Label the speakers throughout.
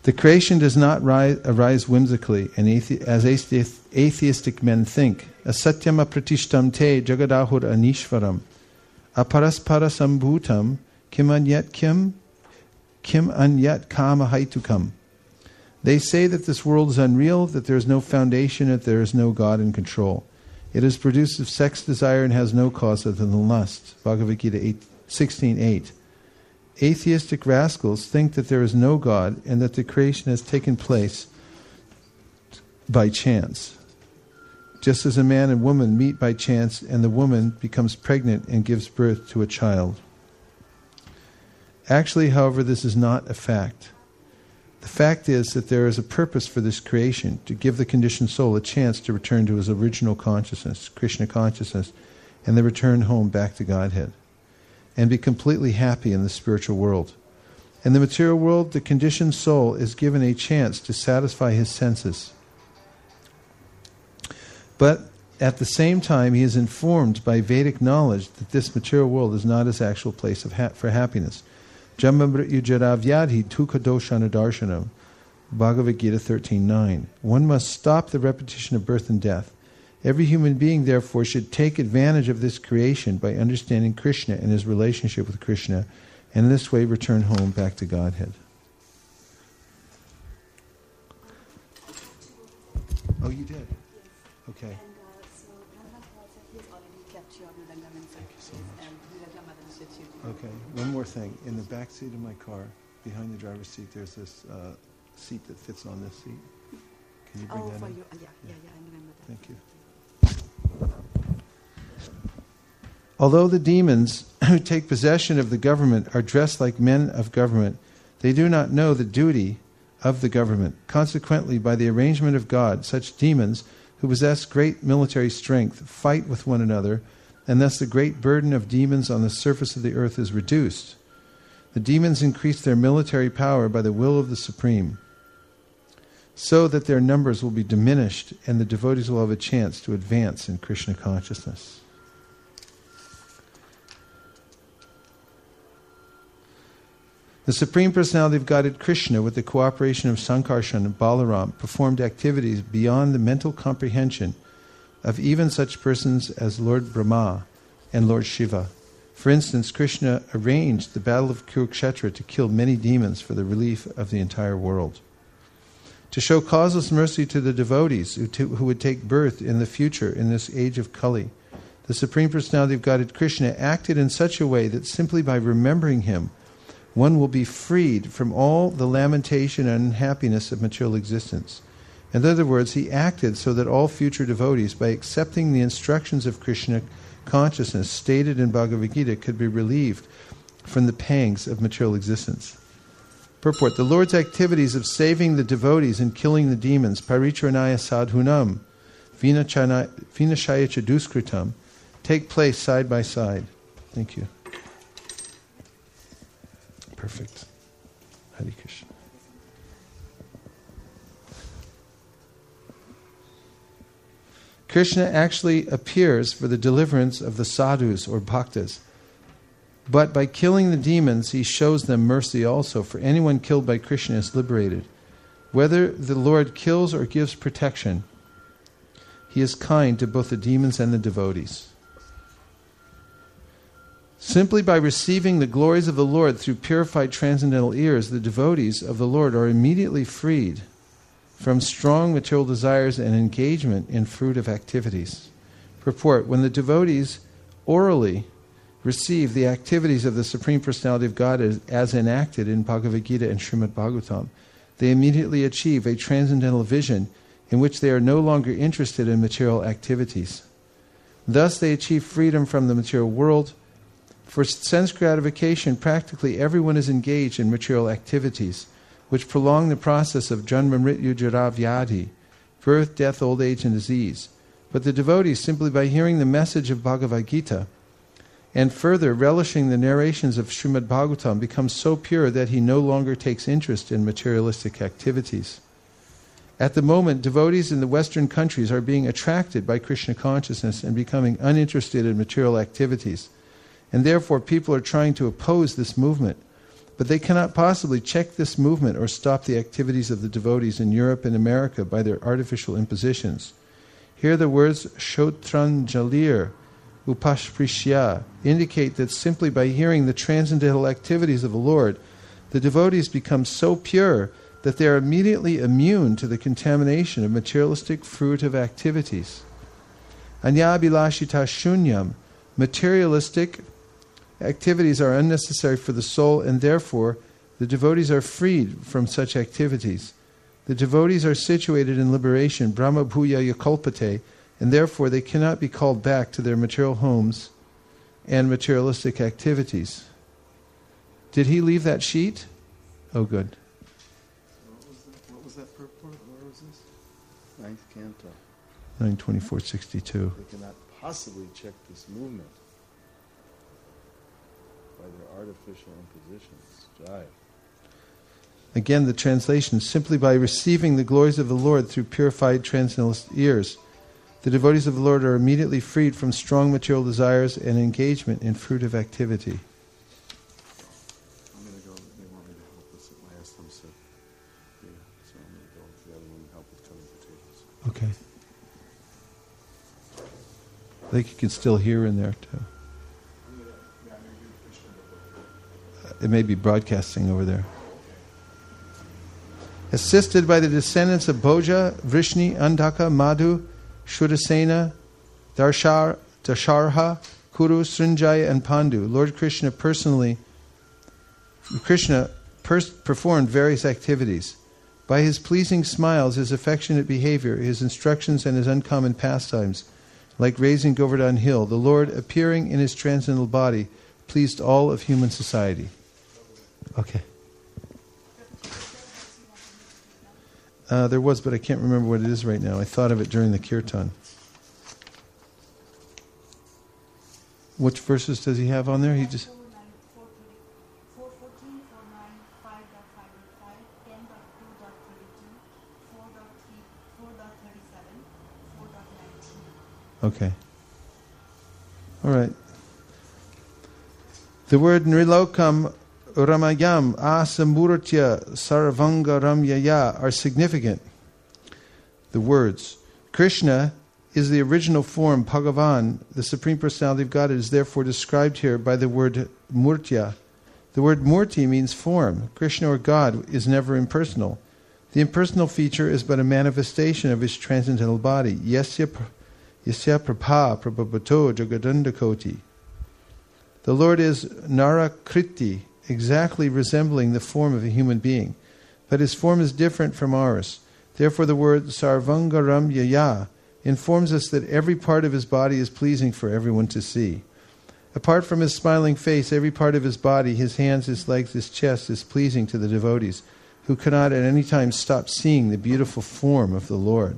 Speaker 1: The creation does not arise whimsically, and as atheistic men think. Asatyam apratishtam te jagadahur anishvaram. Aparaspara sambhutam kim anyat kama haitukam. They say that this world is unreal, that there is no foundation, that there is no God in control. It is produced of sex desire and has no cause other than lust. Bhagavad Gita 16:8. Atheistic rascals think that there is no God and that the creation has taken place by chance. Just as a man and woman meet by chance and the woman becomes pregnant and gives birth to a child. Actually, however, this is not a fact. The fact is that there is a purpose for this creation, to give the conditioned soul a chance to return to his original consciousness, Krishna consciousness, and then return home back to Godhead, and be completely happy in the spiritual world. In the material world, the conditioned soul is given a chance to satisfy his senses. But at the same time, he is informed by Vedic knowledge that this material world is not his actual place for happiness. Jamamrityu jara vyadhi tukhadoshana darshanam. Bhagavad Gita 13:9. One must stop the repetition of birth and death. Every human being, therefore, should take advantage of this creation by understanding Krishna and his relationship with Krishna, and in this way return home back to Godhead. Oh, you did? Okay. Okay, one more thing. In the back seat of my car, behind the driver's seat, there's this seat that fits on this seat. Can you bring that in?
Speaker 2: Yeah, I remember that.
Speaker 1: Thank you. Although the demons who take possession of the government are dressed like men of government, they do not know the duty of the government. Consequently, by the arrangement of God, such demons who possess great military strength fight with one another, and thus the great burden of demons on the surface of the earth is reduced. The demons increase their military power by the will of the Supreme, so that their numbers will be diminished and the devotees will have a chance to advance in Krishna consciousness. The Supreme Personality of Godhead Krishna, with the cooperation of Sankarshan and Balaram, performed activities beyond the mental comprehension of even such persons as Lord Brahma and Lord Shiva. For instance, Krishna arranged the battle of Kurukshetra to kill many demons for the relief of the entire world. To show causeless mercy to the devotees who would take birth in the future in this age of Kali, the Supreme Personality of Godhead Krishna acted in such a way that simply by remembering him, one will be freed from all the lamentation and unhappiness of material existence. In other words, he acted so that all future devotees, by accepting the instructions of Krishna consciousness stated in Bhagavad Gita, could be relieved from the pangs of material existence. Purport: the Lord's activities of saving the devotees and killing the demons, paritranaya sadhunam, vinashaya chaduskritam, take place side by side. Thank you. Perfect. Hare Krishna. Krishna actually appears for the deliverance of the sadhus or bhaktas. But by killing the demons, he shows them mercy also, for anyone killed by Krishna is liberated. Whether the Lord kills or gives protection, he is kind to both the demons and the devotees. Simply by receiving the glories of the Lord through purified transcendental ears, the devotees of the Lord are immediately freed from strong material desires and engagement in fruitive activities. Purport: when the devotees orally receive the activities of the Supreme Personality of God as enacted in Bhagavad Gita and Srimad Bhagavatam, they immediately achieve a transcendental vision in which they are no longer interested in material activities. Thus they achieve freedom from the material world. For sense gratification, practically everyone is engaged in material activities, which prolong the process of janma mrityu jara vyadhi, birth, death, old age, and disease. But the devotees, simply by hearing the message of Bhagavad Gita, and further relishing the narrations of Srimad Bhagavatam, becomes so pure that he no longer takes interest in materialistic activities. At the moment, devotees in the Western countries are being attracted by Krishna consciousness and becoming uninterested in material activities. And therefore people are trying to oppose this movement But they cannot possibly check this movement or stop the activities of the devotees in Europe and America by their artificial impositions. Here the words Shotranjalir Upasprishya indicate that simply by hearing the transcendental activities of the Lord, the devotees become so pure that they are immediately immune to the contamination of materialistic fruitive activities. Anyabhilashita shunyam, materialistic activities are unnecessary for the soul, and therefore the devotees are freed from such activities. The devotees are situated in liberation, Brahma Bhuya Yakalpate, and therefore they cannot be called back to their material homes and materialistic activities. Did he leave that sheet? Oh, good.
Speaker 2: What was that purport? Where was this? 9th canto.
Speaker 1: 92462.
Speaker 2: They cannot possibly check this movement by their artificial impositions. Jai.
Speaker 1: Again, the translation, simply by receiving the glories of the Lord through purified transcendental ears, the devotees of the Lord are immediately freed from strong material desires and engagement in fruitive activity.
Speaker 2: I'm going to go. They want me to help us. I asked them, said, yeah, so I'm going to go with the other one and help with cutting potatoes.
Speaker 1: Okay. I think you can still hear in there too. It may be broadcasting over there. Assisted by the descendants of Bhoja, Vrishni, Andhaka, Madhu, Shuddhasena, Dasharha, Kuru, Srinjaya, and Pandu, Lord Krishna performed various activities. By his pleasing smiles, his affectionate behavior, his instructions, and his uncommon pastimes, like raising Govardhan Hill, the Lord, appearing in his transcendental body, pleased all of human society. Okay. There was, but I can't remember what it is right now. I thought of it during the kirtan. Which verses does he have on there? He just
Speaker 3: 414, 495, 5.5, 10.2.32, 4.3, 4.37, 4.19.
Speaker 1: okay. All right. The word Nrilokam Ramayam Asamurtya Sarvanga Ramyaya are significant. The words. Krishna is the original form, Bhagavan, the Supreme Personality of God, is therefore described here by the word Murtya. The word Murti means form. Krishna or God is never impersonal. The impersonal feature is but a manifestation of his transcendental body. Yasya prabha prabhabato jagadandakoti. The Lord is Narakriti, exactly resembling the form of a human being, but his form is different from ours. Therefore the word Sarvangaram Yaya informs us that every part of his body is pleasing for everyone to see. Apart from his smiling face, every part of his body, his hands, his legs, his chest, is pleasing to the devotees, who cannot at any time stop seeing the beautiful form of the Lord.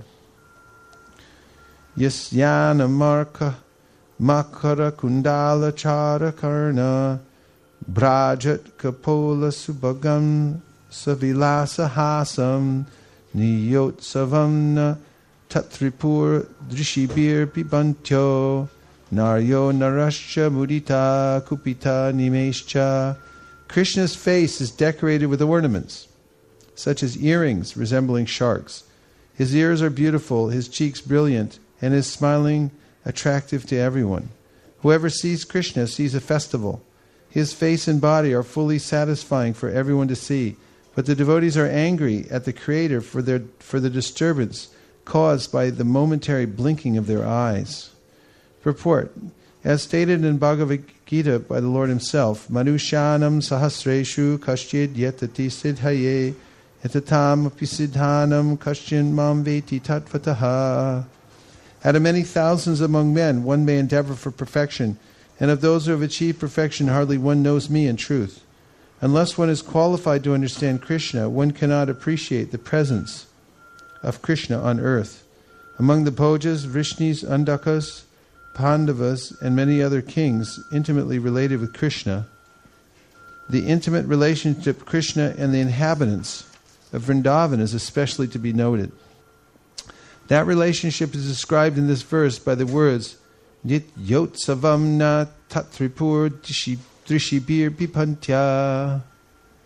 Speaker 1: Yasyana marka makara kundala chara karna Brajat Kapola Subhagam Savilasa Hasam Niyotsavam Tatripur Drishibir Pibantyo Naryo Narascha Mudita Kupita Nimescha. Krishna's face is decorated with ornaments, such as earrings resembling sharks. His ears are beautiful, his cheeks brilliant, and his smiling attractive to everyone. Whoever sees Krishna sees a festival. His face and body are fully satisfying for everyone to see, but the devotees are angry at the Creator for the disturbance caused by the momentary blinking of their eyes. Purport. As stated in Bhagavad Gita by the Lord himself, Manushanam sahasreshu kaschid yetati siddhaye etatam api siddhanam kaschin mam veti tatvataha. Out of many thousands among men, one may endeavor for perfection, and of those who have achieved perfection, hardly one knows me in truth. Unless one is qualified to understand Krishna, one cannot appreciate the presence of Krishna on earth. Among the Bhojas, Vrishnis, Andakas, Pandavas, and many other kings intimately related with Krishna, the intimate relationship of Krishna and the inhabitants of Vrindavan is especially to be noted. That relationship is described in this verse by the words Nit Yotsavam na Tatripur Drishibir Pipantya.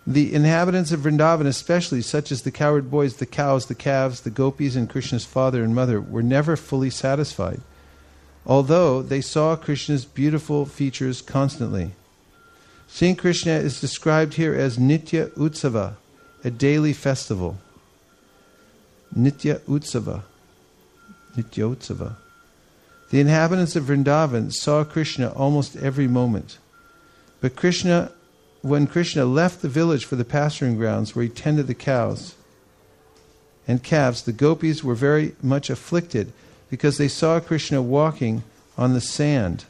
Speaker 1: The inhabitants of Vrindavan, especially such as the cowherd boys, the cows, the calves, the gopis, and Krishna's father and mother, were never fully satisfied, although they saw Krishna's beautiful features constantly. Seeing Krishna is described here as Nitya Utsava, a daily festival. Nitya Utsava. Nitya Utsava. The inhabitants of Vrindavan saw Krishna almost every moment. But when Krishna left the village for the pasturing grounds where he tended the cows and calves, the gopis were very much afflicted because they saw Krishna walking on the sand.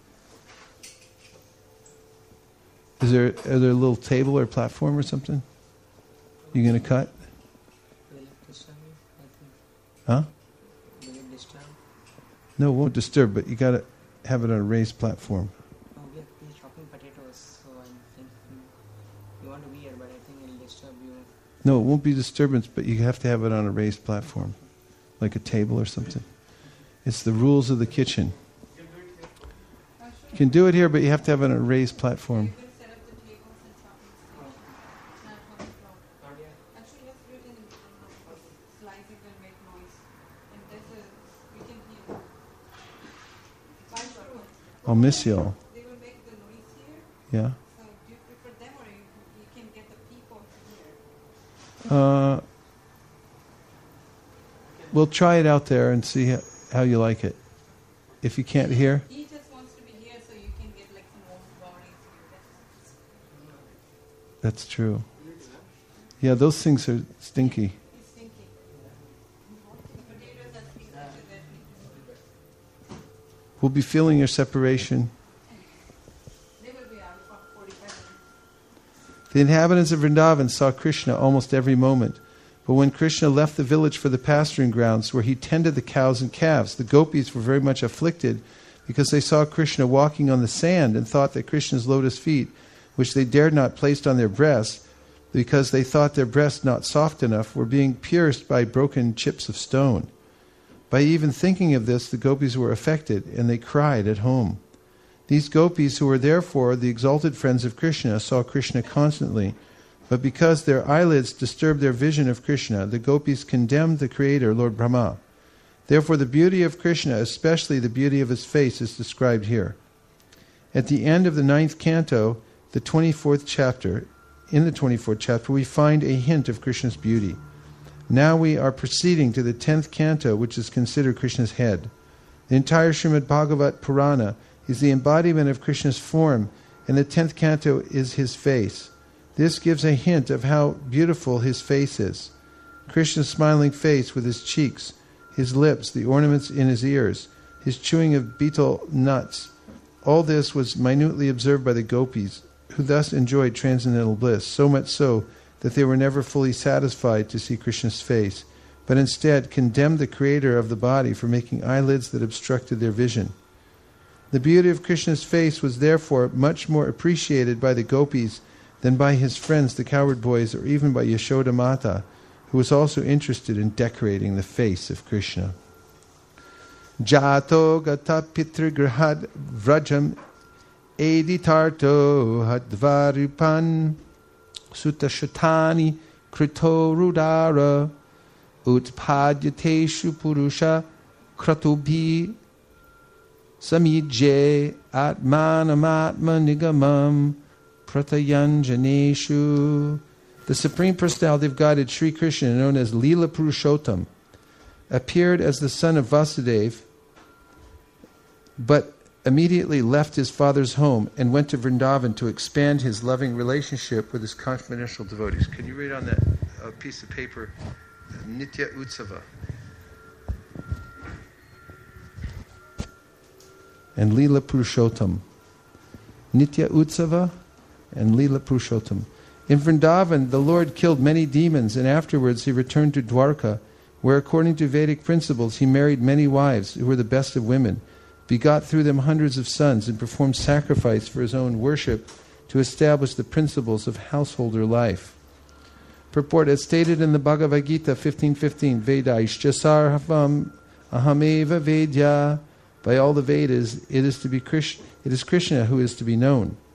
Speaker 1: Are there a little table or platform or something? You going to cut?
Speaker 4: Will it disturb you? I think.
Speaker 1: Huh?
Speaker 4: Will it disturb?
Speaker 1: No, it won't disturb, but you got to have it on a raised platform.
Speaker 4: Oh, we're chopping potatoes, so I'm thinking you want to be here, but I think it'll disturb you.
Speaker 1: No, it won't be disturbance, but you have to have it on a raised platform, like a table or something. It's the rules of the kitchen. You can do it here, but you have to have it on a raised platform.
Speaker 3: Set up the tables and chopping station. Not on the floor.
Speaker 4: Not yet.
Speaker 3: Actually, let's do it in the middle. Slicing will make noise. And this is, we can hear. Why should
Speaker 1: I'll miss y'all.
Speaker 3: they will make the noise here?
Speaker 1: Yeah?
Speaker 3: So do you prefer them or you can get the people to hear?
Speaker 1: We'll try it out there and see how you like it. If you can't hear,
Speaker 3: He just wants to be here so you can get like some warm bodies here.
Speaker 1: that's true. Yeah, those things are stinky.
Speaker 3: He's thinking. The potatoes are stinky to that.
Speaker 1: We'll be feeling your separation.
Speaker 3: They will be out for 45 minutes.
Speaker 1: The inhabitants of Vrindavan saw Krishna almost every moment. But when Krishna left the village for the pasturing grounds where he tended the cows and calves, the gopis were very much afflicted because they saw Krishna walking on the sand and thought that Krishna's lotus feet, which they dared not place on their breasts because they thought their breasts not soft enough, were being pierced by broken chips of stone. By even thinking of this, the gopis were affected and they cried at home. These gopis, who were therefore the exalted friends of Krishna, saw Krishna constantly. But because their eyelids disturbed their vision of Krishna, the gopis condemned the Creator, Lord Brahma. Therefore the beauty of Krishna, especially the beauty of his face, is described here. At the end of the 9th canto, the 24th chapter, in the 24th chapter, we find a hint of Krishna's beauty. Now we are proceeding to the 10th canto, which is considered Krishna's head. The entire Srimad Bhagavat Purana is the embodiment of Krishna's form, and the 10th canto is his face. This gives a hint of how beautiful his face is. Krishna's smiling face with his cheeks, his lips, the ornaments in his ears, his chewing of betel nuts. All this was minutely observed by the gopis, who thus enjoyed transcendental bliss, so much so that they were never fully satisfied to see Krishna's face, but instead condemned the Creator of the body for making eyelids that obstructed their vision. The beauty of Krishna's face was therefore much more appreciated by the gopis than by his friends, the cowherd boys, or even by Yashoda Mata, who was also interested in decorating the face of Krishna. Jato gata pitrigrahad vrajam editarto hadvarupan sutashatani krito rudara utpadyateshu purusha kratubhi samijje atmanamatma nigamam Pratayanjaneshu. The Supreme Personality of Godhead, Sri Krishna, known as Leela Purushottam, appeared as the son of Vasudeva, but immediately left his father's home and went to Vrindavan to expand his loving relationship with his confidential devotees. Can you read on that piece of paper, Nitya Utsava? And Leela Purushottam. Nitya Utsava and Leela Purushottam. In Vrindavan, the Lord killed many demons, and afterwards he returned to Dwarka, where according to Vedic principles he married many wives who were the best of women, begot through them hundreds of sons, and performed sacrifice for his own worship to establish the principles of householder life. Purport as stated in the Bhagavad Gita 15:15, Vedaishcha sarvam ahameva vedya. By all the Vedas, it is Krishna who is to be known.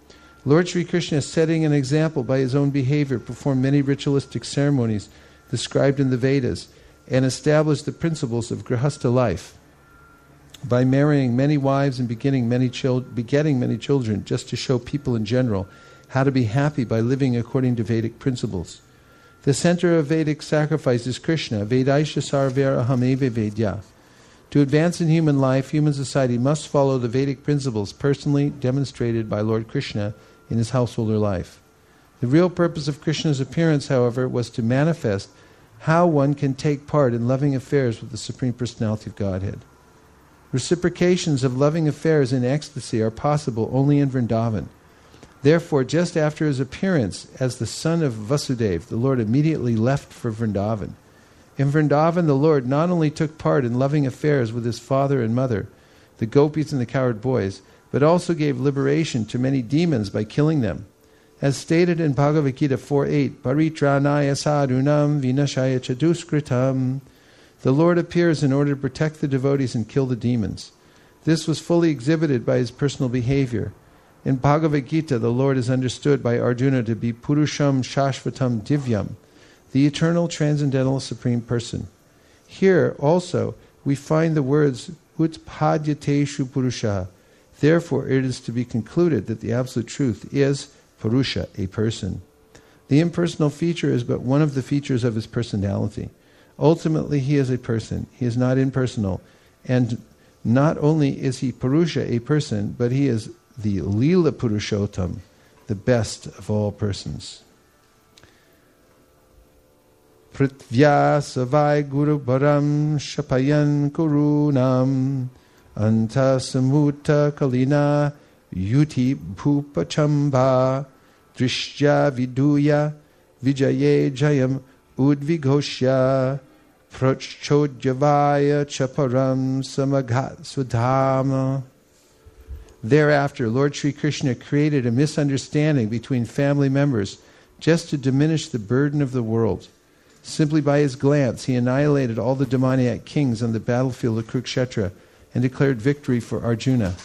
Speaker 1: Lord Sri Krishna, setting an example by his own behavior, performed many ritualistic ceremonies described in the Vedas and established the principles of Grihastha life by marrying many wives and begetting many children, just to show people in general how to be happy by living according to Vedic principles. The center of Vedic sacrifice is Krishna, Vedaisha sarvera aham vedya. To advance in human life, human society must follow the Vedic principles personally demonstrated by Lord Krishna in his householder life. The real purpose of Krishna's appearance, however, was to manifest how one can take part in loving affairs with the Supreme Personality of Godhead. Reciprocations of loving affairs in ecstasy are possible only in Vrindavan. Therefore, just after his appearance as the son of Vasudeva, the Lord immediately left for Vrindavan. In Vrindavan, the Lord not only took part in loving affairs with his father and mother, the gopis and the cowherd boys, but also gave liberation to many demons by killing them. As stated in Bhagavad Gita 4.8, Paritranaya sadhunam vinashaya chaduskritam. The Lord appears in order to protect the devotees and kill the demons. This was fully exhibited by his personal behavior. In Bhagavad Gita, the Lord is understood by Arjuna to be Purusham Shashvatam Divyam, the eternal, transcendental, supreme person. Here also we find the words Utpadyateshu Purusha. Therefore it is to be concluded that the absolute truth is Purusha, a person. The impersonal feature is but one of the features of his personality. Ultimately he is a person. He is not impersonal. And not only is he Purusha, a person, but he is the Leela Purushottam, the best of all persons. Prithvya savai guru baram shapayan kurunam anta samuta kalina yuti bhupachamba drishya viduya vijaye jayam udvigoshya prachchodhyavaya chaparam samagat sudhama. Thereafter, Lord Sri Krishna created a misunderstanding between family members just to diminish the burden of the world. Simply by his glance, he annihilated all the demoniac kings on the battlefield of Kurukshetra and declared victory for Arjuna.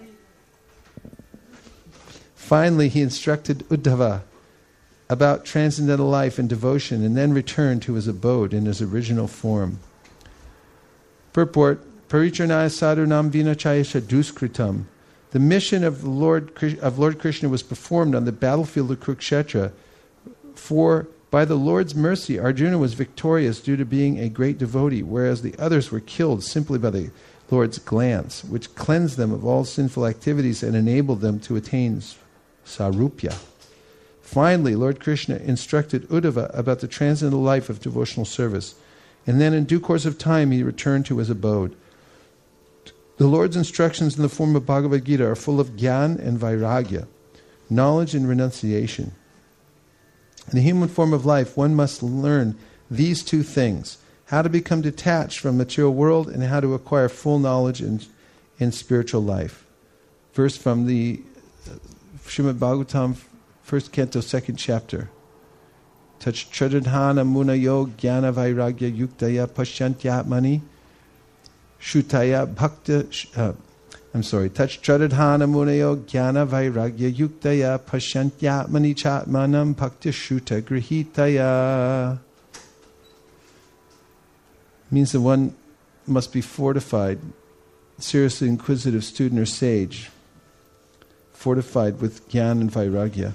Speaker 1: Finally, he instructed Uddhava about transcendental life and devotion and then returned to his abode in his original form. Purport, Paricharnaya sadhunam vinachaya duskritam. The mission of Lord Krishna was performed on the battlefield of Kurukshetra, for by the Lord's mercy, Arjuna was victorious due to being a great devotee, whereas the others were killed simply by the Lord's glance, which cleansed them of all sinful activities and enabled them to attain sarupya. Finally, Lord Krishna instructed Uddhava about the transcendental life of devotional service, and then in due course of time he returned to his abode. The Lord's instructions in the form of Bhagavad Gita are full of jnana and vairagya, knowledge and renunciation. In the human form of life, one must learn these two things: how to become detached from the material world and how to acquire full knowledge in spiritual life. Verse from the Srimad Bhagavatam, 1st Canto, 2nd chapter. Tachchadadhana munayo jnana vairagya yuktaya pasyantyatmani shutaya bhakta... Tachchadadhana munayo jnana vairagya yuktaya pasyantyatmani chatmanam bhakta shuta grihitaya. Means that one must be fortified, seriously inquisitive student or sage, fortified with jnana and vairagya,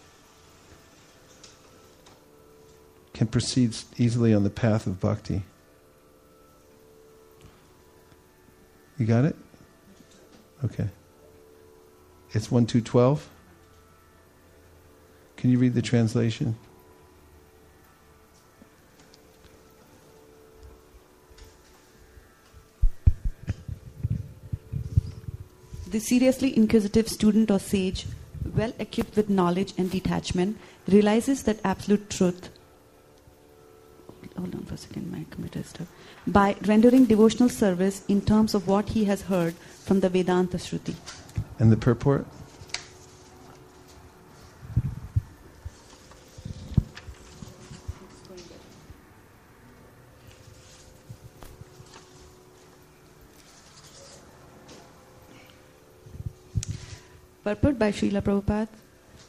Speaker 1: can proceed easily on the path of bhakti. You got it? Okay. It's 1-2-12. Can you read the translation?
Speaker 5: The seriously inquisitive student or sage, well equipped with knowledge and detachment, realizes that absolute truth. Hold on for a second, my computer is stuck. By rendering devotional service in terms of what he has heard from the Vedanta Shruti.
Speaker 1: And the purport?
Speaker 5: Purport by Srila Prabhupada.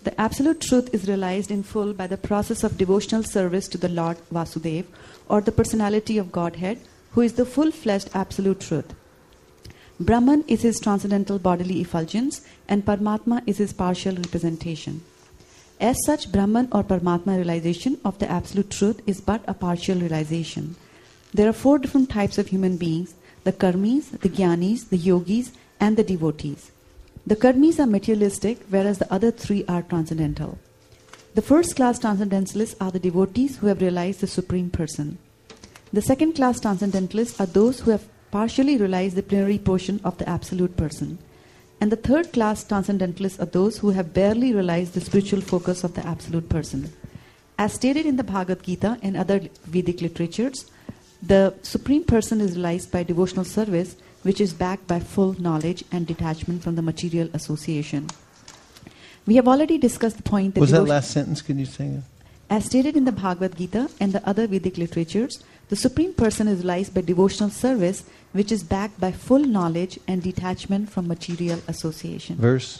Speaker 5: The absolute truth is realized in full by the process of devotional service to the Lord Vasudeva, or the personality of Godhead, who is the full-fleshed absolute truth. Brahman is his transcendental bodily effulgence, and Paramatma is his partial representation. As such, Brahman or Paramatma realization of the absolute truth is but a partial realization. There are 4 different types of human beings: the karmis, the jnanis, the yogis, and the devotees. The karmis are materialistic, whereas the other 3 are transcendental. The first-class transcendentalists are the devotees who have realized the Supreme Person. The second-class transcendentalists are those who have partially realized the plenary portion of the Absolute Person. And the third-class transcendentalists are those who have barely realized the spiritual focus of the Absolute Person. As stated in the Bhagavad Gita and other Vedic literatures, the Supreme Person is realized by devotional service, which is backed by full knowledge and detachment from the material association. We have already discussed the point that...
Speaker 1: Was that last sentence? Can you say it?
Speaker 5: As stated in the Bhagavad Gita and the other Vedic literatures, the Supreme Person is realized by devotional service, which is backed by full knowledge and detachment from material association.
Speaker 1: Verse?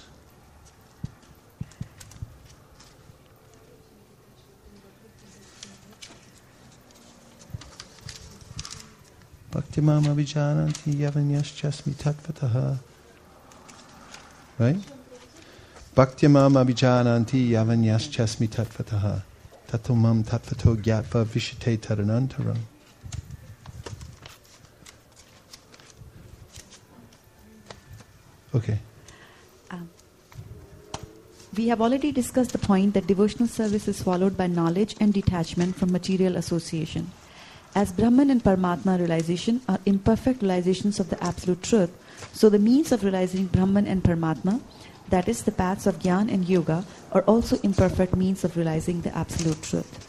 Speaker 1: Bhaktimam abhijananti yavanyaschasmi tatvataha. Right? Bhaktimam abhijananti yavanyaschasmi tatvataha. Tatumam tatvato gyatva vishite taranantaram. Okay.
Speaker 5: We have already discussed the point that devotional service is followed by knowledge and detachment from material association. As Brahman and Paramatma realization are imperfect realizations of the absolute truth, so the means of realizing Brahman and Paramatma, that is, the paths of Jnana and Yoga, are also imperfect means of realizing the absolute truth.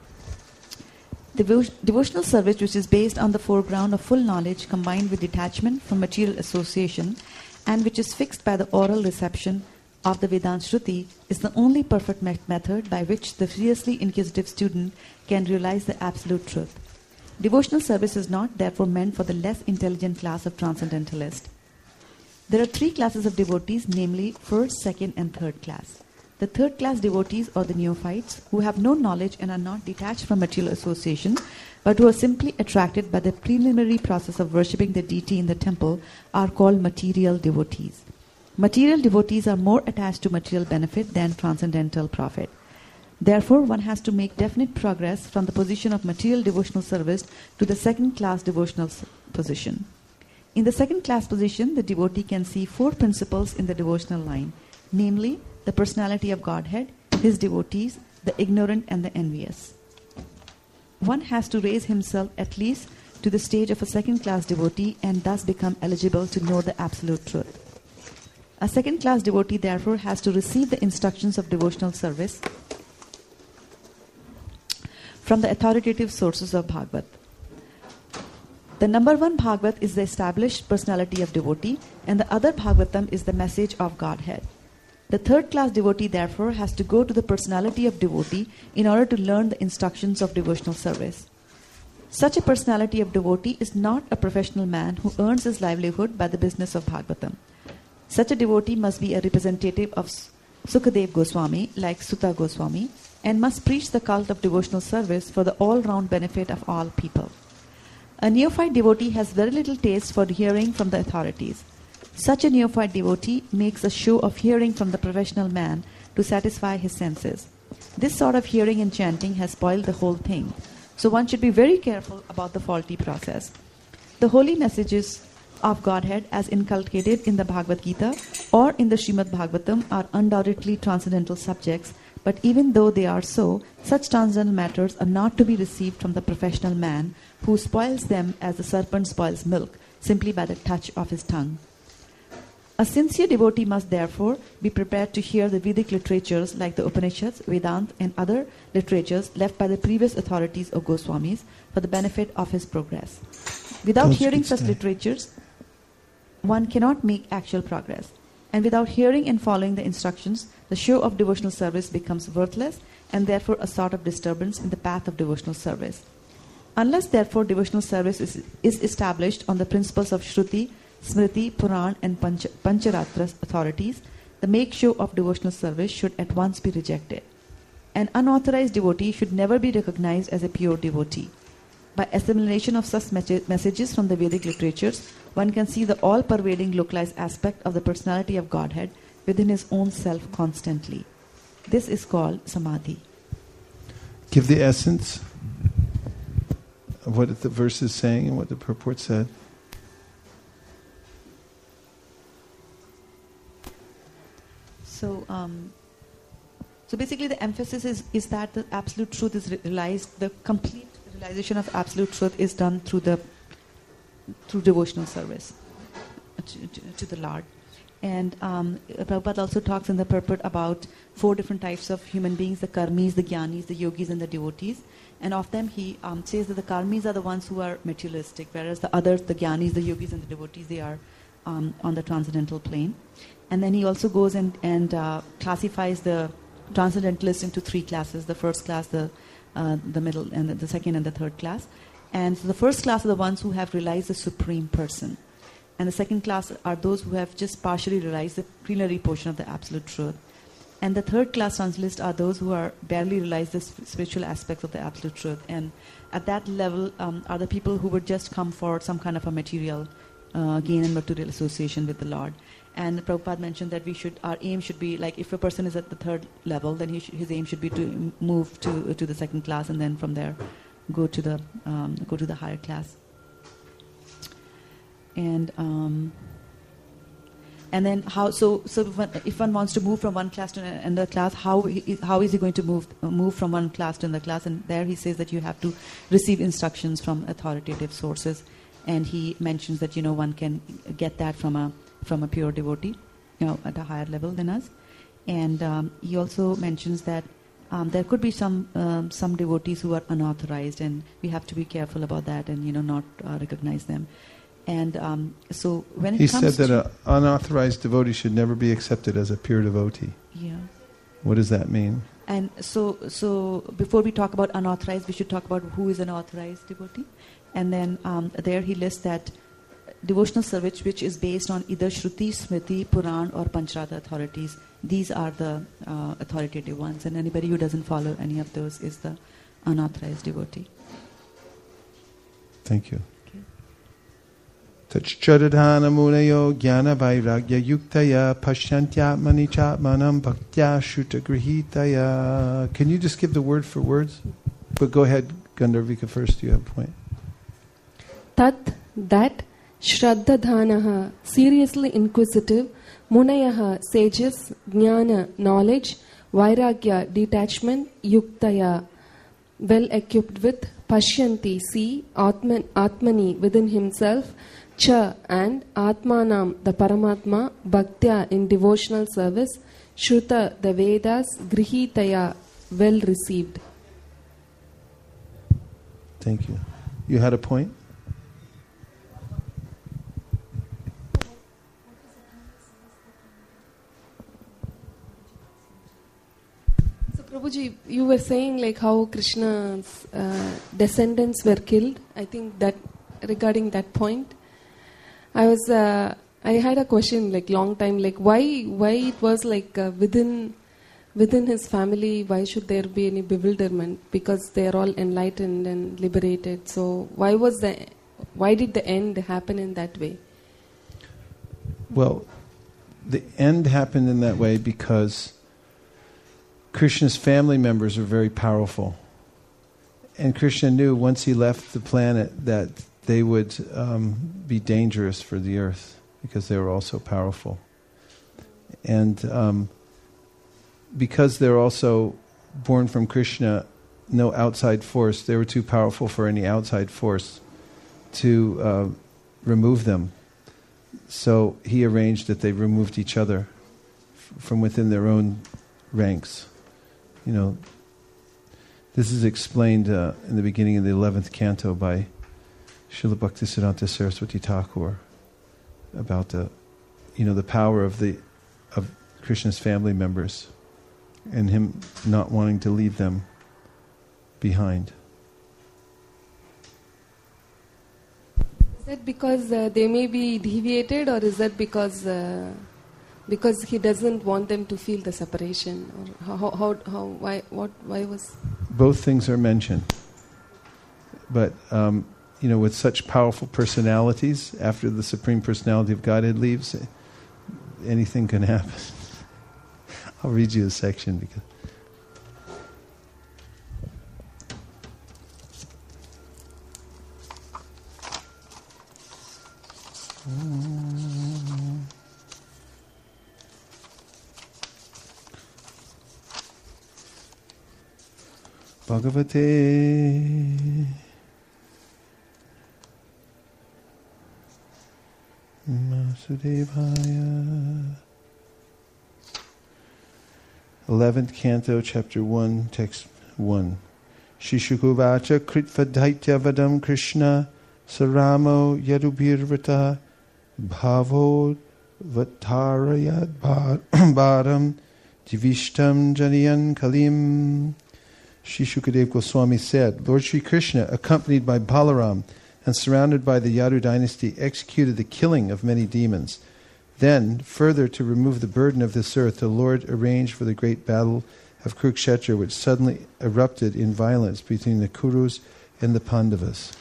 Speaker 5: Devotional service, which is based on the foreground of full knowledge combined with detachment from material association, and which is fixed by the oral reception of the Vedanta Shruti, is the only perfect method by which the seriously inquisitive student can realize the absolute truth. Devotional service is not therefore meant for the less intelligent class of transcendentalists. There are 3 classes of devotees, namely first, second, and third class. The third class devotees, or the neophytes, who have no knowledge and are not detached from material association, but who are simply attracted by the preliminary process of worshipping the deity in the temple, are called material devotees. Material devotees are more attached to material benefit than transcendental profit. Therefore, one has to make definite progress from the position of material devotional service to the second class devotional position. In the second class position, the devotee can see 4 principles in the devotional line, namely the personality of Godhead, his devotees, the ignorant and the envious. One has to raise himself at least to the stage of a second class devotee and thus become eligible to know the absolute truth. A second class devotee therefore has to receive the instructions of devotional service from the authoritative sources of Bhagavad. The number 1 Bhagavad is the established personality of devotee, and the other Bhagavatam is the message of Godhead. The third class devotee therefore has to go to the personality of devotee in order to learn the instructions of devotional service. Such a personality of devotee is not a professional man who earns his livelihood by the business of Bhagavatam. Such a devotee must be a representative of Sukadev Goswami, like Sutta Goswami, and must preach the cult of devotional service for the all-round benefit of all people. A neophyte devotee has very little taste for hearing from the authorities. Such a neophyte devotee makes a show of hearing from the professional man to satisfy his senses. This sort of hearing and chanting has spoiled the whole thing, so one should be very careful about the faulty process. The holy messages of Godhead as inculcated in the Bhagavad Gita or in the Srimad Bhagavatam are undoubtedly transcendental subjects, but even though they are so, such transcendental matters are not to be received from the professional man who spoils them as the serpent spoils milk simply by the touch of his tongue. A sincere devotee must therefore be prepared to hear the Vedic literatures like the Upanishads, Vedanta and other literatures left by the previous authorities or Goswamis for the benefit of his progress. Without hearing such literatures, one cannot make actual progress. And without hearing and following the instructions, the show of devotional service becomes worthless and therefore a sort of disturbance in the path of devotional service. Unless therefore devotional service is established on the principles of Shruti, Smriti, Puran and Pancharatra authorities, the make show of devotional service should at once be rejected. An unauthorized devotee should never be recognized as a pure devotee. By assimilation of such messages from the Vedic literatures, one can see the all-pervading localized aspect of the personality of Godhead within his own self constantly. This is called samadhi.
Speaker 1: Give the essence of what the verse is saying and what the purport said.
Speaker 5: So basically the emphasis is that the absolute truth is realized, the complete realization of absolute truth is done through devotional service to the Lord. And Prabhupada also talks in the purport about 4 different types of human beings: the karmis, the jnanis, the yogis, and the devotees. And of them he says that the karmis are the ones who are materialistic, whereas the others, the jnanis, the yogis, and the devotees, they are on the transcendental plane. And then he also goes and classifies the transcendentalists into 3 classes: the first class, the middle, and the second and the third class. And so the first class are the ones who have realized the Supreme Person. And the second class are those who have just partially realized the preliminary portion of the Absolute Truth. And the third class transcendentalists are those who are barely realized the spiritual aspects of the Absolute Truth. And at that level are the people who would just come for some kind of a material gain and material association with the Lord. And Prabhupada mentioned that our aim should be, like, if a person is at the third level, then his aim should be to move to the second class, and then from there go to the higher class. And then how? So if one wants to move from one class to another class, how is he going to move from one class to another class? And there he says that you have to receive instructions from authoritative sources. And he mentions that one can get that from a pure devotee, at a higher level than us. And he also mentions that there could be some devotees who are unauthorized, and we have to be careful about that and not recognize them. And so when it comes
Speaker 1: he said that an unauthorized devotee should never be accepted as a pure devotee.
Speaker 5: Yeah.
Speaker 1: What does that mean?
Speaker 5: And so before we talk about unauthorized, we should talk about who is an authorized devotee. And then there he lists that devotional service which is based on either Shruti, Smriti, Puran or Pancharatra authorities. These are the authoritative ones, and anybody who doesn't follow any of those is the unauthorized devotee.
Speaker 1: Thank you. Tachcharadhana munayo jnana vairagya yuktaya pashyantyatmani chatmanam bhaktya shrutagrihitaya. Can you just give the word for words? But go ahead, Gandharvika, first. You have a point.
Speaker 6: Tat, that, Shraddhadhanaha, seriously inquisitive, Munayaha, sages, Jnana, knowledge, Vairagya, detachment, Yuktaya, well equipped with, Pashyanti, see, Atmani, within himself, Cha, and Atmanam, the Paramatma, Bhaktya, in devotional service, Shruta, the Vedas, Grihitaya, well received.
Speaker 1: Thank you. You had a point?
Speaker 6: Prabhuji, you were saying like how Krishna's descendants were killed. I think that regarding that point, I had a question like long time, like why it was like within his family, why should there be any bewilderment? Because they are all enlightened and liberated. So why did the end happen in that way?
Speaker 1: Well, the end happened in that way because Krishna's family members were very powerful. And Krishna knew once he left the planet that they would be dangerous for the earth because they were all so powerful. And because they're also born from Krishna, no outside force, they were too powerful for any outside force to remove them. So he arranged that they removed each other from within their own ranks. This is explained in the beginning of the 11th canto by Srila Bhaktisiddhanta Saraswati Thakur about the power of Krishna's family members and him not wanting to leave them behind.
Speaker 6: Is that because they may be deviated, or is that because because he doesn't want them to feel the separation, or why was?
Speaker 1: Both things are mentioned, but with such powerful personalities, after the Supreme Personality of Godhead leaves, anything can happen. I'll read you a section because. Bhagavate Vasudevaya. 11th Canto, Chapter 1, Text 1. Shishukuvacha Kritva Vadam Krishna Saramo Yadubhirvata Bhavo Vatarayad Bharam Divishtam Janiyan Kalim. Sri Shukadev Goswami said, Lord Sri Krishna, accompanied by Balaram and surrounded by the Yadu dynasty, executed the killing of many demons. Then, further to remove the burden of this earth, the Lord arranged for the great battle of Kurukshetra, which suddenly erupted in violence between the Kurus and the Pandavas.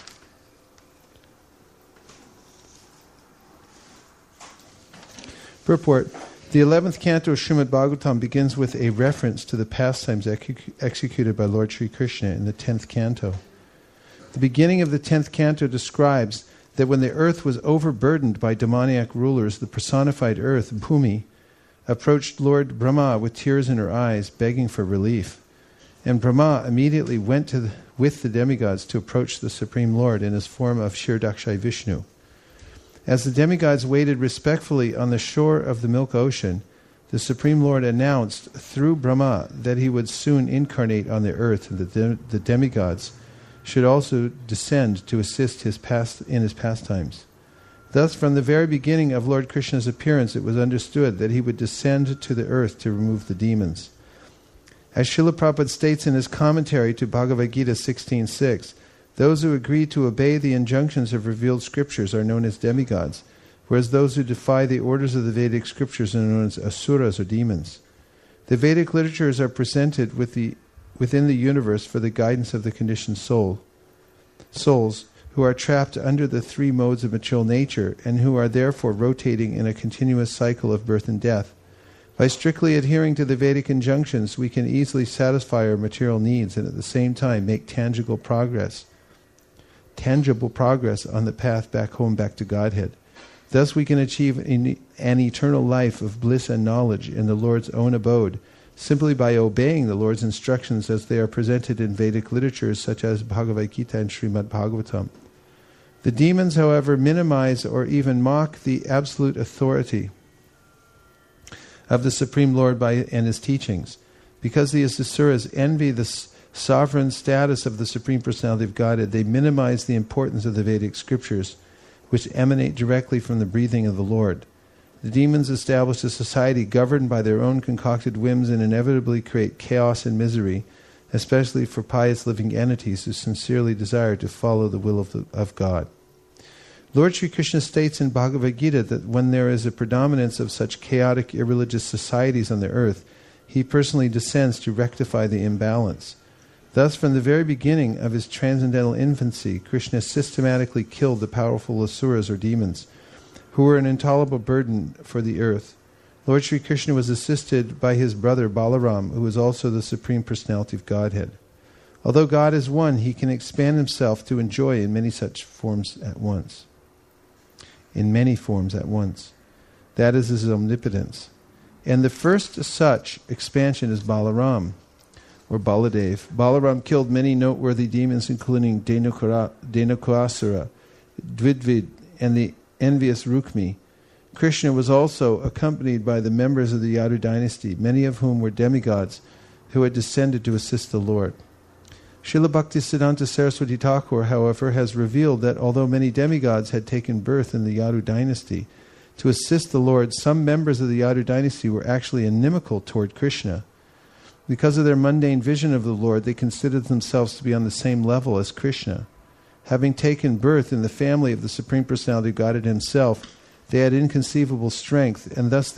Speaker 1: Purport. The 11th canto of Srimad Bhagavatam begins with a reference to the pastimes executed by Lord Sri Krishna in the 10th canto. The beginning of the 10th canto describes that when the earth was overburdened by demoniac rulers, the personified earth, Bhumi, approached Lord Brahma with tears in her eyes, begging for relief. And Brahma immediately went with the demigods to approach the Supreme Lord in his form of Kshirodakshai Vishnu. As the demigods waited respectfully on the shore of the Milk Ocean, the Supreme Lord announced through Brahma that he would soon incarnate on the earth, and that the demigods should also descend to assist in his pastimes. Thus, from the very beginning of Lord Krishna's appearance, it was understood that he would descend to the earth to remove the demons. As Srila Prabhupada states in his commentary to Bhagavad Gita 16.6, those who agree to obey the injunctions of revealed scriptures are known as demigods, whereas those who defy the orders of the Vedic scriptures are known as asuras or demons. The Vedic literatures are presented within the universe for the guidance of the conditioned souls who are trapped under the three modes of material nature and who are therefore rotating in a continuous cycle of birth and death. By strictly adhering to the Vedic injunctions, we can easily satisfy our material needs and at the same time make tangible progress on the path back home, back to Godhead. Thus we can achieve an eternal life of bliss and knowledge in the Lord's own abode, simply by obeying the Lord's instructions as they are presented in Vedic literatures such as Bhagavad Gita and Srimad Bhagavatam. The demons, however, minimize or even mock the absolute authority of the Supreme Lord and his teachings. Because the asuras envy the sovereign status of the Supreme Personality of Godhead, they minimize the importance of the Vedic scriptures, which emanate directly from the breathing of the Lord. The demons establish a society governed by their own concocted whims and inevitably create chaos and misery, especially for pious living entities who sincerely desire to follow the will of God. Lord Sri Krishna states in Bhagavad Gita that when there is a predominance of such chaotic, irreligious societies on the earth, he personally descends to rectify the imbalance. Thus, from the very beginning of his transcendental infancy, Krishna systematically killed the powerful asuras or demons, who were an intolerable burden for the earth. Lord Sri Krishna was assisted by his brother Balaram, who is also the Supreme Personality of Godhead. Although God is one, he can expand himself to enjoy in many forms at once. That is his omnipotence. And the first such expansion is Balaram, or Baladev. Balaram killed many noteworthy demons, including Dhenukasura, Dvidvid, and the envious Rukmi. Krishna was also accompanied by the members of the Yadu dynasty, many of whom were demigods who had descended to assist the Lord. Srila Bhaktisiddhanta Saraswati Thakur, however, has revealed that although many demigods had taken birth in the Yadu dynasty to assist the Lord, some members of the Yadu dynasty were actually inimical toward Krishna. Because of their mundane vision of the Lord, they considered themselves to be on the same level as Krishna. Having taken birth in the family of the Supreme Personality of Godhead himself, they had inconceivable strength, and thus they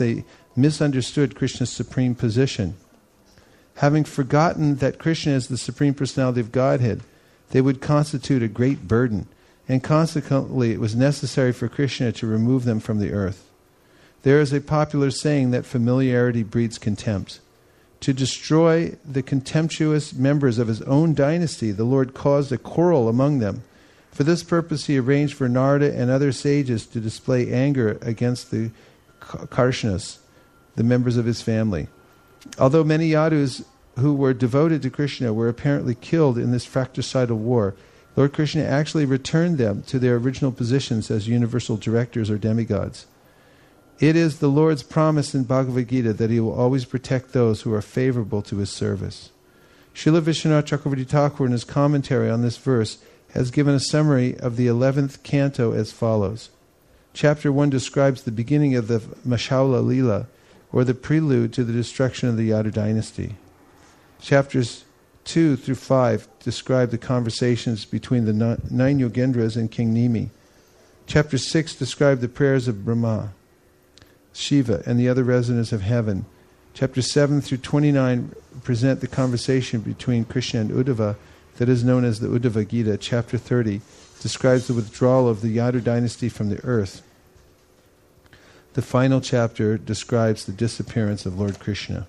Speaker 1: misunderstood Krishna's supreme position. Having forgotten that Krishna is the Supreme Personality of Godhead, they would constitute a great burden, and consequently it was necessary for Krishna to remove them from the earth. There is a popular saying that familiarity breeds contempt. To destroy the contemptuous members of his own dynasty, the Lord caused a quarrel among them. For this purpose he arranged for Narada and other sages to display anger against the Karshnas, the members of his family. Although many Yadus who were devoted to Krishna were apparently killed in this fratricidal war, Lord Krishna actually returned them to their original positions as universal directors or demigods. It is the Lord's promise in Bhagavad Gita that he will always protect those who are favorable to his service. Srila Vishwanath Chakravarti Thakur in his commentary on this verse has given a summary of the 11th canto as follows. Chapter 1 describes the beginning of the Mashaula Leela, or the prelude to the destruction of the Yadu dynasty. Chapters 2 through 5 describe the conversations between the 9 Yogendras and King Nimi. Chapter 6 describe the prayers of Brahma, Shiva, and the other residents of heaven. Chapters 7 through 29 present the conversation between Krishna and Uddhava that is known as the Uddhava Gita. Chapter 30 describes the withdrawal of the Yadu dynasty from the earth. The final chapter describes the disappearance of Lord Krishna.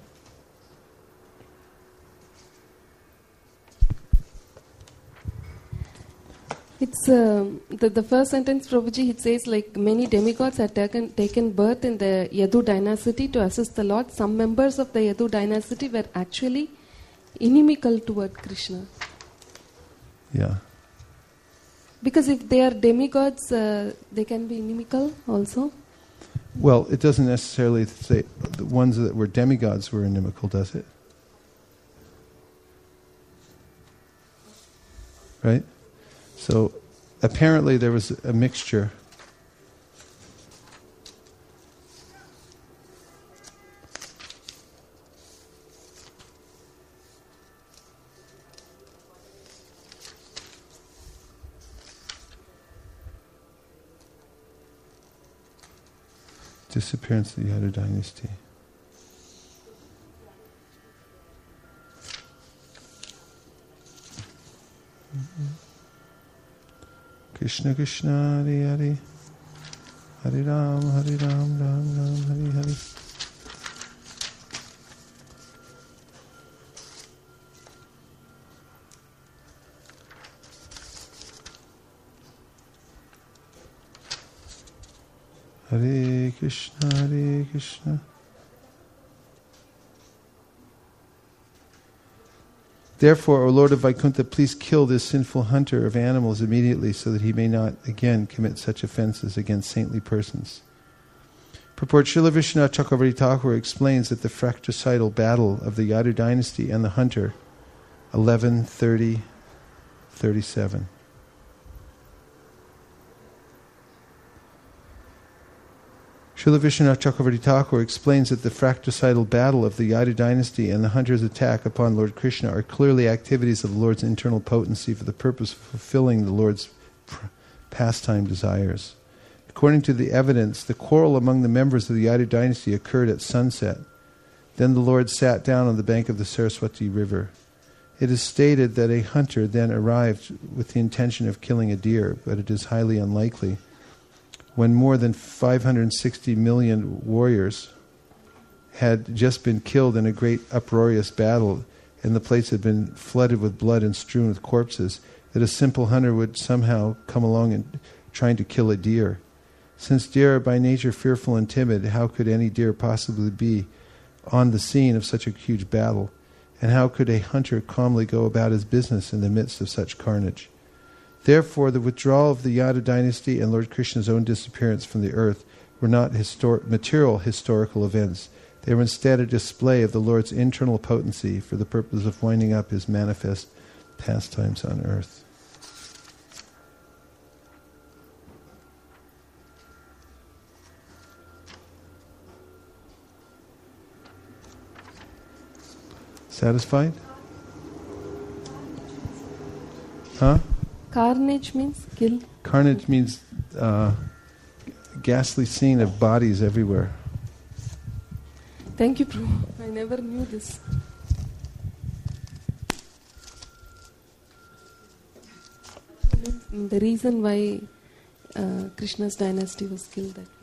Speaker 6: It's the first sentence, Prabhuji, it says like many demigods had taken birth in the Yadu dynasty to assist the Lord. Some members of the Yadu dynasty were actually inimical toward Krishna.
Speaker 1: Yeah.
Speaker 6: Because if they are demigods, they can be inimical also.
Speaker 1: Well, it doesn't necessarily say the ones that were demigods were inimical, does it? Right? So apparently there was a mixture. Disappearance of the Yadu dynasty. Krishna Krishna Hare Hare Hare Ram Ram Ram Hare Hare. Hare Krishna Hare Krishna. Therefore, O Lord of Vaikuntha, please kill this sinful hunter of animals immediately so that he may not again commit such offenses against saintly persons. Purport Srila Vishwanath Chakravarti Thakur explains that the fratricidal battle of the Yadu dynasty and the hunter, 11:30-37. Srila Vishwanath Chakravarti Thakur explains that the fratricidal battle of the Yadu dynasty and the hunter's attack upon Lord Krishna are clearly activities of the Lord's internal potency for the purpose of fulfilling the Lord's pastime desires. According to the evidence, the quarrel among the members of the Yadu dynasty occurred at sunset. Then the Lord sat down on the bank of the Saraswati river. It is stated that a hunter then arrived with the intention of killing a deer, but it is highly unlikely. When more than 560 million warriors had just been killed in a great uproarious battle, and the place had been flooded with blood and strewn with corpses, that a simple hunter would somehow come along and trying to kill a deer. Since deer are by nature fearful and timid, how could any deer possibly be on the scene of such a huge battle? And how could a hunter calmly go about his business in the midst of such carnage? Therefore, the withdrawal of the Yadu dynasty and Lord Krishna's own disappearance from the earth were not material historical events. They were instead a display of the Lord's internal potency for the purpose of winding up his manifest pastimes on earth. Satisfied? Huh?
Speaker 6: Carnage means kill.
Speaker 1: Carnage means ghastly scene of bodies everywhere.
Speaker 6: Thank you, Prabhu. I never knew this. The reason why Krishna's dynasty was killed that way.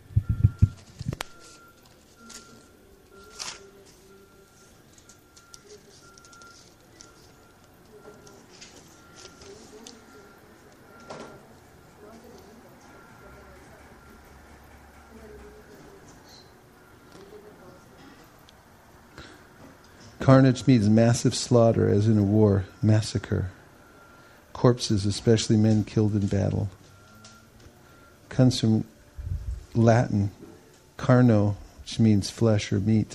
Speaker 1: Carnage means massive slaughter, as in a war, massacre. Corpses, especially men killed in battle. Comes from Latin, carno, which means flesh or meat.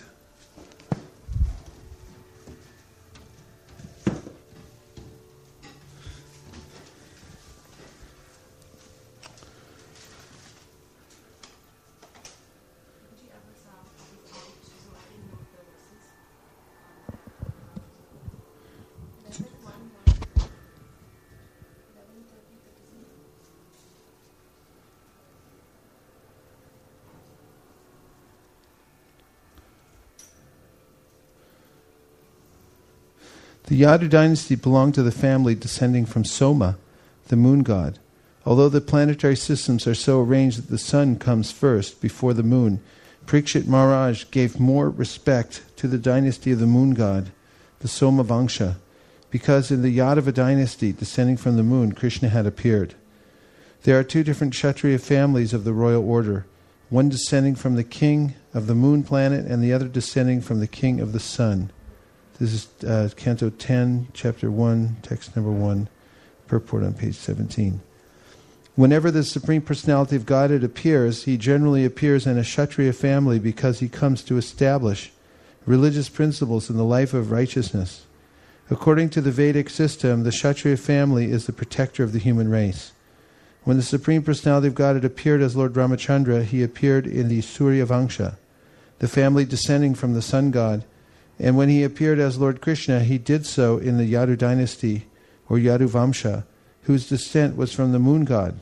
Speaker 1: The Yadu dynasty belonged to the family descending from Soma, the moon god. Although the planetary systems are so arranged that the sun comes first, before the moon, Parikshit Maharaj gave more respect to the dynasty of the moon god, the Soma Vangsha, because in the Yadava dynasty, descending from the moon, Krishna had appeared. There are two different Kshatriya families of the royal order, one descending from the king of the moon planet and the other descending from the king of the sun. This is Canto 10, Chapter 1, Text number 1, purport on page 17. Whenever the Supreme Personality of Godhead appears, he generally appears in a Kshatriya family because he comes to establish religious principles in the life of righteousness. According to the Vedic system, the Kshatriya family is the protector of the human race. When the Supreme Personality of Godhead appeared as Lord Ramachandra, he appeared in the Surya Vangsha, the family descending from the sun god. And when he appeared as Lord Krishna, he did so in the Yadu dynasty, or Yadu Vamsha, whose descent was from the moon god.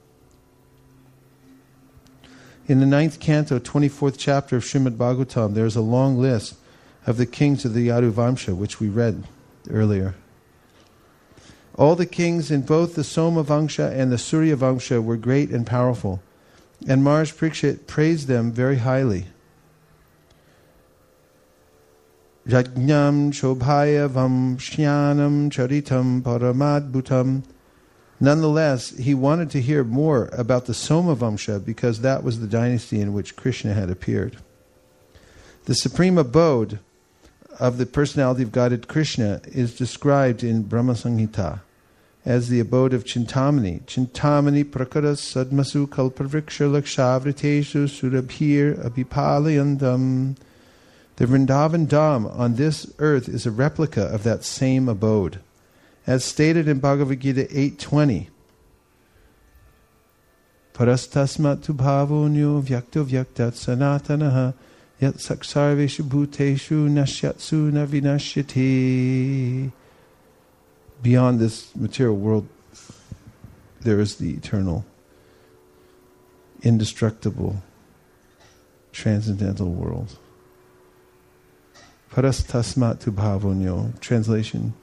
Speaker 1: In the 9th canto, 24th chapter of Srimad Bhagavatam, there is a long list of the kings of the Yadu Vamsha, which we read earlier. All the kings in both the Soma Vangsha and the Surya Vangsha were great and powerful, and Maharaj Parikshit praised them very highly. Yajñam Shobhaya Vamshyanam Charitam Paramadbhutam. Nonetheless, he wanted to hear more about the Soma Vamsha because that was the dynasty in which Krishna had appeared. The supreme abode of the personality of Godhead Krishna is described in Brahma Samhita as the abode of Chintamani. Chintamani prakaras sadmasu kalpavriksha lakshavriteshu surabhir abhipalayandam. The Vrindavan Dham on this earth is a replica of that same abode. As stated in Bhagavad Gita 8.20, Parastasmat tu bhavonyo vyakto vyaktat sanatanaha yat saksarveshu bhuteshu nashyatsu navinashyati. Beyond this material world, there is the eternal, indestructible, transcendental world. Parastasmat tu bhavonyo. Translation.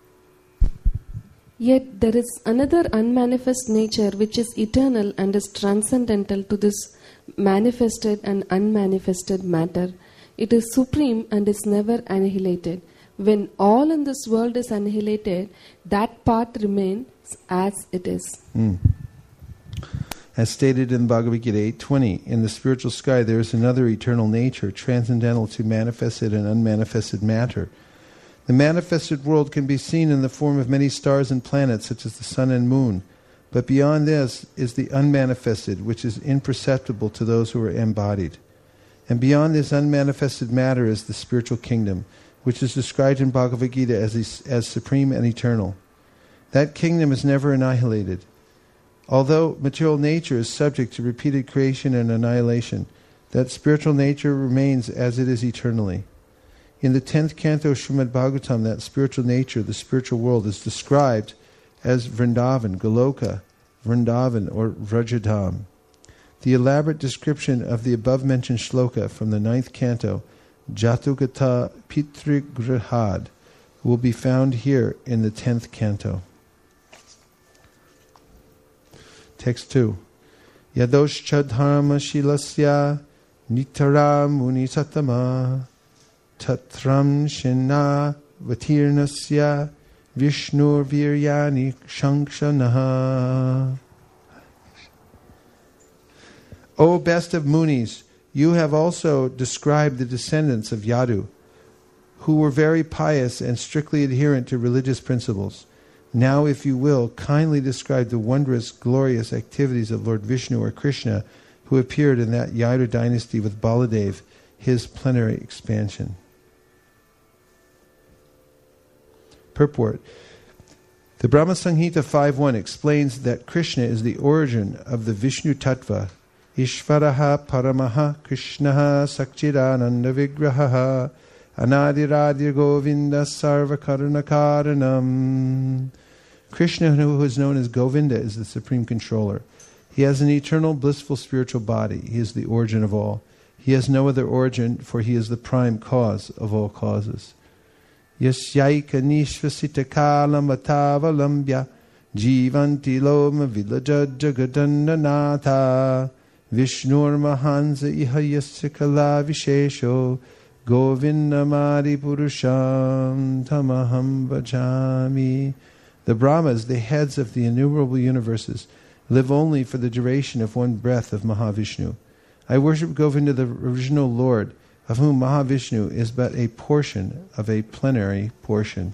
Speaker 6: Yet there is another unmanifest nature which is eternal and is transcendental to this manifested and unmanifested matter. It is supreme and is never annihilated. When all in this world is annihilated, that part remains as it is.
Speaker 1: As stated in Bhagavad Gita 8.20, in the spiritual sky there is another eternal nature, transcendental to manifested and unmanifested matter. The manifested world can be seen in the form of many stars and planets, such as the sun and moon. But beyond this is the unmanifested, which is imperceptible to those who are embodied. And beyond this unmanifested matter is the spiritual kingdom, which is described in Bhagavad Gita as supreme and eternal. That kingdom is never annihilated. Although material nature is subject to repeated creation and annihilation, that spiritual nature remains as it is eternally. In the 10th canto of Srimad Bhagavatam, that spiritual nature, the spiritual world, is described as Vrindavan, Goloka, Vrindavan, or Vrajadham. The elaborate description of the above-mentioned shloka from the 9th canto Jatugata Pitrigrihad will be found here in the 10th canto. Text 2. Yadoshchadharma shilasya nitara munisatama tatram shenna vatirnasya vishnur viryani shankshanaha. O best of Munis, you have also described the descendants of Yadu, who were very pious and strictly adherent to religious principles. Now, if you will, kindly describe the wondrous, glorious activities of Lord Vishnu or Krishna, who appeared in that Yadu dynasty with Baladev, his plenary expansion. Purport. The Brahma Samhita 5.1 explains that Krishna is the origin of the Vishnu Tattva. Ishvaraha Paramaha Krishnaha Sakchidananda Vigraha Anadiradir Govinda Sarvakarnakaranam. Krishna, who is known as Govinda, is the supreme controller. He has an eternal blissful spiritual body. He is the origin of all. He has no other origin, for he is the prime cause of all causes. Yasyaika nishvasita kalam atavalambya jivanti loma vilaja jagadandanatha Vishnur Mahansa Ihayasya Kala Vishesho Govindamadi Purusham Tamaham Bhajami. The Brahmas, the heads of the innumerable universes, live only for the duration of one breath of Mahavishnu. I worship Govinda, the original Lord, of whom Mahavishnu is but a portion of a plenary portion.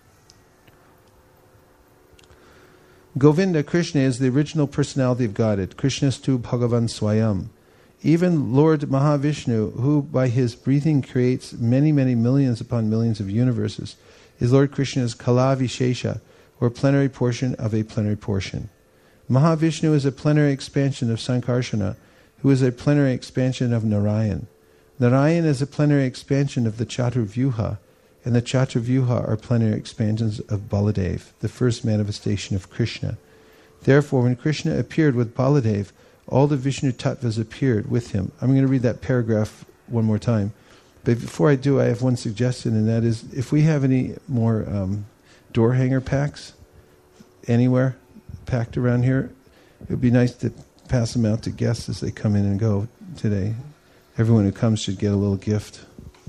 Speaker 1: Govinda, Krishna, is the original personality of Godhead. Krishnastu Bhagavan Swayam. Even Lord Mahavishnu, who by his breathing creates many, many millions upon millions of universes, is Lord Krishna's Kalavishesha, or plenary portion of a plenary portion. Mahavishnu is a plenary expansion of Sankarsana, who is a plenary expansion of Narayan. Narayan is a plenary expansion of the Chaturvyuha, and the Chaturvyuha are plenary expansions of Baladev, the first manifestation of Krishna. Therefore, when Krishna appeared with Baladev, all the Vishnu Tattvas appeared with him. I'm going to read that paragraph one more time. But before I do, I have one suggestion, and that is, if we have any more door hanger packs anywhere packed around here, it would be nice to pass them out to guests as they come in and go today. Everyone who comes should get a little gift.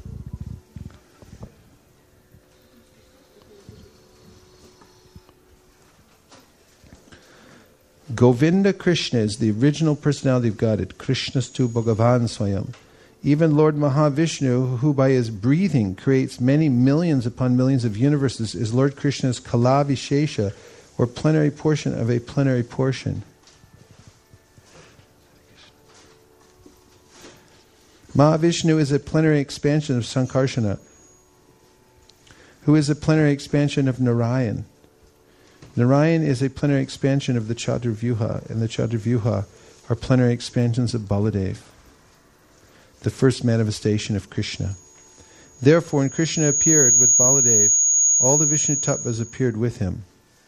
Speaker 1: Govinda Krishna is the original personality of Godhead. Krishnastu Bhagavan Swayam. Even Lord Mahavishnu, who by his breathing creates many millions upon millions of universes, is Lord Krishna's Kalavishesha, or plenary portion of a plenary portion. Mahavishnu is a plenary expansion of Sankarsana, who is a plenary expansion of Narayan. Narayan is a plenary expansion of the Chaturvyuha, and the Chaturvyuha are plenary expansions of Baladev, the first manifestation of Krishna. Therefore, when Krishna appeared with Baladev, all the Vishnu Tattvas appeared with him.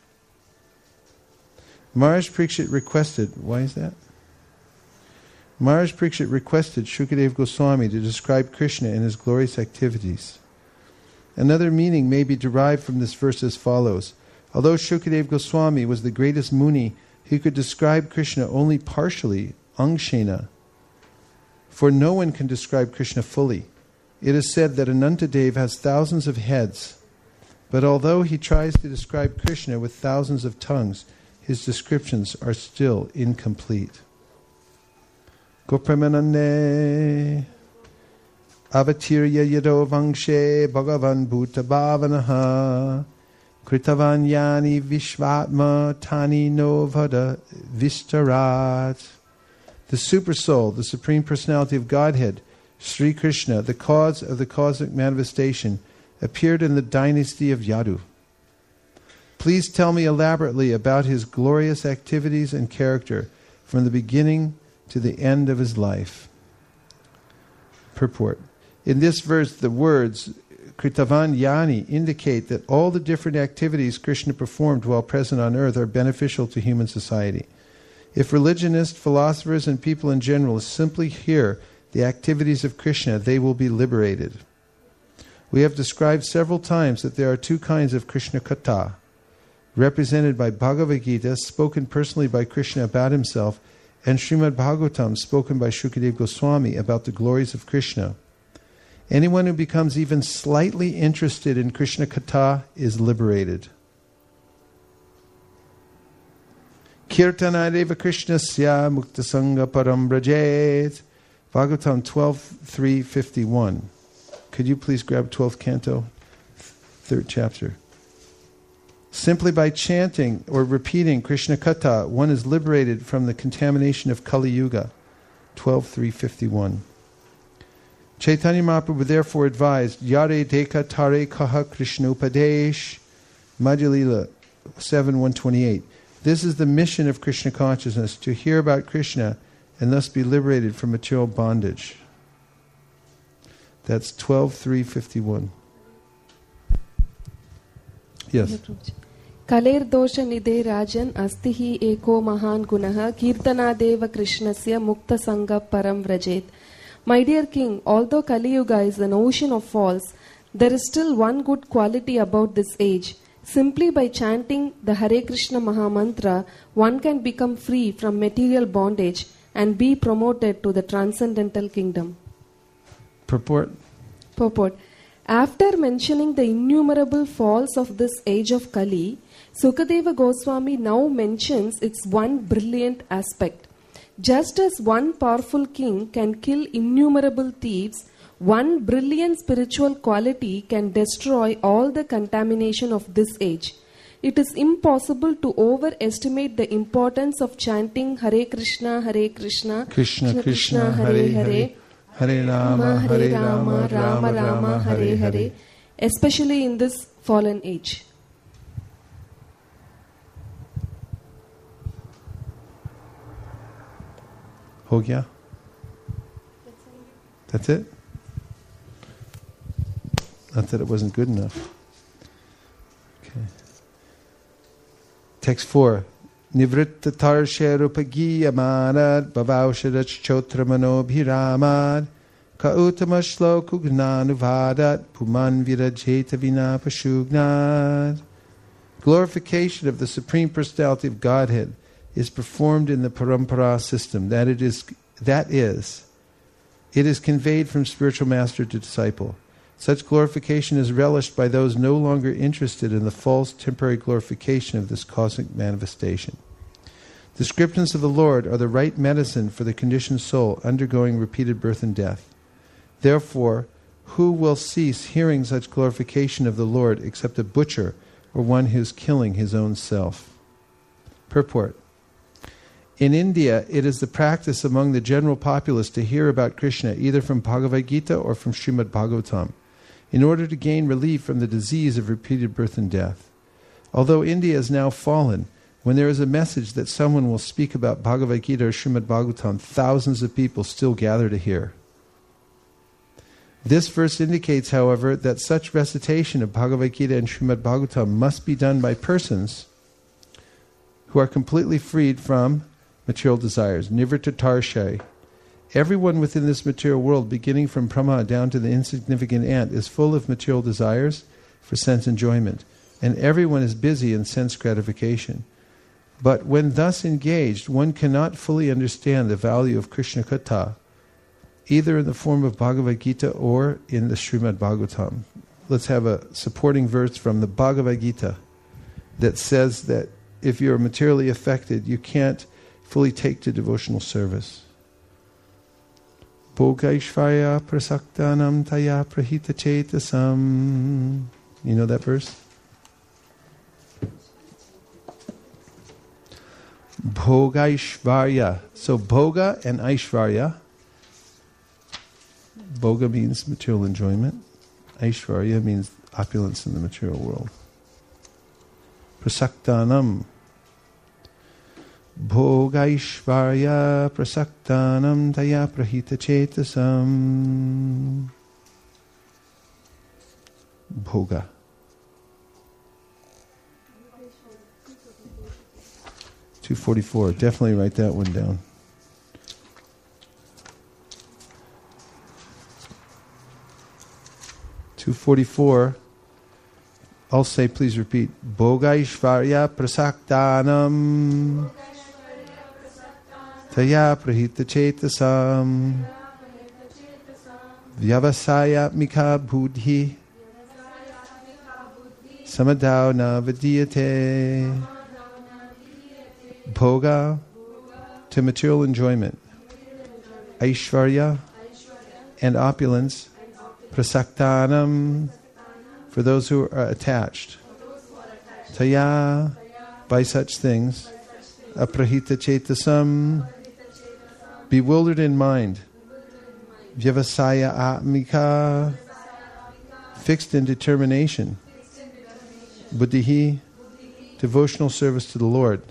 Speaker 1: Maharaj Parikshit requested, why is that? Maharaj Parikshit requested Shukadeva Goswami to describe Krishna and his glorious activities. Another meaning may be derived from this verse as follows. Although Shukadeva Goswami was the greatest Muni, he could describe Krishna only partially, angshena. For no one can describe Krishna fully. It is said that Anantadev has thousands of heads, but although he tries to describe Krishna with thousands of tongues, his descriptions are still incomplete. Gopremanande avatirya yado vangshe bhagavan bhuta bhavanaha kritavan yani vishvatma tani no vada vistarat. The Supersoul, the Supreme Personality of Godhead, Sri Krishna, the cause of the cosmic manifestation, appeared in the dynasty of Yadu. Please tell me elaborately about his glorious activities and character from the beginning to the end of his life. Purport. In this verse, the words Kritavan Yani indicate that all the different activities Krishna performed while present on earth are beneficial to human society. If religionists, philosophers, and people in general simply hear the activities of Krishna, they will be liberated. We have described several times that there are two kinds of Krishna Katha, represented by Bhagavad Gita, spoken personally by Krishna about himself, and Srimad Bhagavatam, spoken by Shukadeva Goswami about the glories of Krishna. Anyone who becomes even slightly interested in Krishna Katha is liberated. Kirtanadeva Krishnasya Muktasanga Param Brajet. Bhagavatam 12.3.51. Could you please grab 12th canto, 3rd chapter? Simply by chanting or repeating Krishna Katha, one is liberated from the contamination of Kali Yuga. 12.3.51. Chaitanya Mahaprabhu therefore advised, Yare Deka Tare Kaha Krishna Upadesh, Madhya Lila 7.128. This is the mission of Krishna consciousness, to hear about Krishna and thus be liberated from material bondage. That's 12.3.51. Yes.
Speaker 6: Kaler dosha nide rajan astihi eko mahan gunaha kirtanadeva krishnasya mukta sangha param vrajet. My dear king, although Kali Yuga is an ocean of faults, there is still one good quality about this age. Simply by chanting the Hare Krishna Mahamantra, one can become free from material bondage and be promoted to the transcendental kingdom.
Speaker 1: Purport.
Speaker 6: After mentioning the innumerable faults of this age of Kali, Sukadeva Goswami now mentions its one brilliant aspect. Just as one powerful king can kill innumerable thieves, one brilliant spiritual quality can destroy all the contamination of this age. It is impossible to overestimate the importance of chanting Hare Krishna,
Speaker 1: Krishna Krishna, Hare Hare, Hare Rama, Rama Rama, Hare Hare,
Speaker 6: especially in this fallen age.
Speaker 1: Ho gaya? That's it? Not that it wasn't good enough. Okay. Text 4. Nivritta tarshe rupagiya manad bhavaushadach chotramano bhiramad ka uttama shloku gnananuvadat puman virajeta vinapashugnad. Glorification of the Supreme Personality of Godhead is performed in the parampara system. That is, it is conveyed from spiritual master to disciple. Such glorification is relished by those no longer interested in the false temporary glorification of this cosmic manifestation. Descriptions of the Lord are the right medicine for the conditioned soul undergoing repeated birth and death. Therefore, who will cease hearing such glorification of the Lord except a butcher or one who is killing his own self? Purport. In India, it is the practice among the general populace to hear about Krishna either from Bhagavad Gita or from Srimad Bhagavatam, in order to gain relief from the disease of repeated birth and death. Although India is now fallen, when there is a message that someone will speak about Bhagavad Gita or Srimad Bhagavatam, thousands of people still gather to hear. This verse indicates, however, that such recitation of Bhagavad Gita and Srimad Bhagavatam must be done by persons who are completely freed from material desires. Nivritta tarshe. Everyone within this material world, beginning from Brahma down to the insignificant ant, is full of material desires for sense enjoyment, and everyone is busy in sense gratification. But when thus engaged, one cannot fully understand the value of Krishna Katha, either in the form of Bhagavad Gita or in the Srimad Bhagavatam. Let's have a supporting verse from the Bhagavad Gita that says that if you're materially affected, you can't fully take to devotional service. Bhogaishvaya prasaktanam taya prahita chetasam. You know that verse? Bhogaishvarya. So bhoga and aishvarya. Bhoga means material enjoyment. Aishvarya means opulence in the material world. Prasaktanam. Bhogaishvarya prasaktanam taya prahita chetasam. Bhoga. $244. Definitely write that one down. 244. I'll say, please repeat. Bhogaishvarya prasaktanam taya prahita chetasam vyavasaya mika buddhi samadao na vidiyate. Bhoga, to material enjoyment. Aishvarya, and opulence. Prasaktanam, for those who are attached. Taya, by such things. Aprahita chetasam, bewildered in mind. Vyavasaya atmika, fixed in determination. Buddhihi, devotional service to the Lord.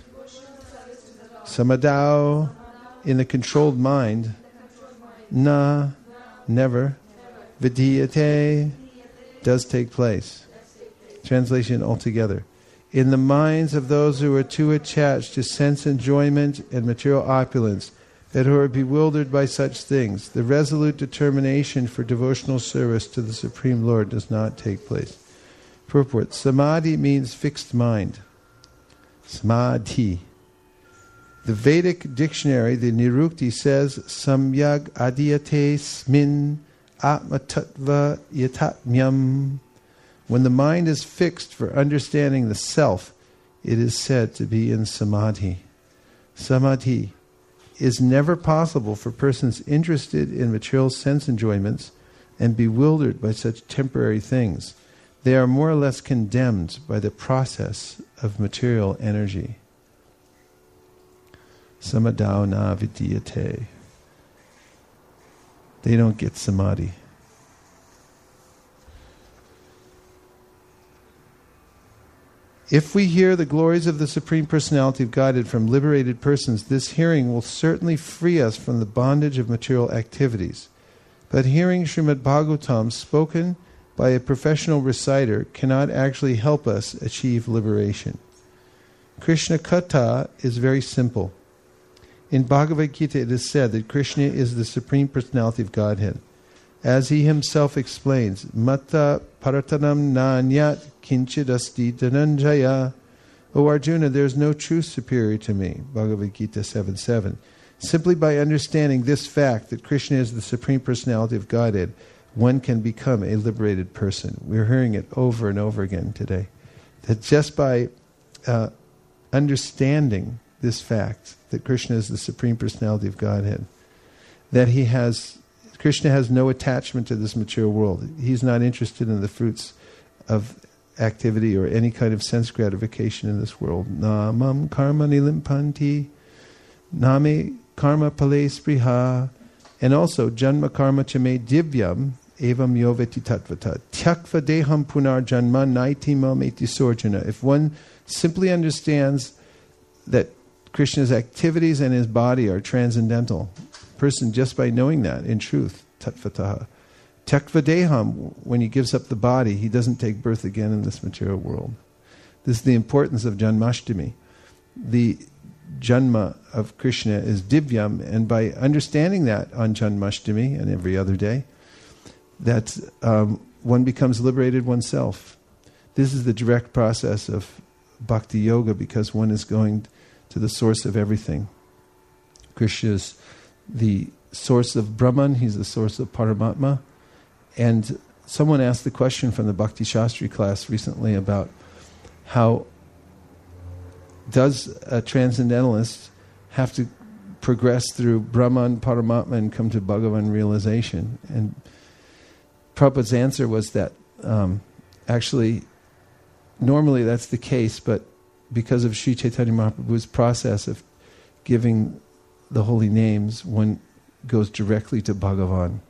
Speaker 1: Samadao, in the controlled mind. Na, never. Vidiyate, does take place. Translation altogether. In the minds of those who are too attached to sense enjoyment and material opulence, and who are bewildered by such things, the resolute determination for devotional service to the Supreme Lord does not take place. Purport. Samadhi means fixed mind. Samadhi. The Vedic dictionary, the Nirukti, says, Samyag adhyate smin atmatattva yatatmyam. When the mind is fixed for understanding the self, it is said to be in samadhi. Samadhi is never possible for persons interested in material sense enjoyments and bewildered by such temporary things. They are more or less condemned by the process of material energy. Samadao na vidiyate. They don't get samadhi. If we hear the glories of the Supreme Personality of Godhead from liberated persons, this hearing will certainly free us from the bondage of material activities. But hearing Srimad Bhagavatam spoken by a professional reciter cannot actually help us achieve liberation. Krishna Katha is very simple. In Bhagavad Gita it is said that Krishna is the Supreme Personality of Godhead. As he himself explains, Mata Paratanam Nanyat Kinchid Asti Dhananjaya. O Arjuna, there is no truth superior to me. Bhagavad Gita 7:7. Simply by understanding this fact that Krishna is the Supreme Personality of Godhead, one can become a liberated person. We're hearing it over and over again today. That just by understanding this fact that Krishna is the Supreme Personality of Godhead, that Krishna has no attachment to this material world. He's not interested in the fruits of activity or any kind of sense gratification in this world. Namam karma nilimpanti, name karma pale spriha, and also janma karma chame divyam evam yoveti tatvata tyakva deham punar janma naitimam eti sorjana. If one simply understands that Krishna's activities and his body are transcendental, person just by knowing that in truth, tatvataha. Tyakva deham, when he gives up the body, he doesn't take birth again in this material world. This is the importance of Janmashtami. The Janma of Krishna is divyam, and by understanding that on Janmashtami and every other day, that one becomes liberated oneself. This is the direct process of bhakti yoga, because one is going to the source of everything. Krishna is the source of Brahman, he's the source of Paramatma. And someone asked the question from the Bhakti Shastri class recently about how does a transcendentalist have to progress through Brahman, Paramatma, and come to Bhagavan realization? And Prabhupada's answer was that actually, normally that's the case, but because of Sri Chaitanya Mahaprabhu's process of giving the holy names, one goes directly to Bhagavan.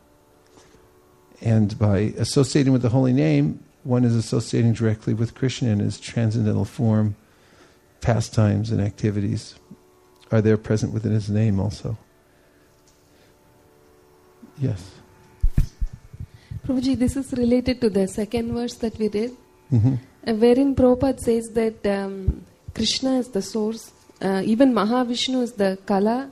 Speaker 1: And by associating with the holy name, one is associating directly with Krishna in his transcendental form. Pastimes and activities are there present within his name also. Yes.
Speaker 6: Prabhuji, this is related to the second verse that we read,
Speaker 1: Mm-hmm.
Speaker 6: wherein Prabhupada says that Krishna is the source, even Mahavishnu is the Kala.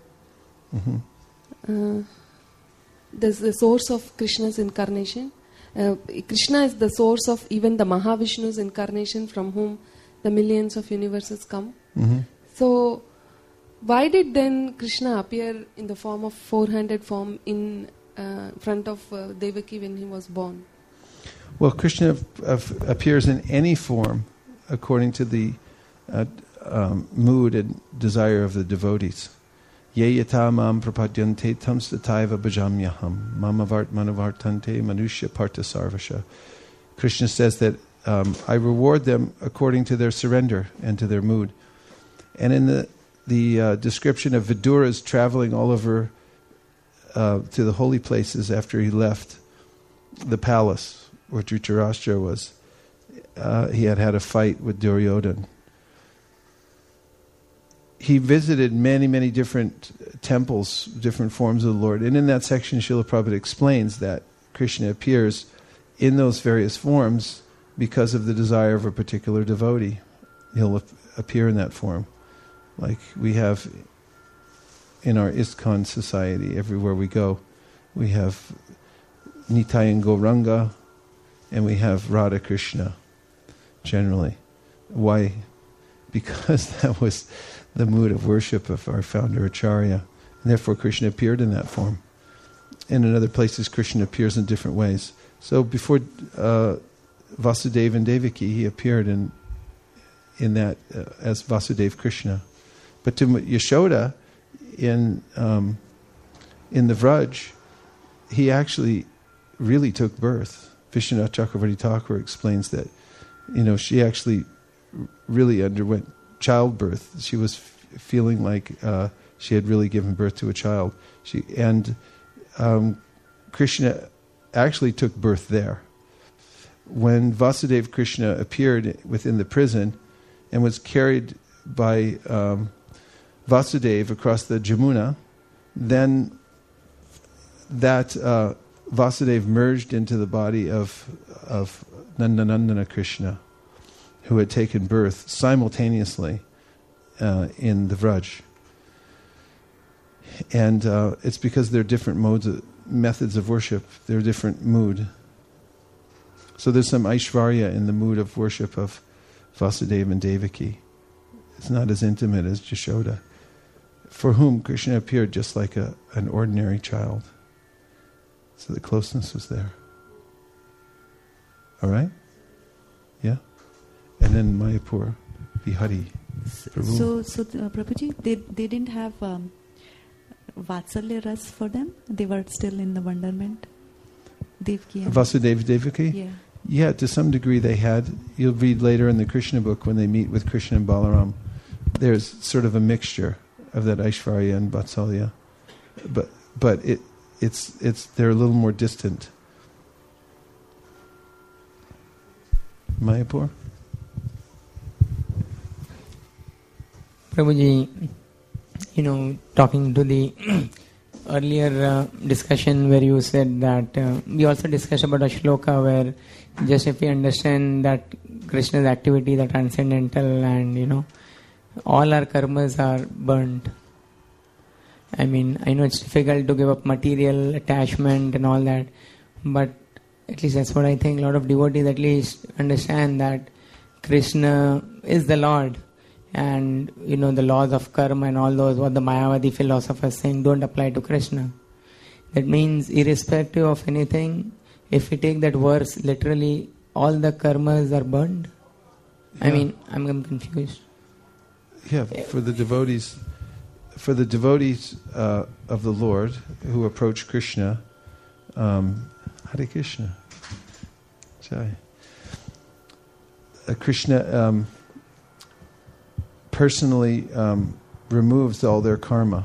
Speaker 1: Mm-hmm.
Speaker 6: There's the source of Krishna's incarnation. Krishna is the source of even the Mahavishnu's incarnation from whom the millions of universes come.
Speaker 1: Mm-hmm.
Speaker 6: So, why did then Krishna appear in the form of 400 form in front of Devaki when he was born?
Speaker 1: Well, Krishna appears in any form according to the mood and desire of the devotees. Ye yata mam prapadyante tam stataiva bhajamyaham mamavart manavartante manushya partha sarvasha. Krishna says that I reward them according to their surrender and to their mood. And in the description of Vidura's traveling all over to the holy places after he left the palace where Dhritarashtra was, he had a fight with Duryodhana. He visited many, many different temples, different forms of the Lord. And in that section, Srila Prabhupada explains that Krishna appears in those various forms because of the desire of a particular devotee. He'll appear in that form. Like we have in our ISKCON society, everywhere we go, we have Nitai and Gauranga, and we have Radha Krishna, generally. Why? Because that was the mood of worship of our founder Acharya. And therefore Krishna appeared in that form. And in other places Krishna appears in different ways. So before Vasudeva and Devaki, he appeared in that as Vasudeva Krishna. But to Yashoda in the Vraj, he actually really took birth. Vishwanath Chakravarti Thakur explains that, she actually really underwent childbirth. She was feeling like she had really given birth to a child. Krishna actually took birth there. When Vasudeva Krishna appeared within the prison and was carried by Vasudeva across the Jamuna, then that Vasudeva merged into the body of Nandanandana Krishna, who had taken birth simultaneously in the Vraj. And it's because they're different methods of worship. They're different mood. So there's some Aishvarya in the mood of worship of Vasudeva and Devaki. It's not as intimate as Yashoda, for whom Krishna appeared just like an ordinary child. So the closeness was there. All right? Yeah? And then Mayapur, Bihari. Prabhu.
Speaker 5: So Prabhuji, they didn't have Vatsalya Ras for them? They were still in the wonderment? Devaki and
Speaker 1: Vasudeva, Devaki?
Speaker 5: Yeah.
Speaker 1: Yeah, to some degree they had. You'll read later in the Krishna book when they meet with Krishna and Balaram. There's sort of a mixture of that Aishvarya and Vatsalya. But it's they're a little more distant. Mayapur?
Speaker 4: Prabhuji, talking to the earlier discussion where you said that we also discussed about a shloka where just if we understand that Krishna's activities are transcendental and all our karmas are burnt. I mean, I know it's difficult to give up material attachment and all that, but at least that's what I think. A lot of devotees at least understand that Krishna is the Lord, and the laws of karma and all those what the Mayavadi philosophers saying don't apply to Krishna. That means irrespective of anything, if we take that verse literally, all the karmas are burned. Yeah. I mean, I'm confused.
Speaker 1: Yeah, for the devotees of the Lord who approach Krishna, Hare Krishna, Jai. Krishna personally removes all their karma.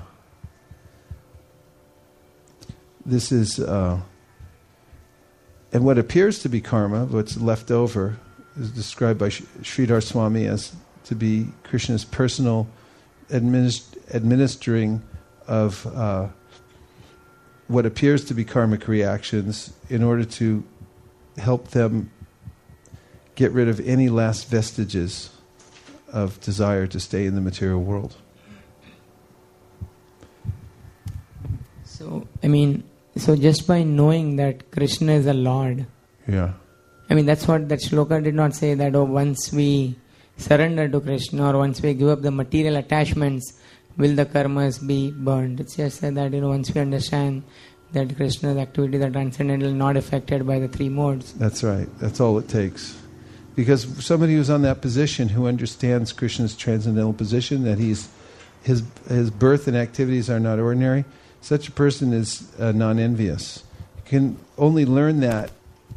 Speaker 1: This is, and what appears to be karma, what's left over, is described by Sridhar Swami as to be Krishna's personal administering of what appears to be karmic reactions in order to help them get rid of any last vestiges of desire to stay in the material world.
Speaker 4: So just by knowing that Krishna is a Lord,
Speaker 1: Yeah.
Speaker 4: I mean, that's what that shloka did not say, that once we surrender to Krishna or once we give up the material attachments, will the karmas be burned. It's just said that, once we understand that Krishna's activities are transcendental, not affected by the three modes.
Speaker 1: That's right. That's all it takes. Because somebody who's on that position, who understands Krishna's transcendental position, that his birth and activities are not ordinary, such a person is non-envious. You can only learn that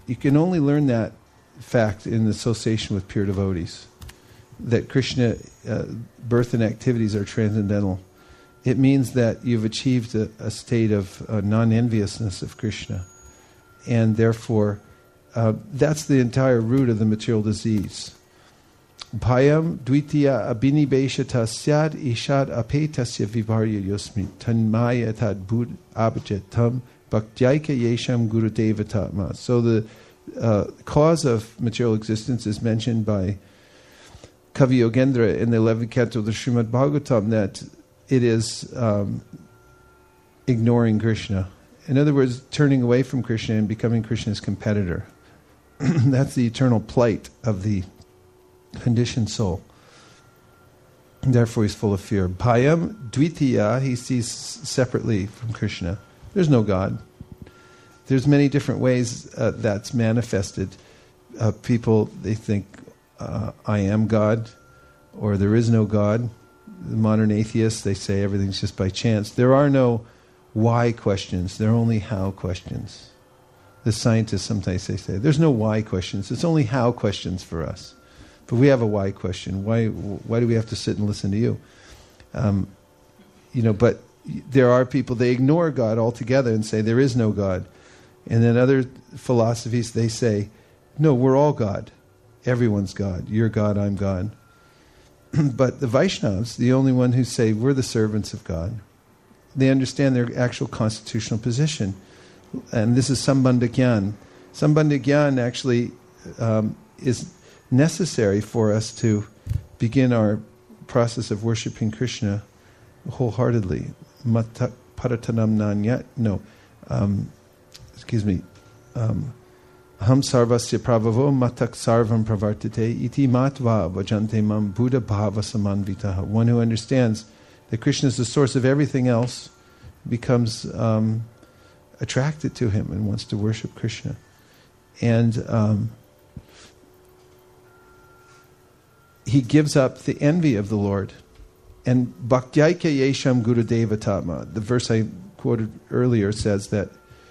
Speaker 1: fact in association with pure devotees. That Krishna birth and activities are transcendental. It means that you've achieved a state of non-enviousness of Krishna. And therefore, that's the entire root of the material disease. Bhayam dvitiya abhinibeshata syad ishad apetasya vivarya yosmi tanmaya tad bud abhajatam bhaktyaika yesham gurudeva tatma. So the cause of material existence is mentioned by Kavi Yogendra in the 11th canto of the Srimad Bhagavatam, that it is ignoring Krishna. In other words, turning away from Krishna and becoming Krishna's competitor. That's the eternal plight of the conditioned soul. And therefore he's full of fear. Bhayam dvitiya, he sees separately from Krishna. There's no God. There's many different ways that's manifested. People, they think, I am God, or there is no God. The modern atheists, they say everything's just by chance. There are no why questions. There are only how questions. The scientists sometimes they say, there's no why questions. It's only how questions for us. But we have a why question. Why do we have to sit and listen to you? But there are people, they ignore God altogether and say there is no God. And then other philosophies, they say, no, we're all God. Everyone's God. You're God, I'm God. But the Vaishnavas, the only one who say we're the servants of God, they understand their actual constitutional position. And this is Sambandha Gyan. Sambandha Gyan actually is necessary for us to begin our process of worshipping Krishna wholeheartedly. Matak paratanam nanyat. No. Aham sarvasya pravavo matak sarvam pravartate iti matva vajante mam buddha bhava samanvitaha. One who understands that Krishna is the source of everything else becomes attracted to him and wants to worship Krishna. And he gives up the envy of the Lord. And bhaktyaika yesham gurudeva tatma, the verse I quoted earlier, says that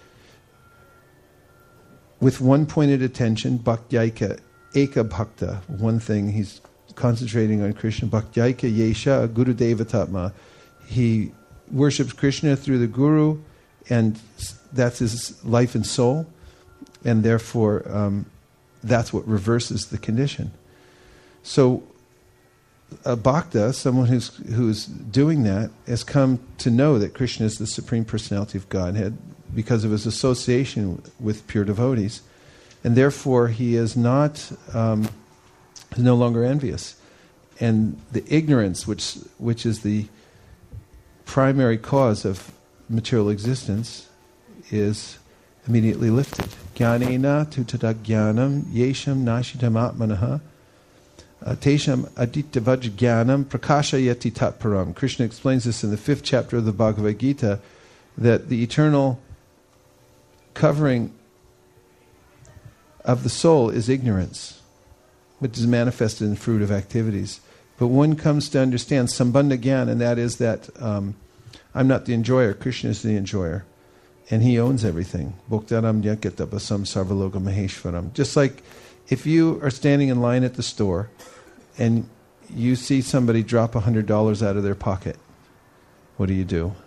Speaker 1: with one pointed attention, bhaktyaika, eka bhakta, one thing, he's concentrating on Krishna. Bhaktyaika yesha gurudeva tatma. He worships Krishna through the Guru, and that's his life and soul, and therefore that's what reverses the condition. So a bhakta, someone who's doing that, has come to know that Krishna is the Supreme Personality of Godhead because of his association with pure devotees, and therefore he is not no longer envious, and the ignorance which is the primary cause of material existence is immediately lifted. Jnanena tutadagyanam yesham nashitam atmanaha tesham adityavaj jnanam prakashayati tatparam. Krishna explains this in the 5th chapter of the Bhagavad Gita, that the eternal covering of the soul is ignorance, which is manifested in the fruit of activities. But one comes to understand Sambandha Gyan, and that is that I'm not the enjoyer, Krishna is the enjoyer. And he owns everything. Bhoktaram yakyatabasam sarvaloka maheshwaram. Just like if you are standing in line at the store and you see somebody drop $100 out of their pocket, what do?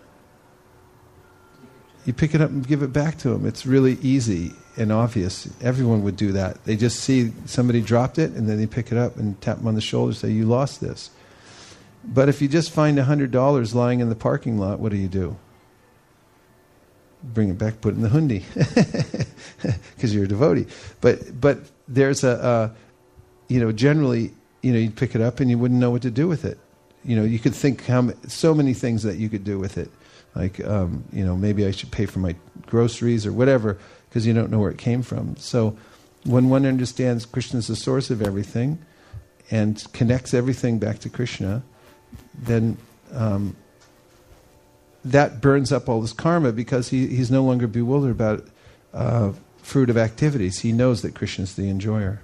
Speaker 1: You pick it up and give it back to them. It's really easy and obvious. Everyone would do that. They just see somebody dropped it, and then they pick it up and tap them on the shoulder and say, you lost this. But if you just find $100 lying in the parking lot, what do? Bring it back, put it in the hundi, because you're a devotee. But there's generally, you'd pick it up and you wouldn't know what to do with it. You could think so many things that you could do with it. Like, maybe I should pay for my groceries or whatever, because you don't know where it came from. So When one understands Krishna is the source of everything and connects everything back to Krishna, then that burns up all his karma, because he's no longer bewildered about fruit of activities. He knows that Krishna is the enjoyer.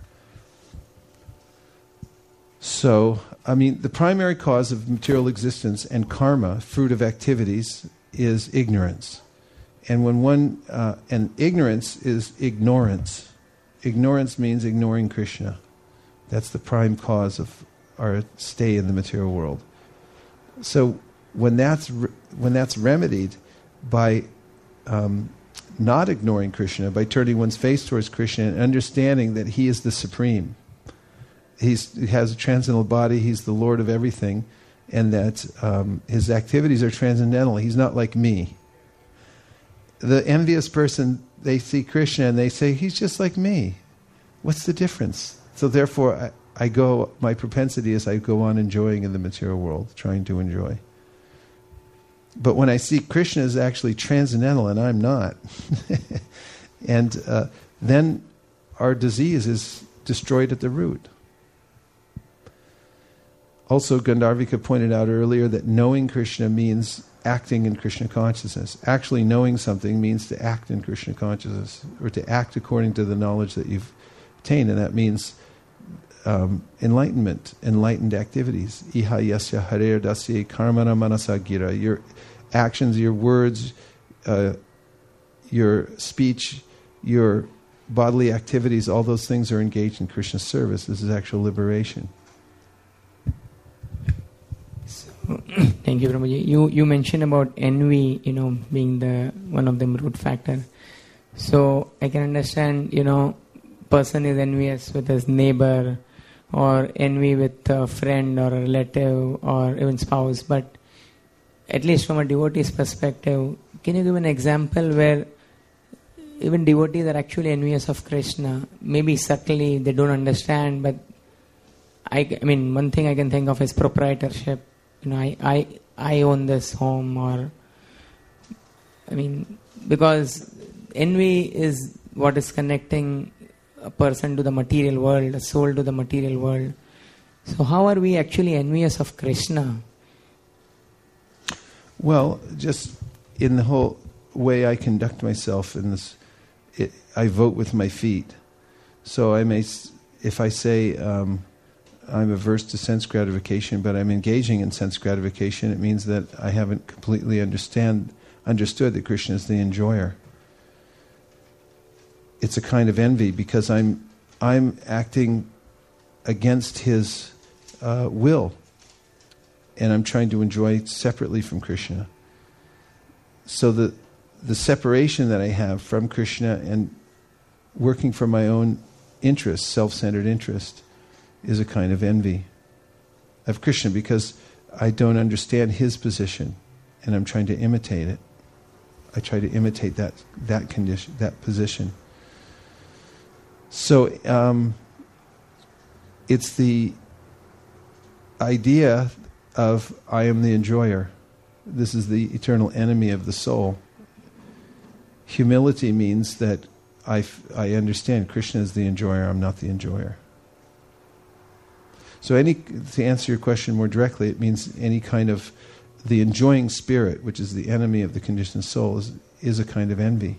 Speaker 1: So, I mean, the primary cause of material existence and karma, fruit of activities, is ignorance. And when and ignorance is ignorance. Ignorance means ignoring Krishna. That's the prime cause of our stay in the material world. So when that's remedied by not ignoring Krishna, by turning one's face towards Krishna and understanding that He is the Supreme, He has a transcendental body, He's the Lord of everything, and that His activities are transcendental. He's not like me. The envious person, they see Krishna and they say, He's just like me. What's the difference? So therefore, my propensity is I go on enjoying in the material world, trying to enjoy. But when I see Krishna is actually transcendental and I'm not, and then our disease is destroyed at the root. Also, Gandharvika pointed out earlier that knowing Krishna means acting in Krishna consciousness. Actually knowing something means to act in Krishna consciousness, or to act according to the knowledge that you've attained, and that means enlightenment, enlightened activities. Iha yasya harer dasya karmana manasa gira. Your actions, your words, your speech, your bodily activities, all those things are engaged in Krishna's service. This is actual liberation.
Speaker 4: Thank you, Prabhuji. You mentioned about envy, being the one of the root factor. So I can understand, person is envious with his neighbor, or envy with a friend or a relative or even spouse. But at least from a devotee's perspective, can you give an example where even devotees are actually envious of Krishna? Maybe subtly they don't understand, but I mean, one thing I can think of is proprietorship. I own this home, or because envy is what is connecting a person to the material world, a soul to the material world. So how are we actually envious of Krishna?
Speaker 1: Well, just in the whole way I conduct myself in this, I vote with my feet. So if I say I'm averse to sense gratification, but I'm engaging in sense gratification, it means that I haven't completely understood that Krishna is the enjoyer. It's a kind of envy, because I'm acting against His will, and I'm trying to enjoy separately from Krishna. So the separation that I have from Krishna and working for my own interest, self-centered interest, is a kind of envy of Krishna, because I don't understand His position and I'm trying to imitate it. I try to imitate that condition, that position. So it's the idea of I am the enjoyer. This is the eternal enemy of the soul. Humility means that I understand Krishna is the enjoyer, I'm not the enjoyer. So to answer your question more directly, it means any kind of the enjoying spirit, which is the enemy of the conditioned soul, is a kind of envy.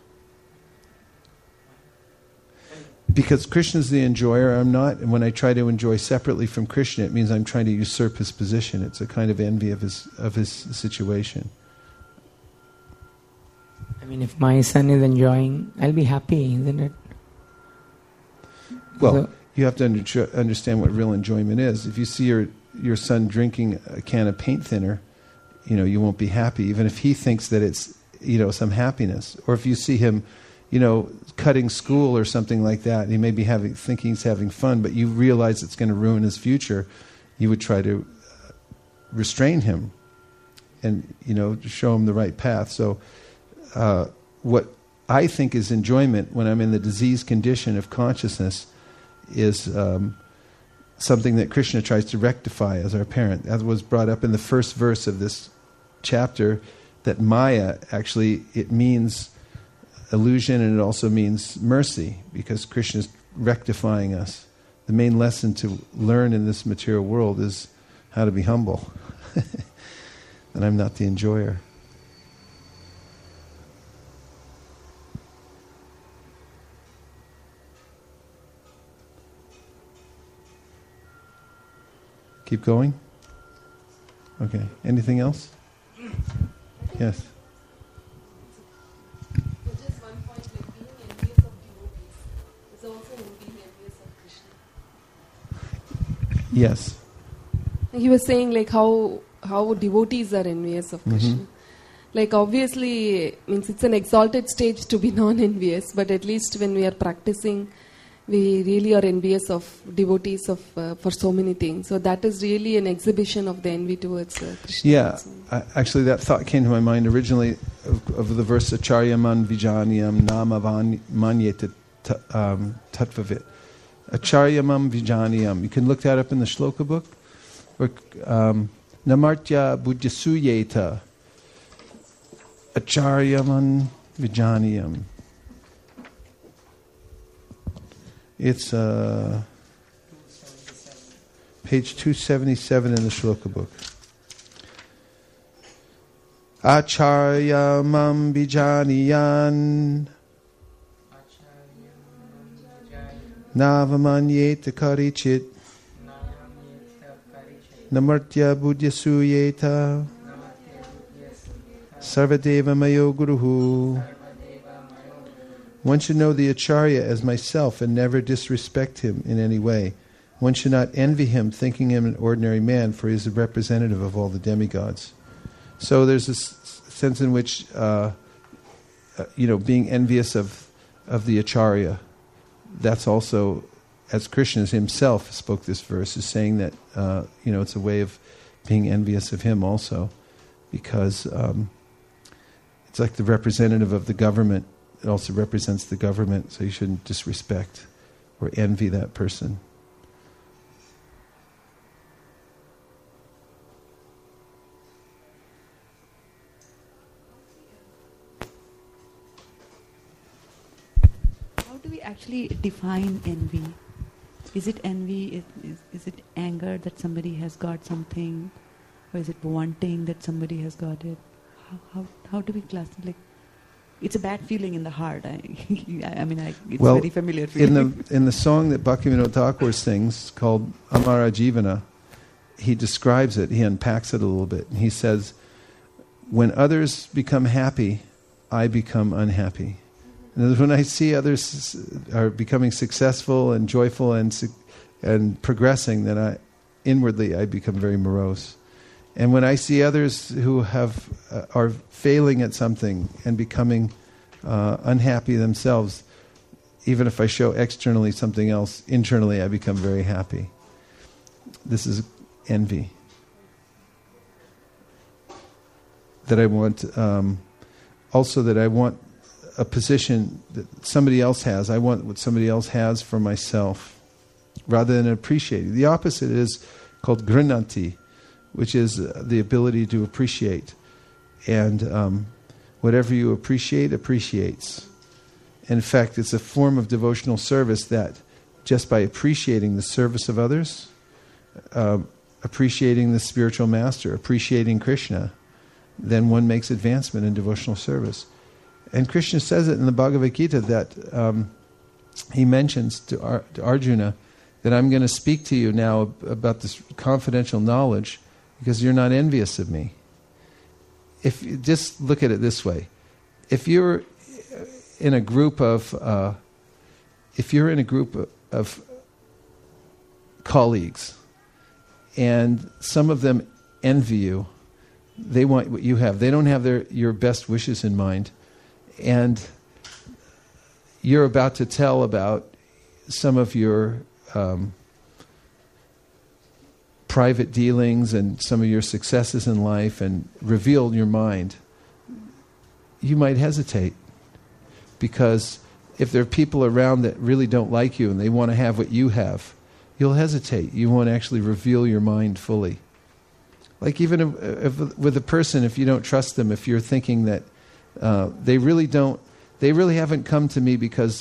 Speaker 1: Because Krishna is the enjoyer, I'm not, and when I try to enjoy separately from Krishna, it means I'm trying to usurp His position. It's a kind of envy of his situation.
Speaker 4: If my son is enjoying, I'll be happy, isn't it?
Speaker 1: Well, you have to understand what real enjoyment is. If you see your son drinking a can of paint thinner, you won't be happy, even if he thinks that it's, some happiness. Or if you see him, cutting school or something like that, he may be thinking he's having fun, but you realize it's going to ruin his future, you would try to restrain him and, to show him the right path. So what I think is enjoyment when I'm in the diseased condition of consciousness is something that Krishna tries to rectify as our parent. That was brought up in the first verse of this chapter, that Maya, actually, it means illusion, and it also means mercy, because Krishna is rectifying us. The main lesson to learn in this material world is how to be humble. And I'm not the enjoyer. Keep going? Okay. Anything else? Yes.
Speaker 6: Just one point, like being envious of devotees is also being envious of Krishna.
Speaker 1: Yes.
Speaker 6: He was saying like how devotees are envious of Krishna. Like obviously, means it's an exalted stage to be non-envious, but at least when we are practicing, we really are envious of devotees of for so many things. So that is really an exhibition of the envy towards Krishna.
Speaker 1: Yeah, actually that thought came to my mind originally of the verse Acharyamam Vijaniyam Nama Manyeta Tattvavit. Acharyamam Vijaniyam. You can look that up in the shloka book. Or Namartya Buddhyasuyeta Acharyamam Vijaniyam. It's page 277 in the shloka book. Acharyamam Vijaniyan Navamanyeta Karichit Namartya Buddhyasuyeta Sarvadeva Mayo Guruhu. One should know the Acharya as myself and never disrespect him in any way. One should not envy him, thinking him an ordinary man, for he is a representative of all the demigods. So there's this sense in which, being envious of the Acharya, that's also, as Krishna himself spoke this verse, is saying that, it's a way of being envious of him also, because it's like the representative of the government. It also represents the government, so you shouldn't disrespect or envy that person.
Speaker 5: How do we actually define envy? Is it envy? Is it anger that somebody has got something? Or is it wanting that somebody has got it? How do we classify? Like, it's a bad feeling in the heart. It's very familiar feeling.
Speaker 1: In the song that Bhaktivinoda Thakur sings called Amara Jivana, he describes it, he unpacks it a little bit. And he says, when others become happy, I become unhappy. And when I see others are becoming successful and joyful and progressing, then inwardly I become very morose. And when I see others who are failing at something and becoming unhappy themselves, even if I show externally something else, internally I become very happy. This is envy. That I want, also that I want a position that somebody else has. I want what somebody else has for myself, rather than appreciating. The opposite is called grinanti, which is the ability to appreciate. And whatever you appreciate, appreciates. In fact, it's a form of devotional service that just by appreciating the service of others, appreciating the spiritual master, appreciating Krishna, then one makes advancement in devotional service. And Krishna says it in the Bhagavad Gita that he mentions to Arjuna that I'm going to speak to you now about this confidential knowledge because you're not envious of me. If you just look at it this way, if you're in a group of colleagues, and some of them envy you, they want what you have. They don't have your best wishes in mind, and you're about to tell about some of your private dealings and some of your successes in life and reveal your mind, you might hesitate. Because if there are people around that really don't like you and they want to have what you have, you'll hesitate. You won't actually reveal your mind fully. Like even with a person, if you don't trust them, if you're thinking that they really don't they really haven't come to me because,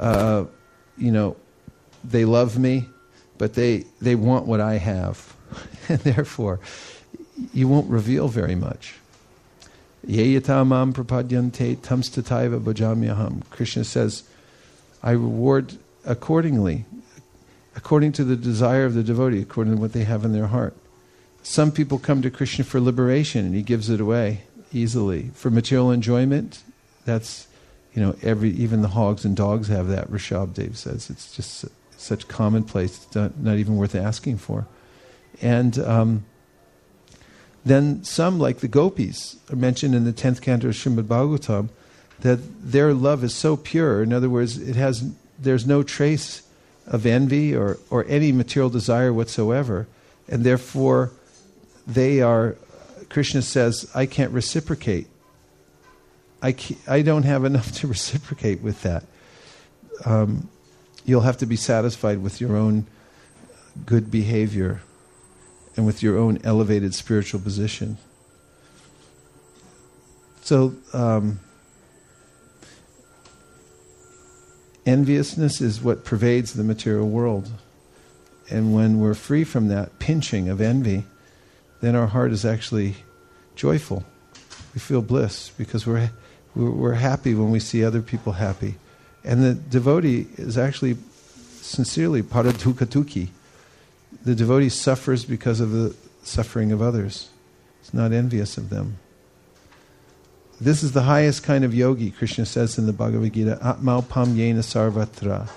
Speaker 1: they love me, but they want what I have. And therefore, you won't reveal very much. Ye yatamam prapadyante tamstataiva bhajamyaham. Krishna says, I reward accordingly, according to the desire of the devotee, according to what they have in their heart. Some people come to Krishna for liberation, and he gives it away easily. For material enjoyment, that's, even the hogs and dogs have that, Rishabdev says. It's just such commonplace, it's not even worth asking for. And then some, like the gopis, are mentioned in the 10th canto of Srimad Bhagavatam, that their love is so pure. In other words, there's no trace of envy or any material desire whatsoever. And therefore, Krishna says, I can't reciprocate. I don't have enough to reciprocate with that. You'll have to be satisfied with your own good behavior and with your own elevated spiritual position. So, enviousness is what pervades the material world. And when we're free from that pinching of envy, then our heart is actually joyful. We feel bliss because we're happy when we see other people happy. And the devotee is actually sincerely paradukatuki. The devotee suffers because of the suffering of others. It's not envious of them. This is the highest kind of yogi, Krishna says in the Bhagavad Gita, Atmaupam yena sarvatra.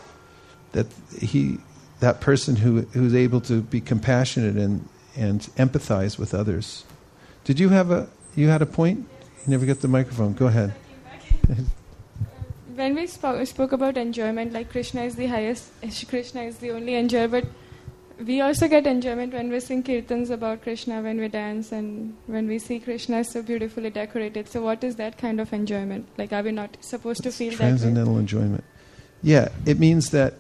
Speaker 1: That person who's able to be compassionate and empathize with others. You had a point? You never get the microphone. Go ahead.
Speaker 7: When we spoke about enjoyment, like Krishna is the highest, Krishna is the only enjoyer, but we also get enjoyment when we sing kirtans about Krishna, when we dance, and when we see Krishna so beautifully decorated. So what is that kind of enjoyment? Like, are we not supposed to feel that way?
Speaker 1: Transcendental enjoyment. Yeah, it means that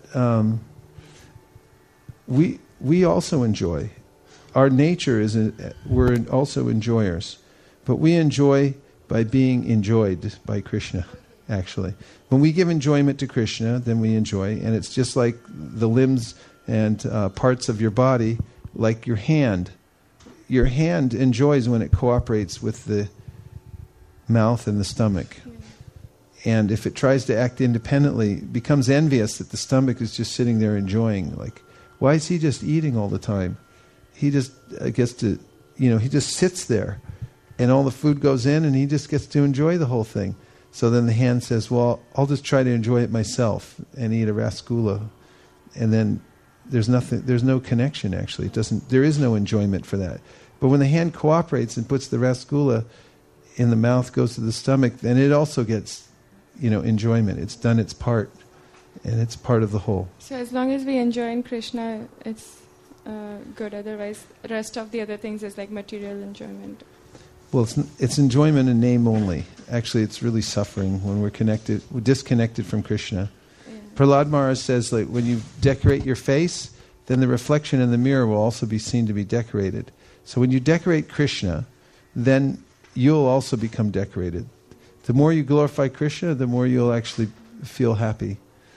Speaker 1: we also enjoy. Our nature is, we're also enjoyers. But we enjoy by being enjoyed by Krishna, actually. When we give enjoyment to Krishna, then we enjoy. And it's just like the limbs and parts of your body, like your hand. Your hand enjoys when it cooperates with the mouth and the stomach. And if it tries to act independently, it becomes envious that the stomach is just sitting there enjoying. Like, why is he just eating all the time? He just gets to, he just sits there. And all the food goes in and he just gets to enjoy the whole thing. So then the hand says, well, I'll just try to enjoy it myself and eat a rasgula. And then there's no connection actually. There is no enjoyment for that. But when the hand cooperates and puts the rasgula in the mouth, goes to the stomach, then it also gets, enjoyment. It's done its part and it's part of the whole.
Speaker 7: So as long as we enjoy in Krishna, it's good. Otherwise, the rest of the other things is like material enjoyment.
Speaker 1: Well, it's enjoyment in name only. Actually, it's really suffering when we're disconnected from Krishna. Yeah. Prahlad Maharaj says, like, when you decorate your face, then the reflection in the mirror will also be seen to be decorated. So when you decorate Krishna, then you'll also become decorated. The more you glorify Krishna, the more you'll actually feel happy.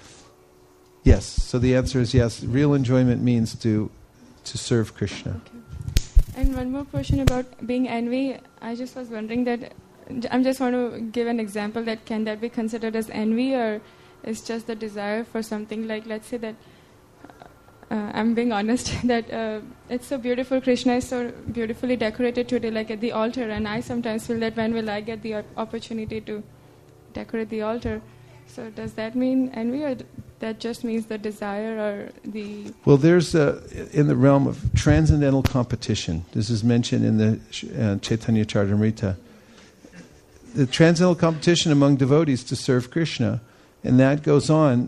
Speaker 1: Yes, so the answer is yes. Real enjoyment means to serve Krishna.
Speaker 7: Okay. And one more question about being envy. I just was wondering that, I just want to give an example that can that be considered as envy, or is just the desire for something, like, let's say that, I'm being honest, that it's so beautiful, Krishna is so beautifully decorated today, like at the altar, and I sometimes feel that when will I get the opportunity to decorate the altar? So does that mean envy, or that just means the desire or the...
Speaker 1: Well, there's, in the realm of transcendental competition, this is mentioned in the Chaitanya Charitamrita, the transcendental competition among devotees to serve Krishna, and that goes on,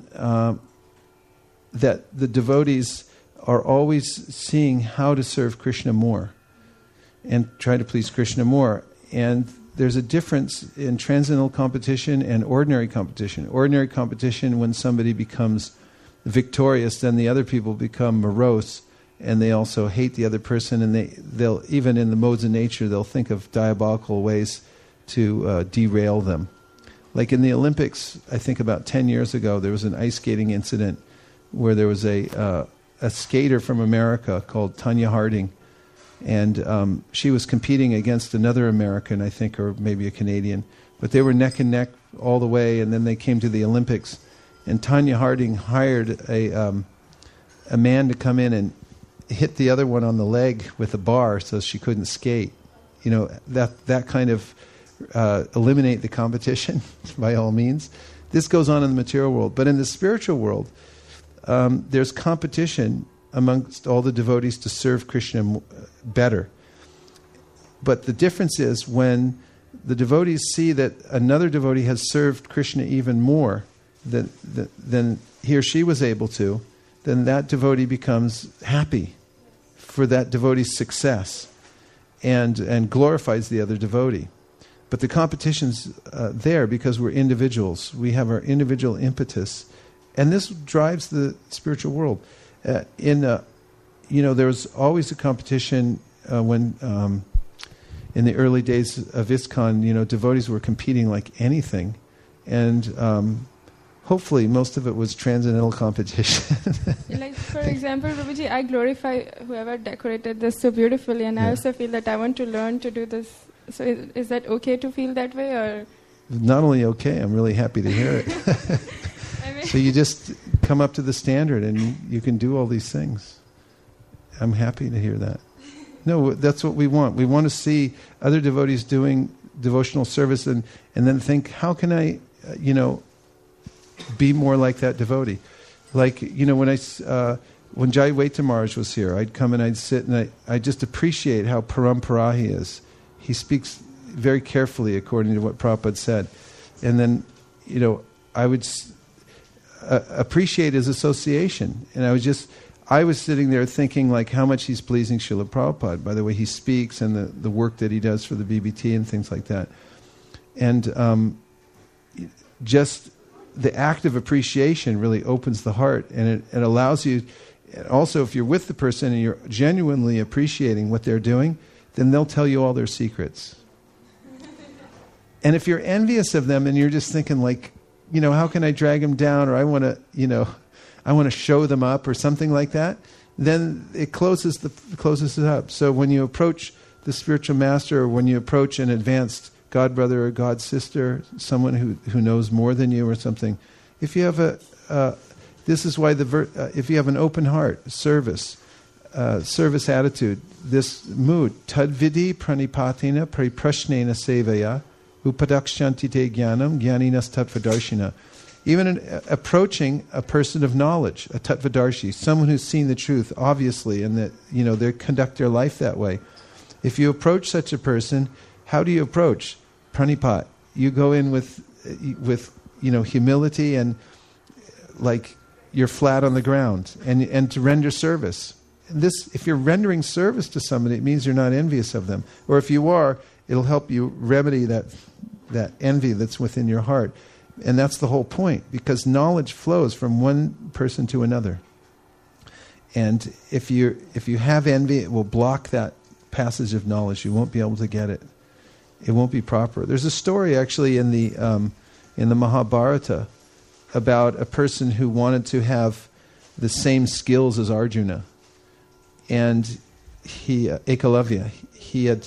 Speaker 1: that the devotees are always seeing how to serve Krishna more and try to please Krishna more. And there's a difference in transcendental competition and ordinary competition. Ordinary competition, when somebody becomes victorious, then the other people become morose, and they also hate the other person, and they'll even in the modes of nature, they'll think of diabolical ways to derail them. Like in the Olympics, I think about 10 years ago, there was an ice skating incident where there was a skater from America called Tanya Harding, and she was competing against another American, I think, or maybe a Canadian, but they were neck and neck all the way, and then they came to the Olympics, and Tanya Harding hired a man to come in and hit the other one on the leg with a bar so she couldn't skate. You know, that kind of eliminate the competition by all means. This goes on in the material world. But in the spiritual world, there's competition amongst all the devotees to serve Krishna better. But the difference is when the devotees see that another devotee has served Krishna even more than he or she was able to, then that devotee becomes happy for that devotee's success and glorifies the other devotee. But the competition's there because we're individuals. We have our individual impetus. And this drives the spiritual world. There was always a competition when in the early days of ISKCON, devotees were competing like anything. And hopefully most of it was transcendental competition.
Speaker 7: Like, for example, Prabhuji, I glorify whoever decorated this so beautifully, and I also feel that I want to learn to do this. So is that okay to feel that way? Or
Speaker 1: not only okay, I'm really happy to hear it. So you just come up to the standard and you can do all these things. I'm happy to hear that. No, that's what we want. We want to see other devotees doing devotional service and then think, how can I, be more like that devotee? Like, when Jai Maharaj was here, I'd come and I'd sit and I just appreciate how parampara he is. He speaks very carefully according to what Prabhupada said. And then, I would appreciate his association. And I was sitting there thinking like how much he's pleasing Srila Prabhupada by the way he speaks and the work that he does for the BBT and things like that. And just the act of appreciation really opens the heart, and it allows you, also if you're with the person and you're genuinely appreciating what they're doing, then they'll tell you all their secrets. And if you're envious of them and you're just thinking like, how can I drag them down, or I want to show them up or something like that, then it closes it up. So when you approach the spiritual master, or when you approach an advanced god brother or god sister, someone who knows more than you or something, if you have this is why if you have an open heart, service attitude, this mood, tadvidi pranipatina pariprashnena sevaya upadakshanti te jnanam jnaninas tattvadarshina. Even approaching a person of knowledge, a tattvadarshi, someone who's seen the truth, obviously, and that they conduct their life that way. If you approach such a person, how do you approach? Pranipat. You go in with humility and like you're flat on the ground, and to render service. And if you're rendering service to somebody, it means you're not envious of them. Or if you are, it'll help you remedy that envy that's within your heart. And that's the whole point, because knowledge flows from one person to another. And if you have envy, it will block that passage of knowledge. You won't be able to get it. It won't be proper. There's a story actually in the Mahabharata about a person who wanted to have the same skills as Arjuna, and Ekalavya, he had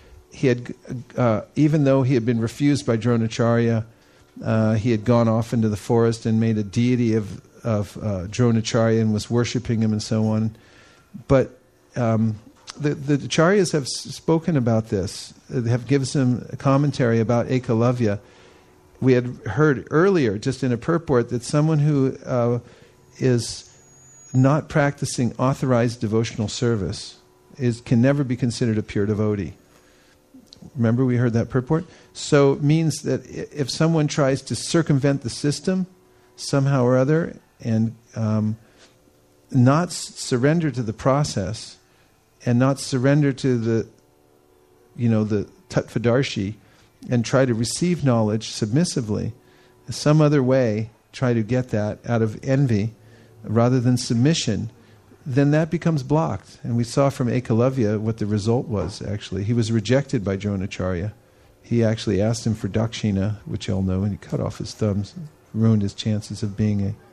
Speaker 1: even though he had been refused by Dronacharya, he had gone off into the forest and made a deity of Dronacharya and was worshipping him and so on. But the Acharyas have spoken about this. They have given some commentary about Ekalavya. We had heard earlier, just in a purport, that someone who is not practicing authorized devotional service can never be considered a pure devotee. Remember, we heard that purport? So it means that if someone tries to circumvent the system somehow or other and not surrender to the process and not surrender to the tattvadarshi and try to receive knowledge submissively, some other way try to get that out of envy rather than submission, then that becomes blocked. And we saw from Ekalavya what the result was, actually. He was rejected by Dronacharya he actually asked him for dakshina, which you all know, and he cut off his thumbs, ruined his chances of being a...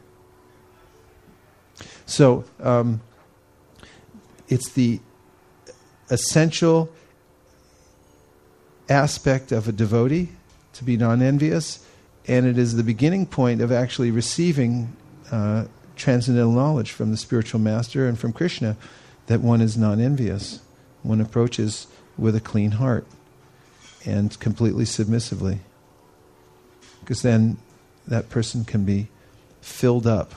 Speaker 1: So, it's the essential aspect of a devotee to be non-envious, and it is the beginning point of actually receiving transcendental knowledge from the spiritual master and from Krishna, that one is non-envious. One approaches with a clean heart and completely submissively, because then that person can be filled up.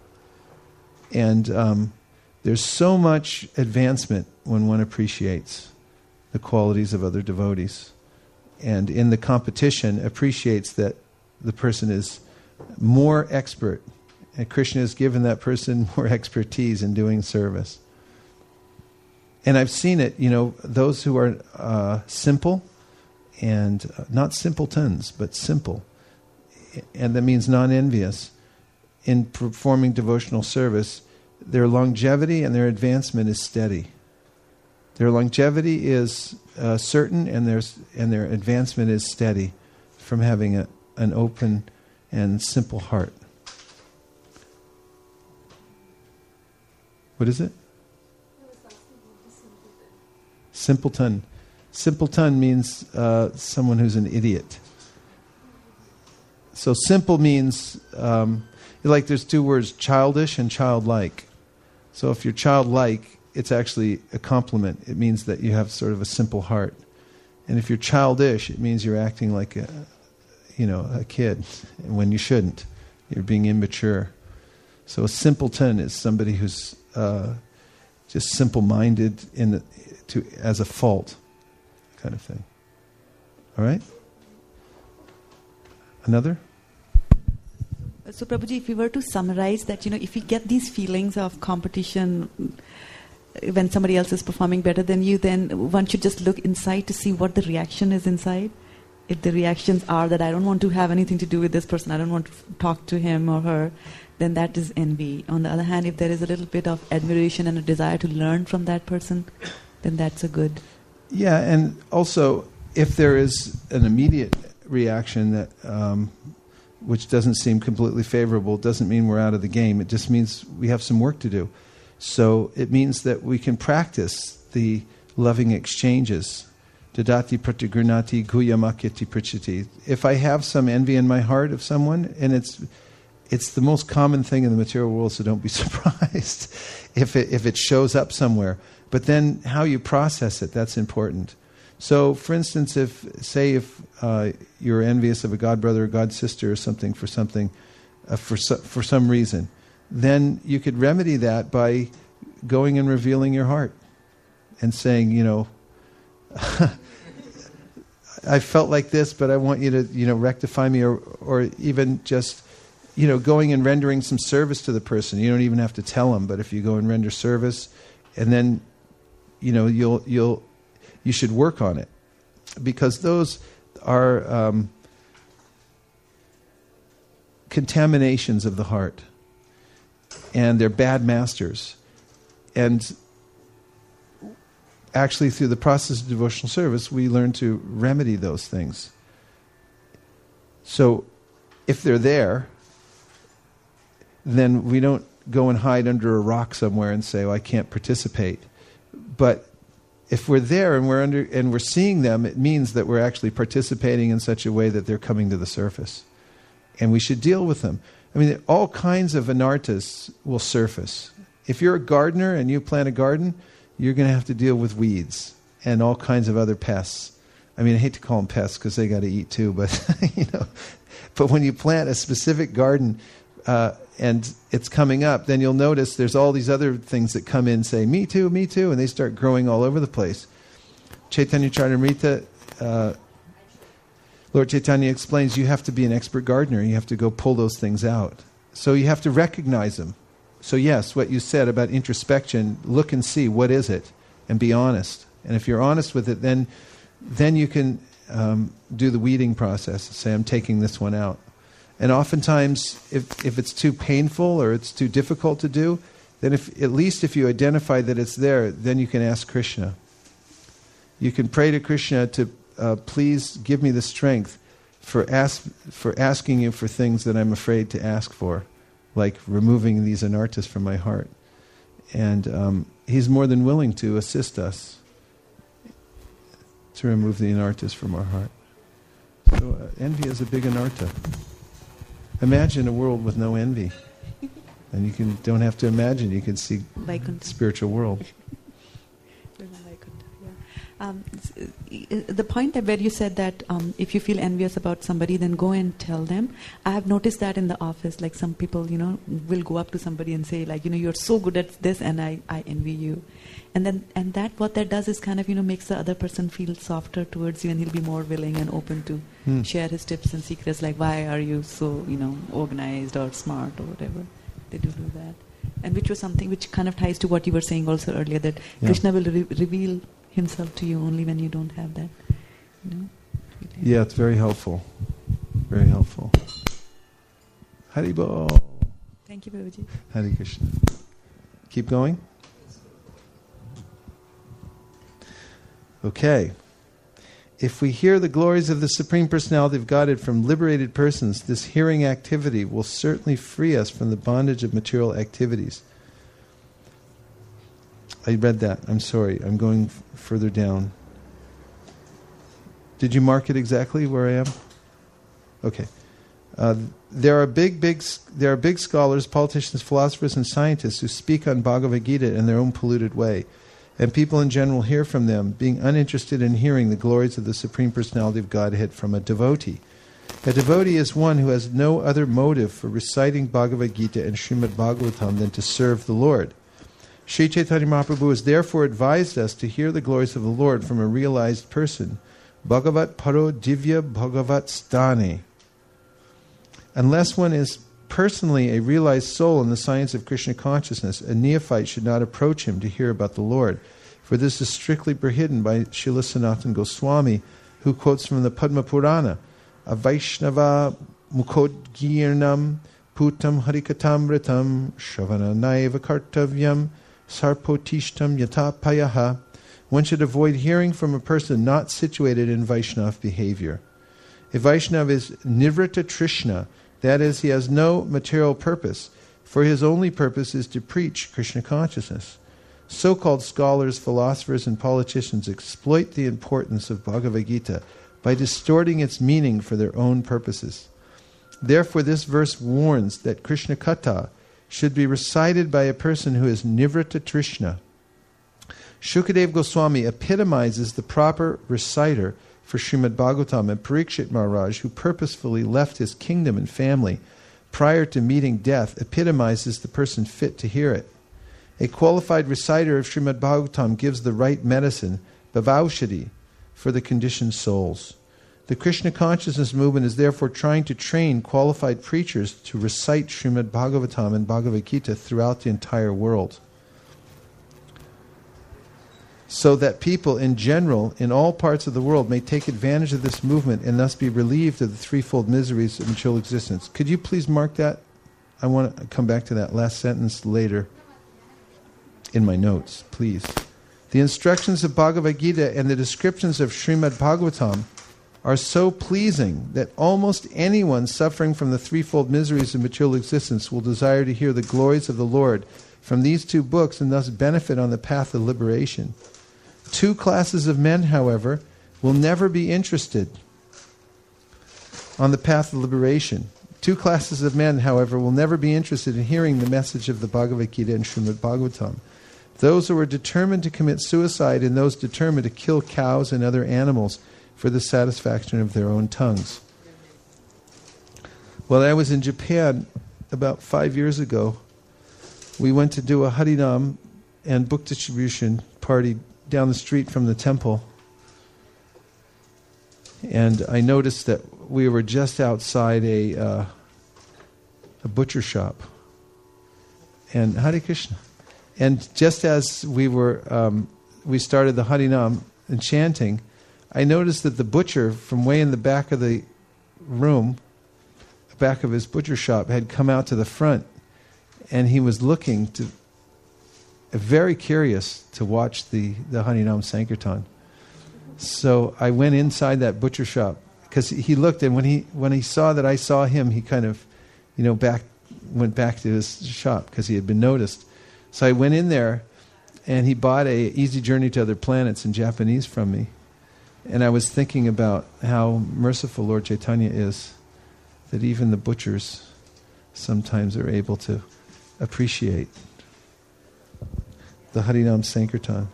Speaker 1: And there's so much advancement when one appreciates the qualities of other devotees, and in the competition appreciates that the person is more expert, and Krishna has given that person more expertise in doing service. And I've seen it, those who are simple, and not simpletons, but simple, and that means non-envious, in performing devotional service, their longevity and their advancement is steady. Their longevity is certain, and their advancement is steady from having an open and simple heart. What is it? Simpleton. Simpleton means someone who's an idiot. So simple means, like there's two words, childish and childlike. So if you're childlike, it's actually a compliment. It means that you have sort of a simple heart. And if you're childish, it means you're acting like a kid when you shouldn't. You're being immature. So a simpleton is somebody who's just simple-minded as a fault, kind of thing. All right? Another?
Speaker 5: So Prabhuji, if we were to summarize that, if we get these feelings of competition when somebody else is performing better than you, then one should just look inside to see what the reaction is inside. If the reactions are that I don't want to have anything to do with this person, I don't want to talk to him or her, then that is envy. On the other hand, if there is a little bit of admiration and a desire to learn from that person, then that's a good...
Speaker 1: Yeah, and also, if there is an immediate reaction that which doesn't seem completely favorable, doesn't mean we're out of the game. It just means we have some work to do. So it means that we can practice the loving exchanges. Dadati pratigurnati guyamakyati prichati. If I have some envy in my heart of someone, and it's the most common thing in the material world, so don't be surprised if it shows up somewhere. But then how you process it, that's important. So, for instance, if you're envious of a god brother or god sister or something for some reason, then you could remedy that by going and revealing your heart and saying, I felt like this, but I want you to, rectify me, or even just, going and rendering some service to the person. You don't even have to tell them, but if you go and render service, and then, you should work on it, because those are contaminations of the heart, and they're bad masters. And actually, through the process of devotional service, we learn to remedy those things. So, if they're there, then we don't go and hide under a rock somewhere and say, "Oh, I can't participate." But if we're there and we're seeing them, it means that we're actually participating in such a way that they're coming to the surface, and we should deal with them. I mean, all kinds of anarthas will surface. If you're a gardener and you plant a garden, you're going to have to deal with weeds and all kinds of other pests. I mean, I hate to call them pests because they got to eat too, but But when you plant a specific garden and it's coming up, then you'll notice there's all these other things that come in and say, me too, and they start growing all over the place. Chaitanya Charitamrita, Lord Chaitanya explains you have to be an expert gardener. You have to go pull those things out. So you have to recognize them. So yes, what you said about introspection, look and see what is it, and be honest. And if you're honest with it, then you can do the weeding process. Say, I'm taking this one out. And oftentimes, if it's too painful or it's too difficult to do, then at least if you identify that it's there, then you can ask Krishna. You can pray to Krishna to please give me the strength for asking you for things that I'm afraid to ask for, like removing these anarthas from my heart. And he's more than willing to assist us to remove the anarthas from our heart. So envy is a big anartha. Imagine a world with no envy. And you don't have to imagine, you can see
Speaker 5: Vaikuntha.
Speaker 1: spiritual world.
Speaker 5: The point where you said that if you feel envious about somebody, then go and tell them. I have noticed that in the office, like some people, will go up to somebody and say, like, you're so good at this, and I envy you. And that what that does is kind of makes the other person feel softer towards you, and he'll be more willing and open to share his tips and secrets, like why are you so organized or smart or whatever. They do that, and which was something which kind of ties to what you were saying also earlier, that Krishna will reveal himself to you only when you don't have that.
Speaker 1: Yeah, it's very helpful. Very helpful. Haribol.
Speaker 5: Thank you, Prabhuji.
Speaker 1: Hare Krishna. Keep going. Okay. If we hear the glories of the Supreme Personality of Godhead from liberated persons, this hearing activity will certainly free us from the bondage of material activities. I read that. I'm sorry. I'm going further down. Did you mark it exactly where I am? Okay. There are big scholars, politicians, philosophers, and scientists who speak on Bhagavad Gita in their own polluted way. And people in general hear from them, being uninterested in hearing the glories of the Supreme Personality of Godhead from a devotee. A devotee is one who has no other motive for reciting Bhagavad Gita and Srimad Bhagavatam than to serve the Lord. Sri Chaitanya Mahaprabhu has therefore advised us to hear the glories of the Lord from a realized person. Bhagavat paro divya bhagavat stane. Unless one is personally a realized soul in the science of Krishna consciousness, a neophyte should not approach him to hear about the Lord, for this is strictly prohibited by Srila Sanatana Goswami, who quotes from the Padma Purana, A Vaishnava Mukhodgirnam Putam Harikatamritam Shravana Naiva Kartavyam Sarpotishtam Yatapayaha. One should avoid hearing from a person not situated in Vaishnava behavior. A Vaishnava is Nivrita Trishna, that is, he has no material purpose, for his only purpose is to preach Krishna consciousness. So-called scholars, philosophers, and politicians exploit the importance of Bhagavad Gita by distorting its meaning for their own purposes. Therefore, this verse warns that Krishna Katha should be recited by a person who is Nivrita Trishna. Shukadeva Goswami epitomizes the proper reciter for Srimad Bhagavatam, and Parikshit Maharaj, who purposefully left his kingdom and family prior to meeting death, epitomizes the person fit to hear it. A qualified reciter of Srimad Bhagavatam gives the right medicine, bhavaushadhi, for the conditioned souls. The Krishna consciousness movement is therefore trying to train qualified preachers to recite Srimad Bhagavatam and Bhagavad Gita throughout the entire world, so that people in general, in all parts of the world, may take advantage of this movement and thus be relieved of the threefold miseries of material existence. Could you please mark that? I want to come back to that last sentence later in my notes, please. The instructions of Bhagavad Gita and the descriptions of Srimad Bhagavatam are so pleasing that almost anyone suffering from the threefold miseries of material existence will desire to hear the glories of the Lord from these two books and thus benefit on the path of liberation. Two classes of men, however, will never be interested on the path of liberation. Two classes of men, however, will never be interested in hearing the message of the Bhagavad Gita and Srimad Bhagavatam. Those who are determined to commit suicide and those determined to kill cows and other animals for the satisfaction of their own tongues. When I was in Japan about 5 years ago, we went to do a Harinam and book distribution party down the street from the temple. And I noticed that we were just outside a butcher shop. And Hare Krishna. And just as we started the Harinam and chanting, I noticed that the butcher from way in the back of the room, back of his butcher shop, had come out to the front, and he was looking to, very curious to watch the Harinam Sankirtan. So I went inside that butcher shop because he looked, and when he saw that I saw him, he kind of, went back to his shop because he had been noticed. So I went in there, and he bought a Easy Journey to Other Planets in Japanese from me. And I was thinking about how merciful Lord Chaitanya is, that even the butchers sometimes are able to appreciate the Harinam Sankirtan.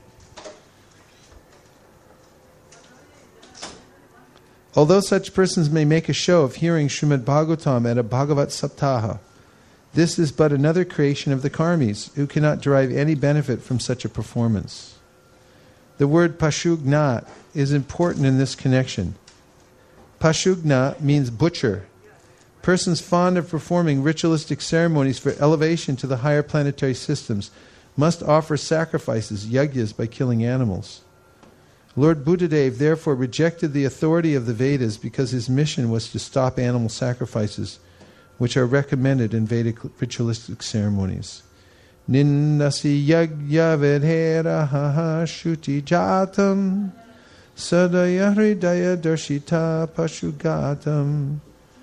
Speaker 1: Although such persons may make a show of hearing Srimad Bhagavatam at a Bhagavat Saptaha, this is but another creation of the karmis, who cannot derive any benefit from such a performance. The word Pashugna is important in this connection. Pashugna means butcher. Persons fond of performing ritualistic ceremonies for elevation to the higher planetary systems must offer sacrifices, yagyas, by killing animals. Lord Buddhadev therefore rejected the authority of the Vedas because his mission was to stop animal sacrifices, which are recommended in Vedic ritualistic ceremonies. Nindasi yagya vedheraha shuti jatam sadaya hridaya darshita pashugatam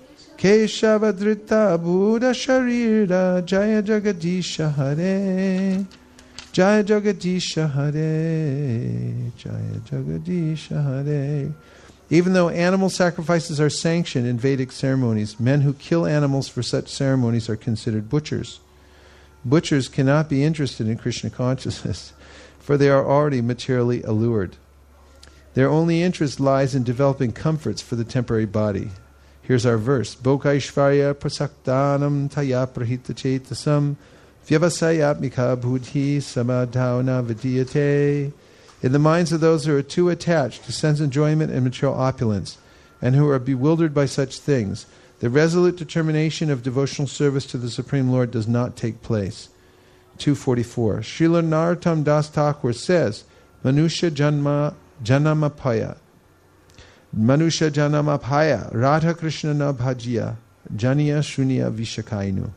Speaker 1: keshavadrita buddha sharira jaya jagadisha hare jaya jagadisha hare jaya jagadisha hare. Even though animal sacrifices are sanctioned in Vedic ceremonies, men who kill animals for such ceremonies are considered butchers. Butchers cannot be interested in Krishna consciousness, for they are already materially allured. Their only interest lies in developing comforts for the temporary body. Here's our verse. Bhogaishvarya prasaktanam taya prahita chetasam vyavasayatmika buddhi samadhavana vidiyate. In the minds of those who are too attached to sense enjoyment and material opulence, and who are bewildered by such things, the resolute determination of devotional service to the Supreme Lord does not take place. 244. Srila Narottam Das Thakur says, Manusha Janamapaya. Manusha Janamapaya. Radha Krishna na bhajiya. Janiya Shunya Vishakainu.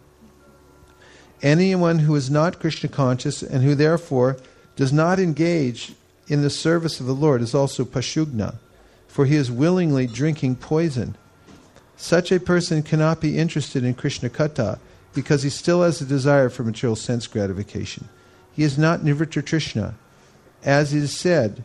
Speaker 1: Anyone who is not Krishna conscious and who therefore does not engage in the service of the Lord is also Pashugna, for he is willingly drinking poison. Such a person cannot be interested in Krishna Katha because he still has a desire for material sense gratification. He is not Nivritta Trishna. As is said,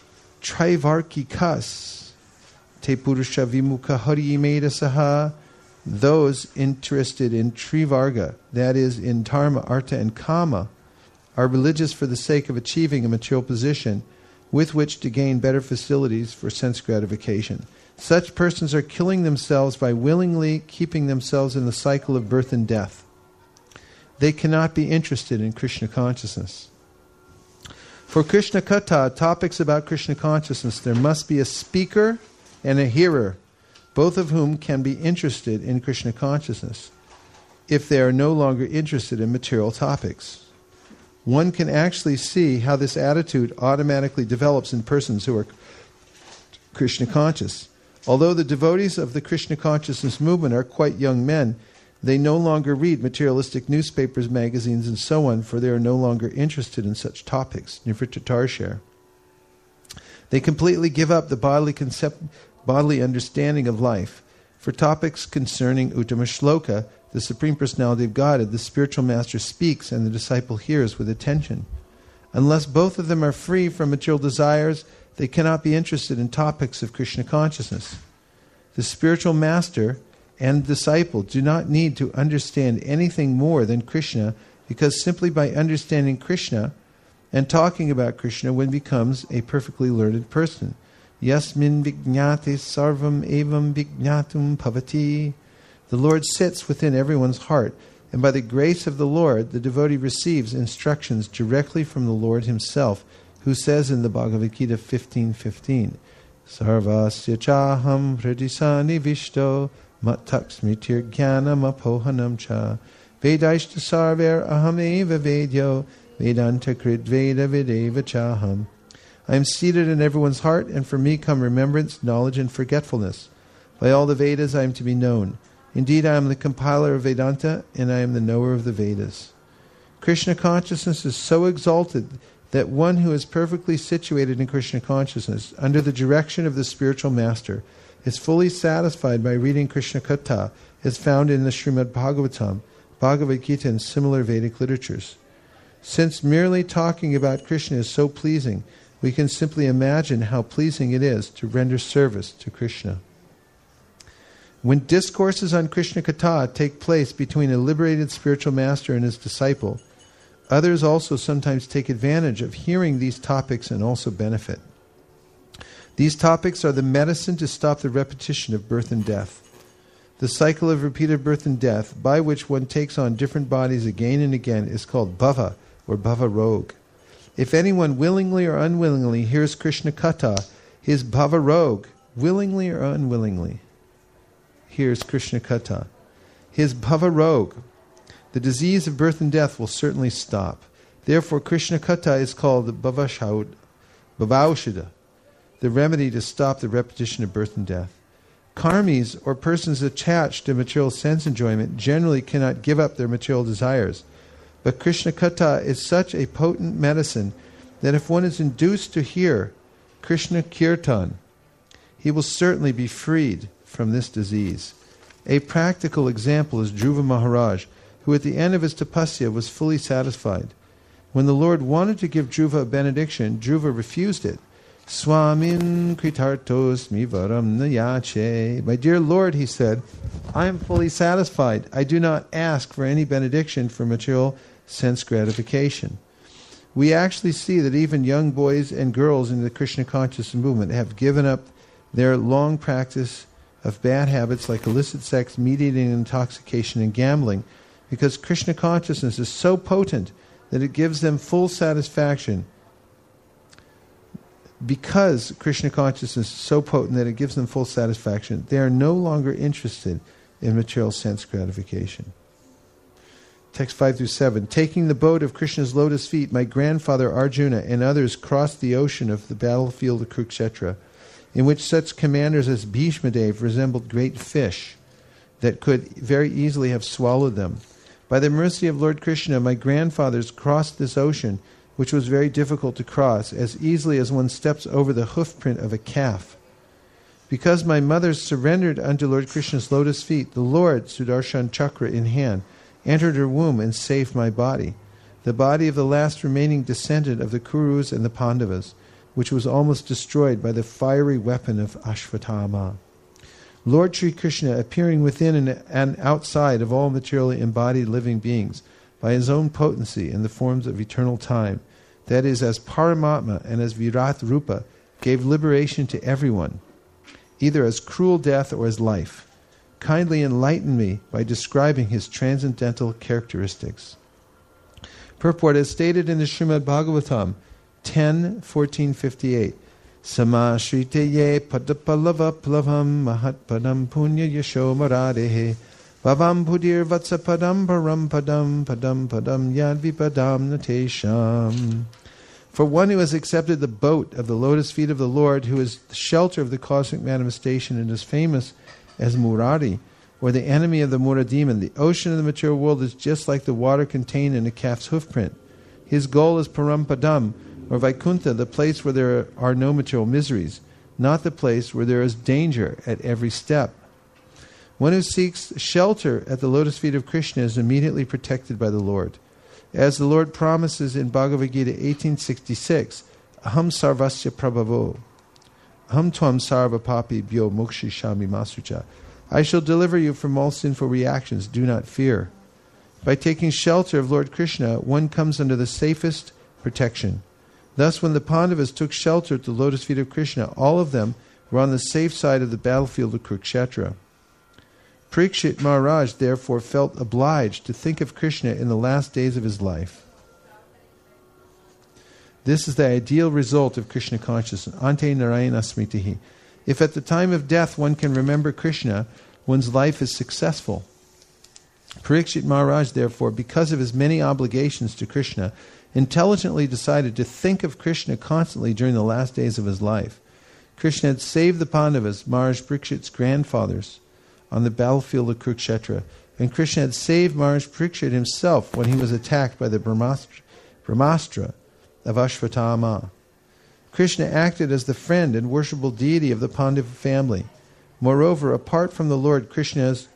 Speaker 1: Trivarkikas Te Purusha Vimukha Hari Meda Saha. Those interested in Trivarga, that is, in Dharma, Artha, and Kama, are religious for the sake of achieving a material position with which to gain better facilities for sense gratification. Such persons are killing themselves by willingly keeping themselves in the cycle of birth and death. They cannot be interested in Krishna consciousness. For Krishna Katha, topics about Krishna consciousness, there must be a speaker and a hearer, both of whom can be interested in Krishna consciousness, if they are no longer interested in material topics. One can actually see how this attitude automatically develops in persons who are Krishna conscious. Although the devotees of the Krishna consciousness movement are quite young men, they no longer read materialistic newspapers, magazines, and so on, for they are no longer interested in such topics. Nivritta Tarshare. They completely give up the bodily understanding of life. For topics concerning Uttama Shloka, the Supreme Personality of Godhead, the spiritual master speaks and the disciple hears with attention. Unless both of them are free from material desires, they cannot be interested in topics of Krishna consciousness. The spiritual master and disciple do not need to understand anything more than Krishna, because simply by understanding Krishna and talking about Krishna, one becomes a perfectly learned person. Yasmin vijñāte sarvam evam vijñātum bhavati. The Lord sits within everyone's heart, and by the grace of the Lord, the devotee receives instructions directly from the Lord himself, who says in the Bhagavad Gita 15:15, Sarvasya chaham hridisani vishto mattaksmitir jnanam apohanam cha vedaishta sarver aham eva vedyo vedanta kridveda videva chaham. I am seated in everyone's heart, and from me come remembrance, knowledge, and forgetfulness. By all the Vedas I am to be known. Indeed, I am the compiler of Vedanta, and I am the knower of the Vedas. Krishna consciousness is so exalted that one who is perfectly situated in Krishna consciousness, under the direction of the spiritual master, is fully satisfied by reading Krishna Katha, is found in the Srimad Bhagavatam, Bhagavad Gita, and similar Vedic literatures. Since merely talking about Krishna is so pleasing, we can simply imagine how pleasing it is to render service to Krishna. When discourses on Krishna Katha take place between a liberated spiritual master and his disciple, others also sometimes take advantage of hearing these topics and also benefit. These topics are the medicine to stop the repetition of birth and death. The cycle of repeated birth and death, by which one takes on different bodies again and again, is called bhava, or bhava rog. If anyone willingly or unwillingly hears Krishna Katha, his bhava rog, willingly or unwillingly, hears Krishna Katha, his bhava rog, the disease of birth and death, will certainly stop. Therefore, Krishna Katha is called the bhavaushada, the remedy to stop the repetition of birth and death. Karmis, or persons attached to material sense enjoyment, generally cannot give up their material desires. But Krishna Katha is such a potent medicine that if one is induced to hear Krishna Kirtan, he will certainly be freed from this disease. A practical example is Dhruva Maharaj, who at the end of his tapasya was fully satisfied. When the Lord wanted to give Dhruva a benediction, Dhruva refused it. Swamin kritartosmi varam nayache. My dear Lord, he said, I am fully satisfied. I do not ask for any benediction for material sense gratification. We actually see that even young boys and girls in the Krishna consciousness movement have given up their long practice of bad habits like illicit sex, meat-eating, intoxication, and gambling, because Krishna consciousness is so potent that it gives them full satisfaction. Because Krishna consciousness is so potent that it gives them full satisfaction, they are no longer interested in material sense gratification. Text 5 through 7. Taking the boat of Krishna's lotus feet, my grandfather Arjuna and others crossed the ocean of the battlefield of Kurukshetra, in which such commanders as Bhishmadev resembled great fish that could very easily have swallowed them. By the mercy of Lord Krishna, my grandfathers crossed this ocean, which was very difficult to cross, as easily as one steps over the hoofprint of a calf. Because my mothers surrendered unto Lord Krishna's lotus feet, the Lord, Sudarshan Chakra in hand, entered her womb and saved my body, the body of the last remaining descendant of the Kurus and the Pandavas, which was almost destroyed by the fiery weapon of Ashvatthama. Lord Sri Krishna, appearing within and outside of all materially embodied living beings, by his own potency in the forms of eternal time, that is, as Paramatma and as Virat Rupa, gave liberation to everyone, either as cruel death or as life. Kindly enlighten me by describing his transcendental characteristics. Purport as stated in the Srimad Bhagavatam 10:1458. Samashritaye padapalava plavam mahatpadam punya yasho maradehe Bhavam pudir vatsapadam param padam padam padam yadvipadam natesham. For one who has accepted the boat of the lotus feet of the Lord, who is the shelter of the cosmic manifestation and is famous as Murari, or the enemy of the Murademon, the ocean of the material world is just like the water contained in a calf's hoofprint. His goal is Parampadam, or Vaikuntha, the place where there are no material miseries, not the place where there is danger at every step. One who seeks shelter at the lotus feet of Krishna is immediately protected by the Lord. As the Lord promises in Bhagavad Gita 18:66, Aham sarvasya prabhavo, Aham tvam sarva papi bhyo mokshishami masucha. I shall deliver you from all sinful reactions, do not fear. By taking shelter of Lord Krishna, one comes under the safest protection. Thus, when the Pandavas took shelter at the lotus feet of Krishna, all of them were on the safe side of the battlefield of Kurukshetra. Parikshit Maharaj therefore felt obliged to think of Krishna in the last days of his life. This is the ideal result of Krishna consciousness. Ante Narayana Smritihi. If at the time of death one can remember Krishna, one's life is successful. Parikshit Maharaj, therefore, because of his many obligations to Krishna, intelligently decided to think of Krishna constantly during the last days of his life. Krishna had saved the Pandavas, Maharaj Parikshit's grandfathers, on the battlefield of Kurukshetra, and Krishna had saved Maharaj Parikshit himself when he was attacked by the Brahmastra, of Ashvatthama. Krishna acted as the friend and worshipable deity of the Pandava family. Moreover, apart from Lord Krishna's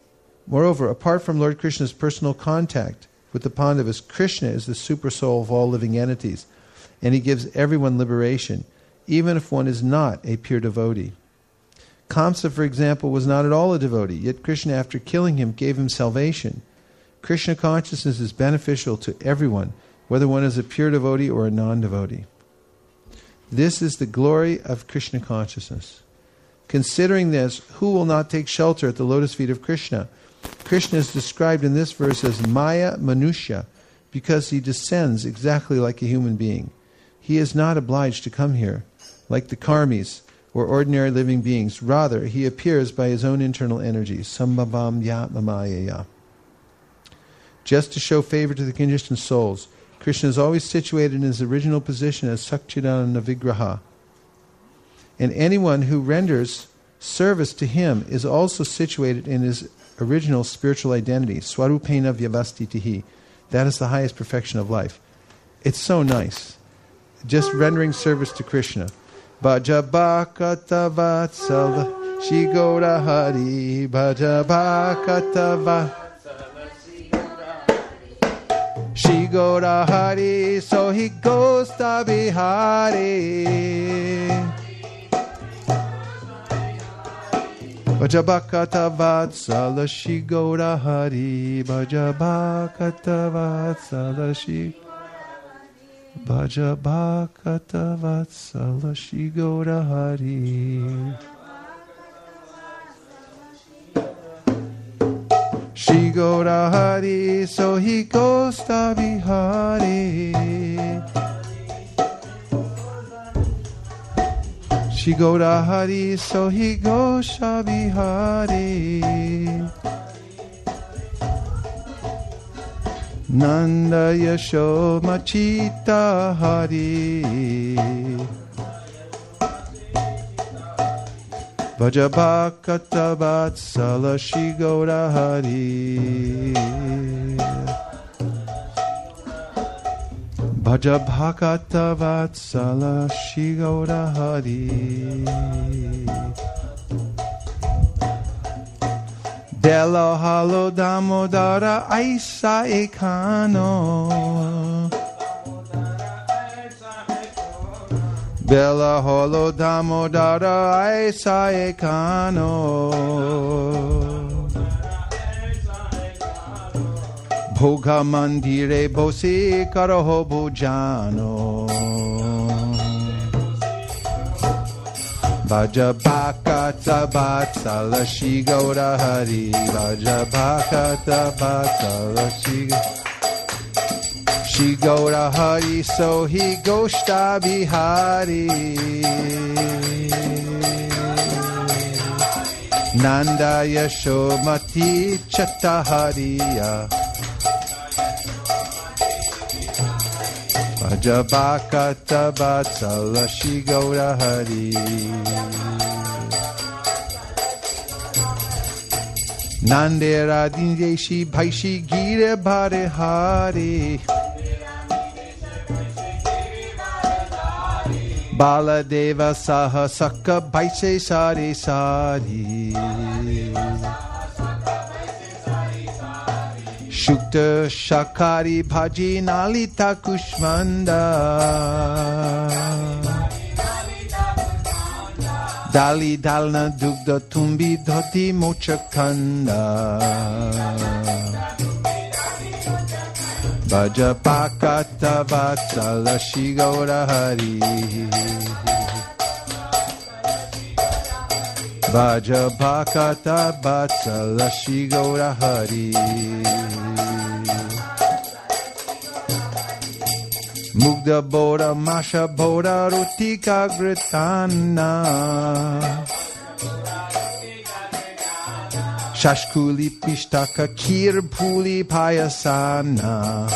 Speaker 1: personal contact with the Pandavas, Krishna is the supersoul of all living entities, and he gives everyone liberation, even if one is not a pure devotee. Kamsa, for example, was not at all a devotee, yet Krishna, after killing him, gave him salvation. Krishna consciousness is beneficial to everyone, whether one is a pure devotee or a non-devotee. This is the glory of Krishna consciousness. Considering this, who will not take shelter at the lotus feet of Krishna? Krishna is described in this verse as Maya Manusya, because he descends exactly like a human being. He is not obliged to come here, like the karmis, or ordinary living beings. Rather, he appears by his own internal energies, sambhavam yatmamayaya. Just to show favor to the conditioned souls, Krishna is always situated in his original position as Sakchidananda Vigraha. And anyone who renders service to him is also situated in his original spiritual identity, Swarupena Vyavastitihi. That is the highest perfection of life. It's so nice. Just rendering service to Krishna. Bhaja Bhakata Vatsala Shri Gaura Hari Bhaja Bhakata Vatsala Shri Gaura Hari, so he goes to Bihari. Bhaja Bhakata Vatsala Shri Gaura Hari Bhaja Bhakata Vatsala Shri Bhaja Bhakata Vatsala Shri Gaura Hari. Shri Gaura Hari, so he goes to Bihari. Shri Gaura Hari, so he goes to Bihari. Nanda Yashoda Chita Hari Bhaja Bhakata Vatsala Shri Gaura Hari Bhaja Bhakata Vatsala Shri Gaura Hari Bela Halo Damodara Aisa Ekano Bela Halo Damodara Aisa Ekano Bhoga Mandire Bosi Karaho Bhujano Bhaja Bhakata Vatsala Shri Gaura Hari Bhaja Bhakata Vatsala Shri Gaura Hari, so he goes to Bihari. Nanda Yashomati Chattahariya Bhaja Bhakata Vatsala Shri Gaura Hari Nandera Dindeshi Bhaishi Gira Bhare Hari Baladeva Saha Sakka Bhaise Sari Sari Shukta Shakari Bhaji Nalita Kushmanda Dali Dalna Dugda Tumbi Dhoti Mochakanda Bhaja Bhakata Vatsala Shri Gaura Hari Bhaja Bhakata Vatsala Shri Gaura Hari Mugda Bodha Masha Bodha Rutika Gritana Shashkuli Pishtaka Kir Puli Payasana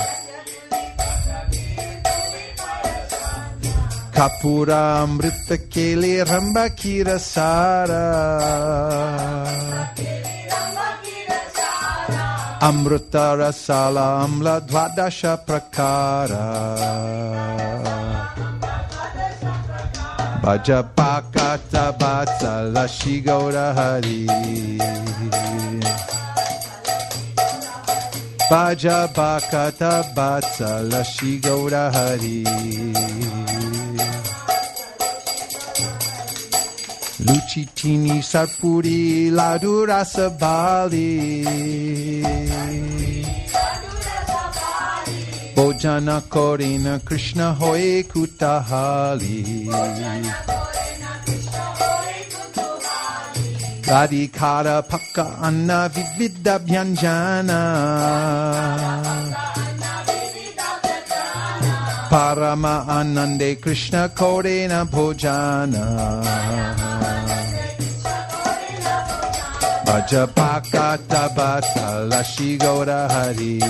Speaker 1: Kapura Amrita Keli Ramba Kira Sara Amruta rasala amla dvadasha prakara. Bhaja pakata vatsala Shri Gaura Hari. Bhaja pakata vatsala Shri Gaura Hari. Luchitini Sarpuri Ladu Rasa Bali. Bojana Korina Krishna Hoye Kutahali. Radhikara Pakka Anna Vividha Bhyanjana. Parama Anande Krishna Korena Bhojana. Bhaja Pakata Vatsala Shri Gaura Hari.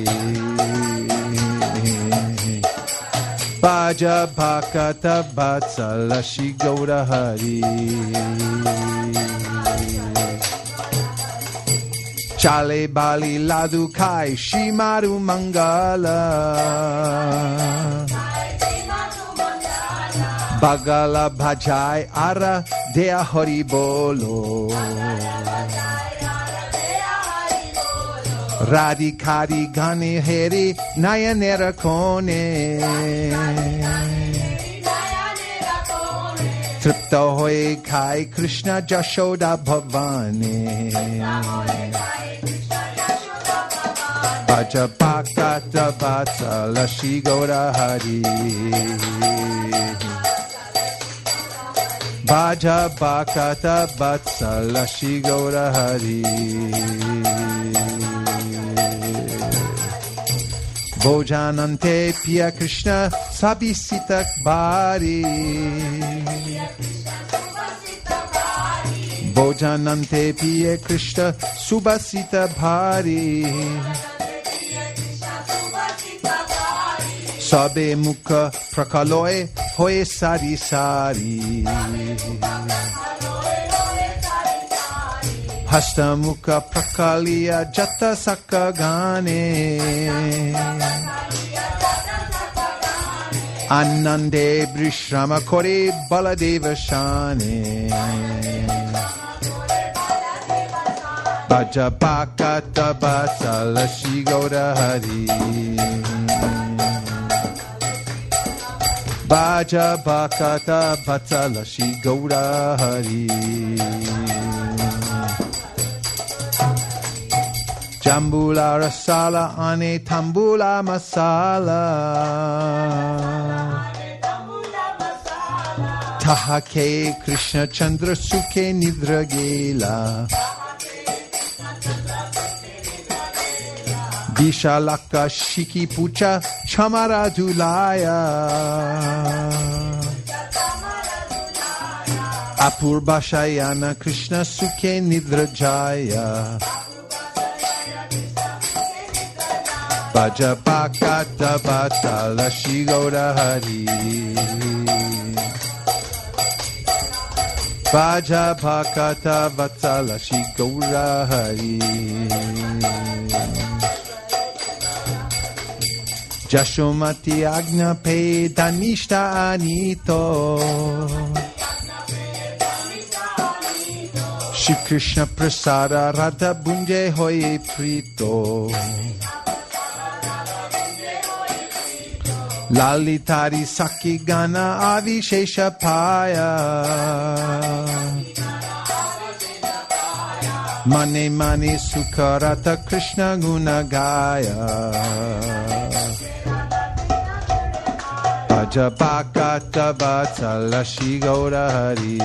Speaker 1: Bhaja Pakata Vatsala Shri Gaura Hari. Chale Bali Ladu Kai Shri Maru Mangala. Bagala Bhajai Ara Dea Hari Bolo. Radhikari Gane Heri Nayanera Kone. Tripta Hoye Kai Krishna Jashoda Bhavane. Bhaja Pakata Vatsala Shri Gaura Hari. Bhaja Pakata Vatsala Shri Gaura Hari. Bojanante Piya Krishna Sabhisita Bari. Bojanante Piya Krishna Subhasita Bhari. Sabe Mukha Prakaloe Hoye Sari Sari. Hasta Mukha Prakaliya Jata Sakka Gane. Anande Brishrama Kore Baladeva Shane. Bhaja Pakata Vatsala Shri Gaura Hari. Bhaja Pakata Vatsala Shri Gaura Hari. Jambula Rasala Ane Tambula Masala. Tahake Krishna Chandra Sukhe Nidra Gela. Vishalaka Shiki Pucha Chamara Dulaya. Apurva Shayana Krishna Sukhe Nidra Jaya. Bhaja Pakata Vatsala Shri Gaura Hari. Bhaja Pakata Vatsala Shri Gaura Hari. Jashomati Agna Pe Danishta Anito. Shri Krishna Prasada Radha Bunje Hoye Prito. Lalitari Saki Gana Avishesha Paya. Mane Mane Sukharata Krishna Guna Gaya. Bhaja Pakata Vatsala Shri Gaura Hari.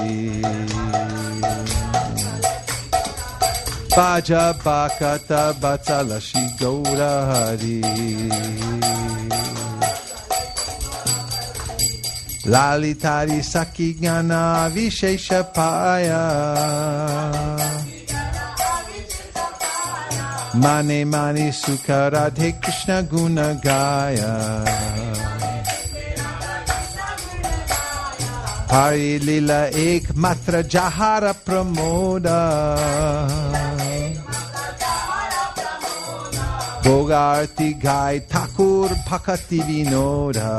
Speaker 1: Bhaja Pakata Vatsala Shri Gaura Hari. Lalitari Saki Gana Vishesha Paya. Mane Mane Sukha Radhe Krishna Guna Gaya. Hari Lila Ek Matra Jahara Pramoda. Bhogarti Gai Thakur Bhakati Vinoda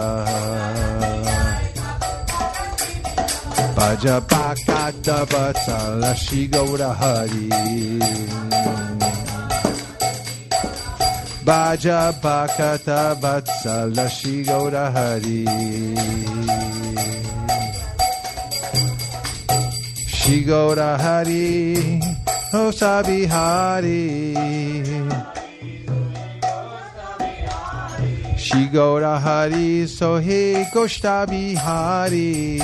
Speaker 1: Bhaja Bhakata Vatsala Shri Gaura Hari Bhaja Bhakata Vatsala Shri Gaura Hari Shri Gaura Hari Hosa Bihari Shri Gaura Hari Sohe Goshta Bihari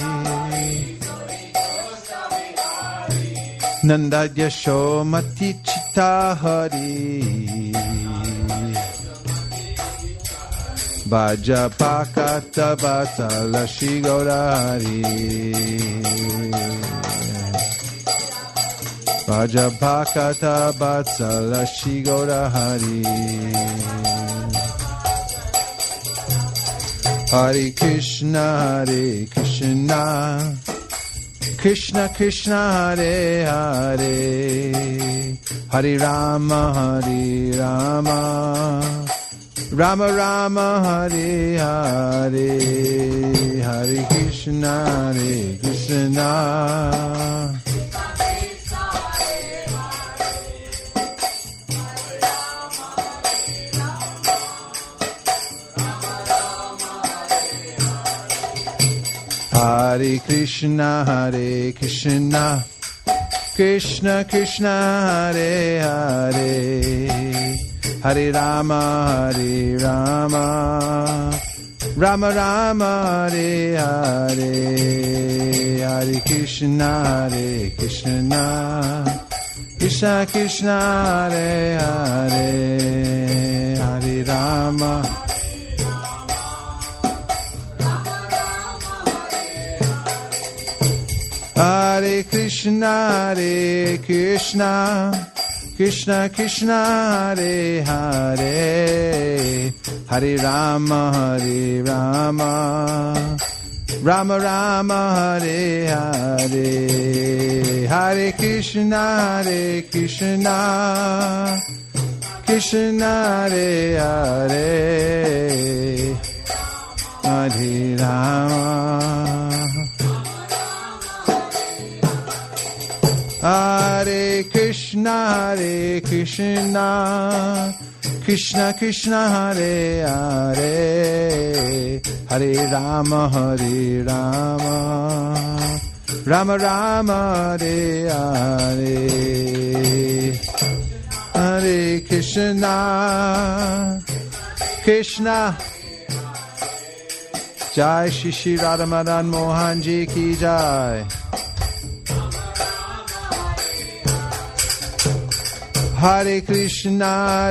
Speaker 1: Nanda Yashomati Chitta Hari Bhaja Bhakata Vatsala Shri Gaura Hari Bhaja Bhakata Vatsala Shri Gaura Hari Hare Krishna Krishna Krishna Hare Hare Hare Rama Rama Rama Hare Hare Hare Krishna Hare Krishna Krishna Krishna Hare Hare Hare Rama Rama Rama Hare Hare Hare Krishna Krishna Krishna Hare Hare Hare Rama Hare Krishna Krishna Krishna Hare Hare Hare Rama Rama Rama Hare Hare Hare Krishna Krishna Hare Hare Hare Rama Hare Krishna Krishna Krishna Hare Hare Hare Rama Rama Rama Hare Hare Hare Krishna Krishna Jai Shri Radha Madan Mohan Ji Ki Jai Hare Krishna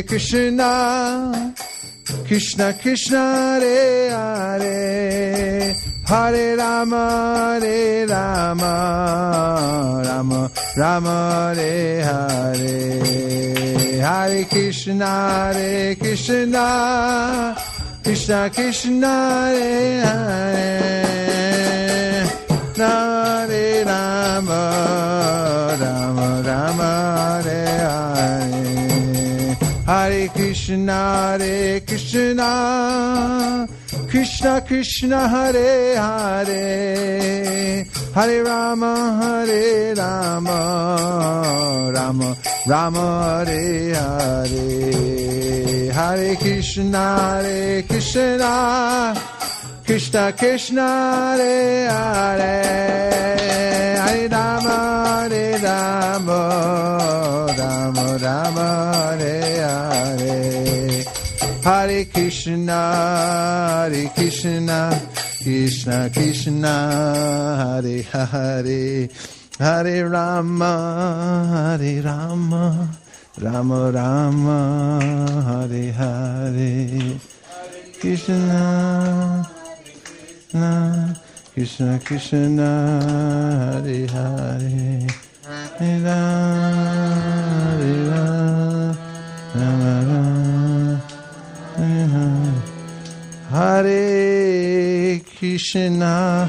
Speaker 1: Krishna Krishna Hare Hare Hare Rama Rama Rama Hare Hare Hare Krishna Krishna Krishna Hare Hare Hare Rama Rama Hare Hare Krishna Krishna Krishna Hare Hare Hare Rama Rama Rama Hare Hare Hare Krishna Krishna Krishna Hare Hare Hare Rama Rama Rama Hare Hare Hare Krishna Krishna Krishna Hare Hare Hare Rama Rama Rama Hare Hare Krishna Krishna Krishna Hare Hare Hare Rama Hare Krishna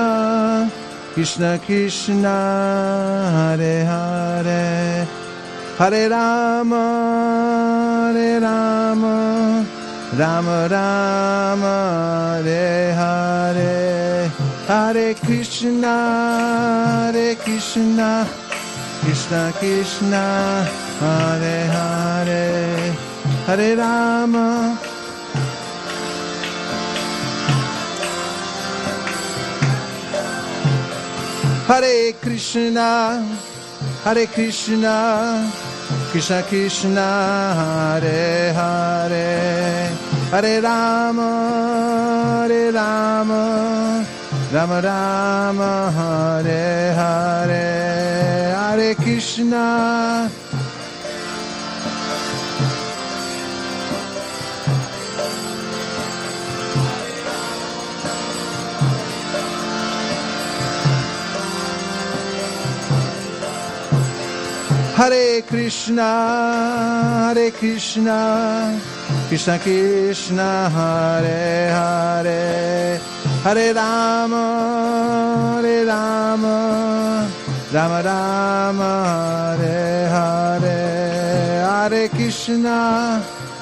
Speaker 1: Krishna Krishna Hare Hare Hare Rama, Hare Rama, Rama Rama, Hare Hare, Hare Krishna, Hare Krishna, Krishna Krishna, Hare Hare, Hare Rama. Hare Krishna, Hare Krishna, Krishna Krishna, Hare Hare, Hare Rama, Hare Rama, Rama Rama, Hare Hare, Hare Krishna. Hare Krishna, Hare Krishna, Krishna Krishna, Hare Hare, Hare Rama, Hare Rama, Rama Rama, Hare Hare, Hare Krishna.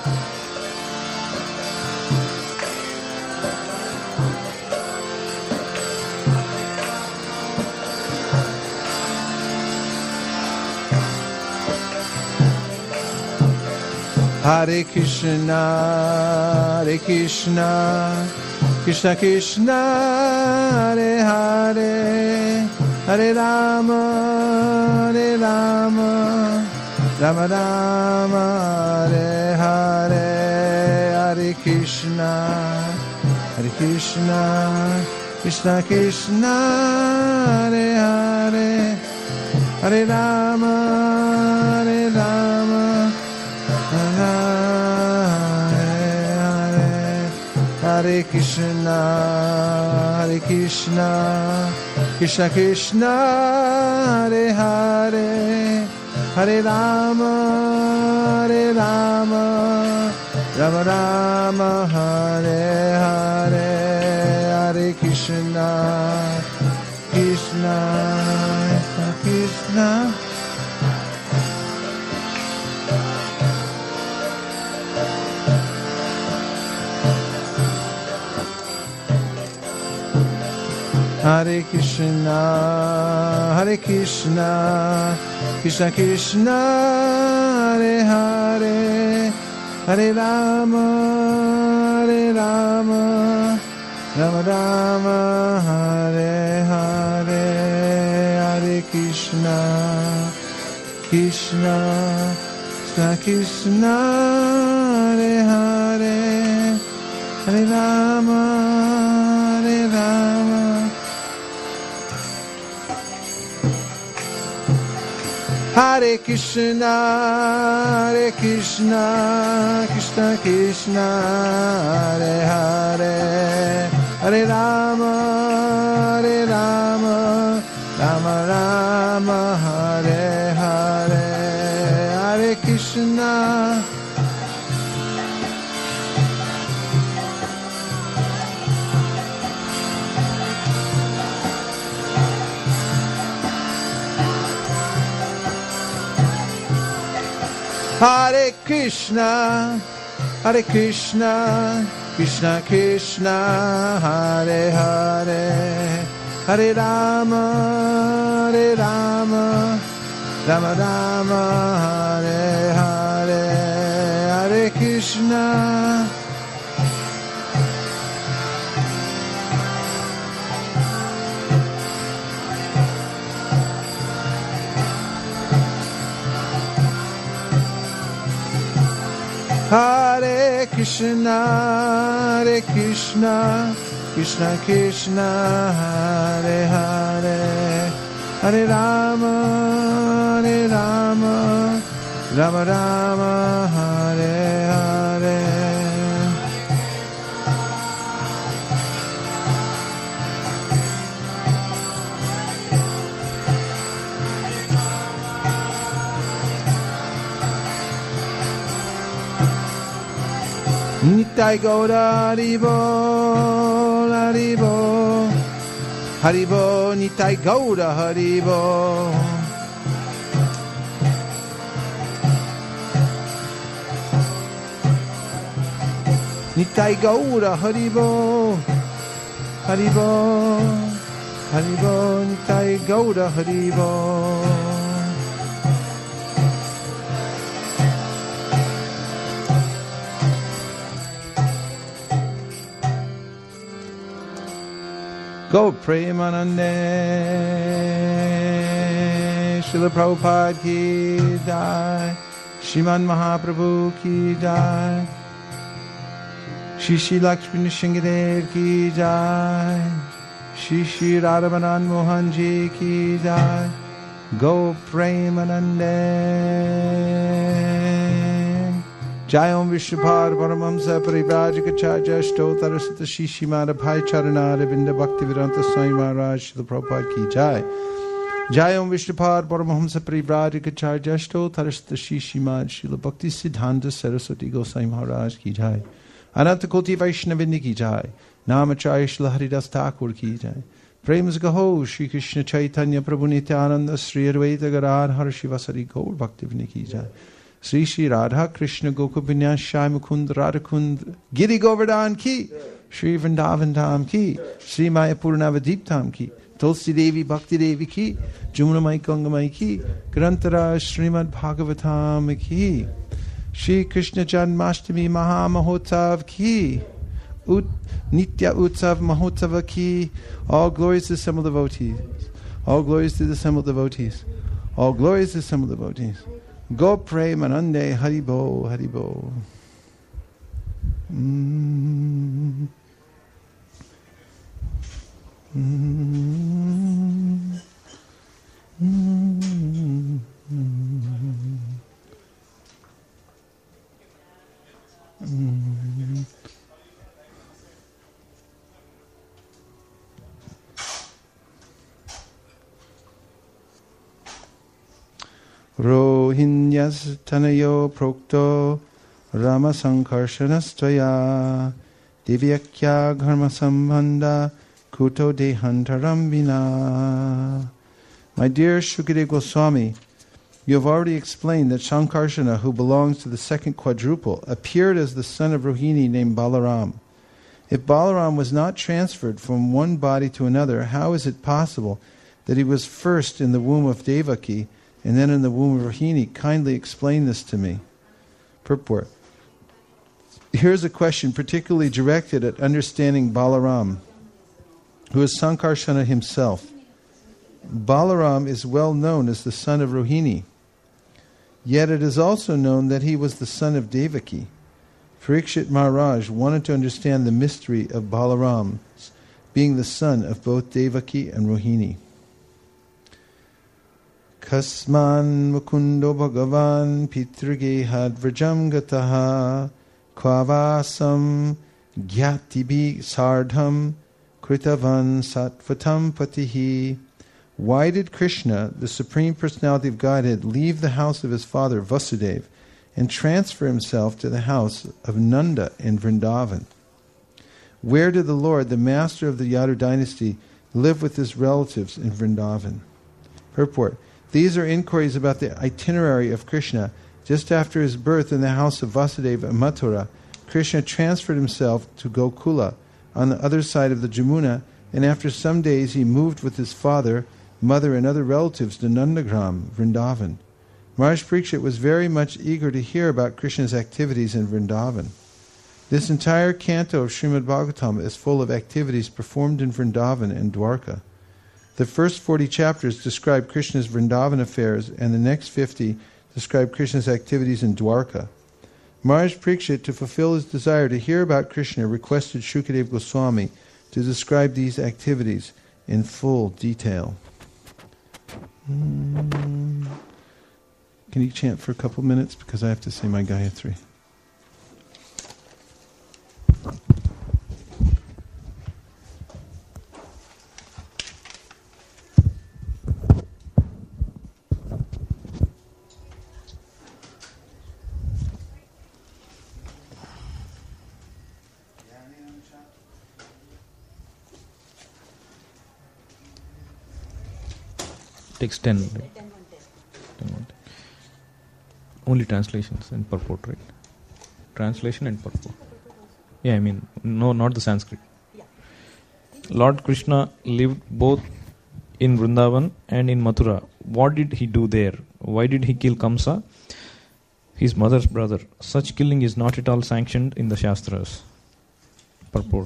Speaker 1: Hare Krishna, Hare Krishna, Krishna Krishna, Hare Hare, Hare Rama, Hare Rama, Rama Rama, Hare Hare, Hare Krishna, Hare Krishna, Krishna Krishna, Hare Hare, Hare Rama, Hare Rama, Hare Krishna, Hare Krishna, Krishna Krishna, Hare Hare, Hare Rama, Hare Rama, Rama Rama, Hare Hare, Hare Krishna, Krishna, Krishna Krishna. Hare Krishna, Hare Krishna, Krishna Krishna, Hare Hare, Hare Rama, Hare Rama, Rama Rama, Hare Hare, Hare Krishna, Krishna, Krishna Krishna, Hare Hare, Hare Rama, Hare Rama. Hare Krishna, Hare Krishna, Krishna Krishna, Hare Hare, Hare Rama, Hare Rama, Rama Rama, Hare Hare, Hare Krishna. Hare Krishna, Hare Krishna, Krishna Krishna, Hare Hare, Hare Rama, Hare Rama, Rama Rama, Hare Hare, Hare Krishna. Hare Krishna, Hare Krishna, Krishna Krishna, Hare Hare, Hare Rama, Hare Rama, Rama Rama, Hare Hare. Nittai Gaura Haribo, Haribo, Haribo, Nittai Gaura Haribo. Nitai Gaura Haribo, Haribo, Haribo, Nitai Gaura Haribo. Go Premanande, Srila Prabhupada ki jai, Shriman Mahaprabhu ki jai, Shri Lakshmi Nrsimhadev ki jai, Shri Radhamanan Mohan ji ki jai, Go Premanande. Jayam Vishnupad Paramamsa Parivrajikacharya Stotar Sita Shishimada Bhai Charanada Vinda Bhakti Vedanta Swami Maharaj Srila Prabhupada ki jai. Jayam Vishnupad Paramamsa Parivrajikacharya Stotar Sita Shishimada Srila Bhakti Siddhanta Saraswati Goswami Maharaj ki jai. Ananta Koti Vaishnavindi ki jai. Namacharya Srila Haridas Thakur ki jai. Premas Gaho Shri Krishna Chaitanya Prabhu Nityananda Sri Advaita Gadadhar Shivasari Gaur Bhakti Vinda ki jai. Sri Sri Radha Krishna Gokubhinya Shai Mukund Radhakund Giri Govardhan ki, Sri Vrindavan Dham ki, Sri Mayapur Navadip Dham ki, Tulsi Devi Bhakti Devi ki, Jumna Gangamai ki, Grantara Srimad Bhagavatam ki, Sri Krishna Janmashtami Maha Mahotsav ki, Nitya Utsav Mahotsava ki. All glories to the assembled devotees. All glories to the assembled devotees. All glories to the assembled devotees. Go pray Manande Haribo Haribo. Rohinyas tanayo prokto Rama Sankarshanastvaya Divyakya Gharma Sambandha Kuto Dehantaram Vina. My dear Shukadeva Goswami, you have already explained that Sankarsana, who belongs to the second quadruple, appeared as the son of Rohini named Balaram. If Balaram was not transferred from one body to another, how is it possible that he was first in the womb of Devaki and then in the womb of Rohini? Kindly explain this to me. Purport. Here's a question particularly directed at understanding Balaram, who is Sankarsana himself. Balaram is well known as the son of Rohini. Yet it is also known that he was the son of Devaki. Parikshit Maharaj wanted to understand the mystery of Balaram being the son of both Devaki and Rohini. Kasman Mukundo Bhagavan Pitrugehad Vrajam Gataha Kvavasam Gyatibi Sardham Kritavan Satvatam Patihi. Why did Krishna, the Supreme Personality of Godhead, leave the house of his father Vasudeva and transfer himself to the house of Nanda in Vrindavan? Where did the Lord, the master of the Yadu dynasty, live with his relatives in Vrindavan? Purport. These are inquiries about the itinerary of Krishna. Just after his birth in the house of Vasudeva in Mathura, Krishna transferred himself to Gokula on the other side of the Jamuna, and after some days he moved with his father, mother, and other relatives to Nandagram, Vrindavan. Maharaj Parikshit was very much eager to hear about Krishna's activities in Vrindavan. This entire canto of Srimad Bhagavatam is full of activities performed in Vrindavan and Dwarka. The first 40 chapters describe Krishna's Vrindavan affairs, and the next 50 describe Krishna's activities in Dwarka. Maharaj Parikshit, to fulfill his desire to hear about Krishna, requested Shukadeva Goswami to describe these activities in full detail. Can you chant for a couple minutes? Because I have to say my Gayatri.
Speaker 8: Takes 10, right? 10. Only translations and purport, right? Translation and purport. Yeah, I mean, no, not the Sanskrit. Lord Krishna lived both in Vrindavan and in Mathura. What did he do there? Why did he kill Kamsa, his mother's brother? Such killing is not at all sanctioned in the Shastras. Purport.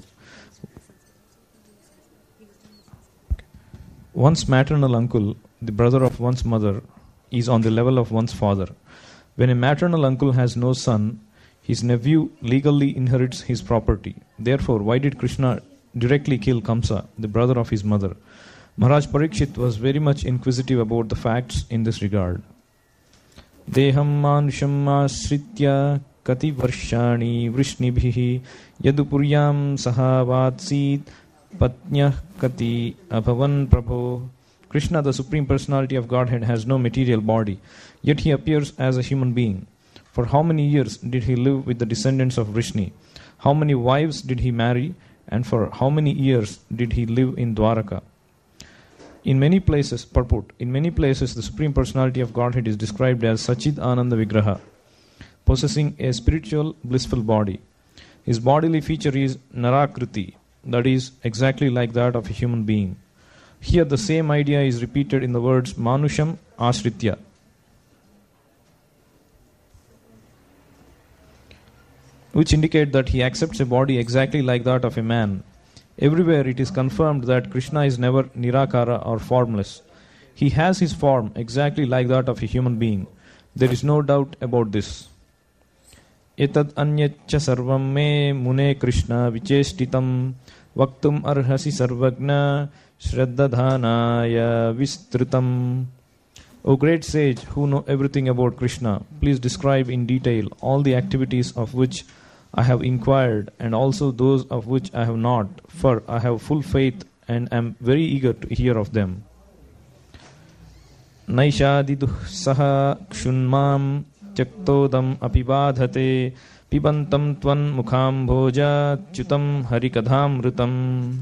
Speaker 8: One's maternal uncle, the brother of one's mother, is on the level of one's father. When a maternal uncle has no son, his nephew legally inherits his property. Therefore, why did Krishna directly kill Kamsa, the brother of his mother? Maharaj Parikshit was very much inquisitive about the facts in this regard. Deham manusham asritya kati varshani vrishnibhihi yadupuryam sahavatsit patnyah kati abhavan prabho. Krishna, the Supreme Personality of Godhead, has no material body, yet he appears as a human being. For how many years did he live with the descendants of Vrishni? How many wives did he marry? And for how many years did he live in Dwaraka? In many places, purport, in many places the Supreme Personality of Godhead is described as Sachid Ananda Vigraha, possessing a spiritual, blissful body. His bodily feature is Narakriti, that is, exactly like that of a human being. Here the same idea is repeated in the words Manusham Asritya. Which indicate that he accepts a body exactly like that of a man. Everywhere it is confirmed that Krishna is never Nirakara or formless. He has his form exactly like that of a human being. There is no doubt about this. Etad anyaccha sarvam me mune Krishna vicheshtitam vaktum arhasi sarvagna shraddadhanaya vistrutam. O great sage who know everything about Krishna, please describe in detail all the activities of which I have inquired and also those of which I have not, for I have full faith and am very eager to hear of them. Naishadiduh saha kshunmam chaktodam apibadhate pibantam tvan mukham bhoja chutam harikadhamrutam.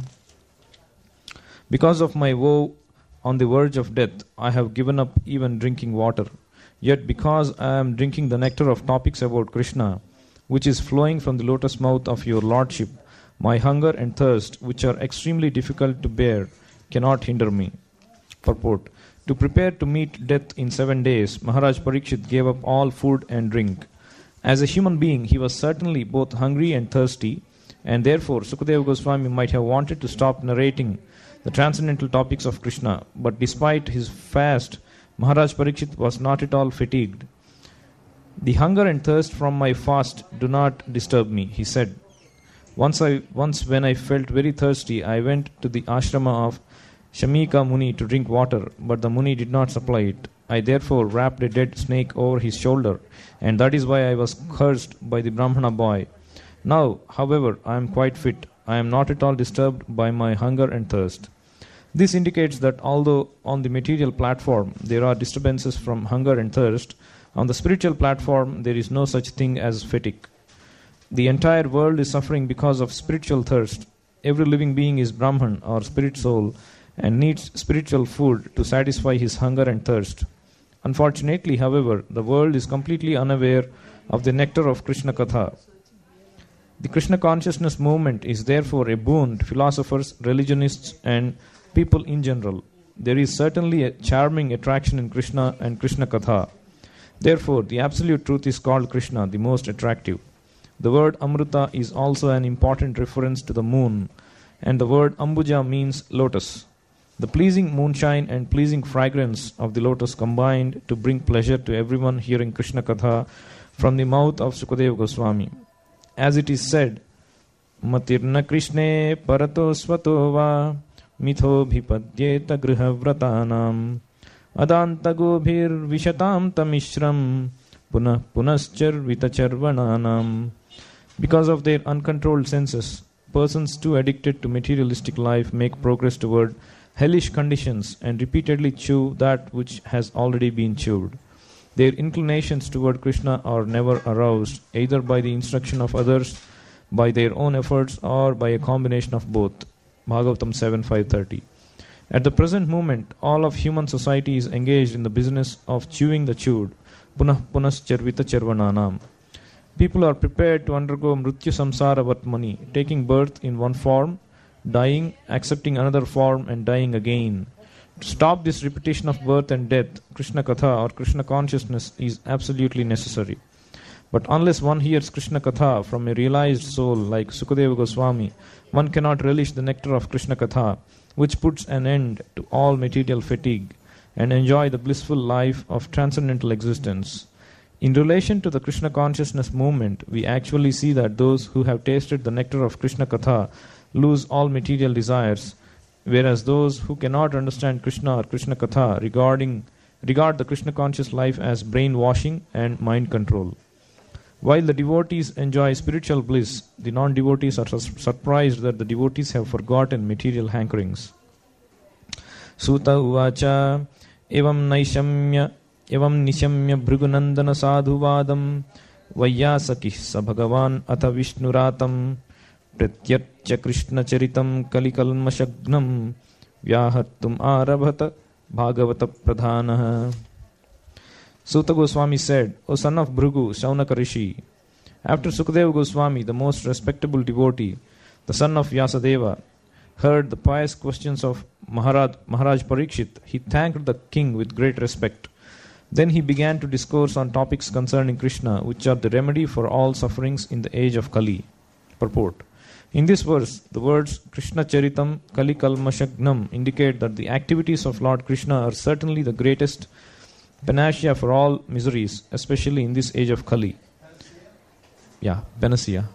Speaker 8: Because of my woe on the verge of death, I have given up even drinking water. Yet because I am drinking the nectar of topics about Krishna, which is flowing from the lotus mouth of your lordship, my hunger and thirst, which are extremely difficult to bear, cannot hinder me. Purport. To prepare to meet death in 7 days, Maharaj Parikshit gave up all food and drink. As a human being, he was certainly both hungry and thirsty, and therefore Sukadeva Goswami might have wanted to stop narrating the transcendental topics of Krishna, but despite his fast, Maharaj Parikshit was not at all fatigued. The hunger and thirst from my fast do not disturb me, he said. Once when I felt very thirsty, I went to the ashrama of Shamika Muni to drink water, but the Muni did not supply it. I therefore wrapped a dead snake over his shoulder, and that is why I was cursed by the Brahmana boy. Now, however, I am quite fit. I am not at all disturbed by my hunger and thirst. This indicates that although on the material platform there are disturbances from hunger and thirst, on the spiritual platform there is no such thing as fatigue. The entire world is suffering because of spiritual thirst. Every living being is Brahman or spirit soul and needs spiritual food to satisfy his hunger and thirst. Unfortunately, however, the world is completely unaware of the nectar of Krishna Katha. The Krishna consciousness movement is therefore a boon to philosophers, religionists and people in general. There is certainly a charming attraction in Krishna and Krishna Katha. Therefore, the absolute truth is called Krishna, the most attractive. The word Amrita is also an important reference to the moon, and the word Ambuja means lotus. The pleasing moonshine and pleasing fragrance of the lotus combined to bring pleasure to everyone hearing Krishna Katha from the mouth of Sukadeva Goswami. As it is said, Matirna Krishne parato svato va mitho bhipadyeta grihavratanam adanta gobhir vishatam tamishram punah punaschar vitacharvananam. Because of their uncontrolled senses, persons too addicted to materialistic life make progress toward hellish conditions and repeatedly chew that which has already been chewed. Their inclinations toward Krishna are never aroused, either by the instruction of others, by their own efforts, or by a combination of both. Bhagavatam 7.530. At the present moment, all of human society is engaged in the business of chewing the chewed. Punah punascharvita charvananam. People are prepared to undergo mrityu samsara vatmani, taking birth in one form, dying, accepting another form, and dying again. To stop this repetition of birth and death, Krishna Katha or Krishna consciousness is absolutely necessary. But unless one hears Krishna Katha from a realized soul like Sukadeva Goswami, one cannot relish the nectar of Krishna Katha, which puts an end to all material fatigue, and enjoy the blissful life of transcendental existence. In relation to the Krishna consciousness movement, we actually see that those who have tasted the nectar of Krishna Katha lose all material desires, whereas those who cannot understand Krishna or Krishna Katha regard the Krishna conscious life as brainwashing and mind control. While the devotees enjoy spiritual bliss, the non-devotees are surprised that the devotees have forgotten material hankerings. Suta uvacha evam nishamya bhrigunandana sadhuvadam vayyasaki sa bhagavan atha vishnuratam pratyatcha krishna charitam kalikalmashagnam vyahartum arabhata bhagavata pradhanah. Suta Goswami said, O son of Bhrigu, Shaunaka Rishi, after Sukadeva Goswami, the most respectable devotee, the son of Vyasadeva, heard the pious questions of Maharaj Parikshit, he thanked the king with great respect. Then he began to discourse on topics concerning Krishna, which are the remedy for all sufferings in the age of Kali. Purport. In this verse, the words Krishna Charitam Kali Kalmashagnam indicate that the activities of Lord Krishna are certainly the greatest panacea for all miseries, especially in this age of Kali. Yeah, panacea.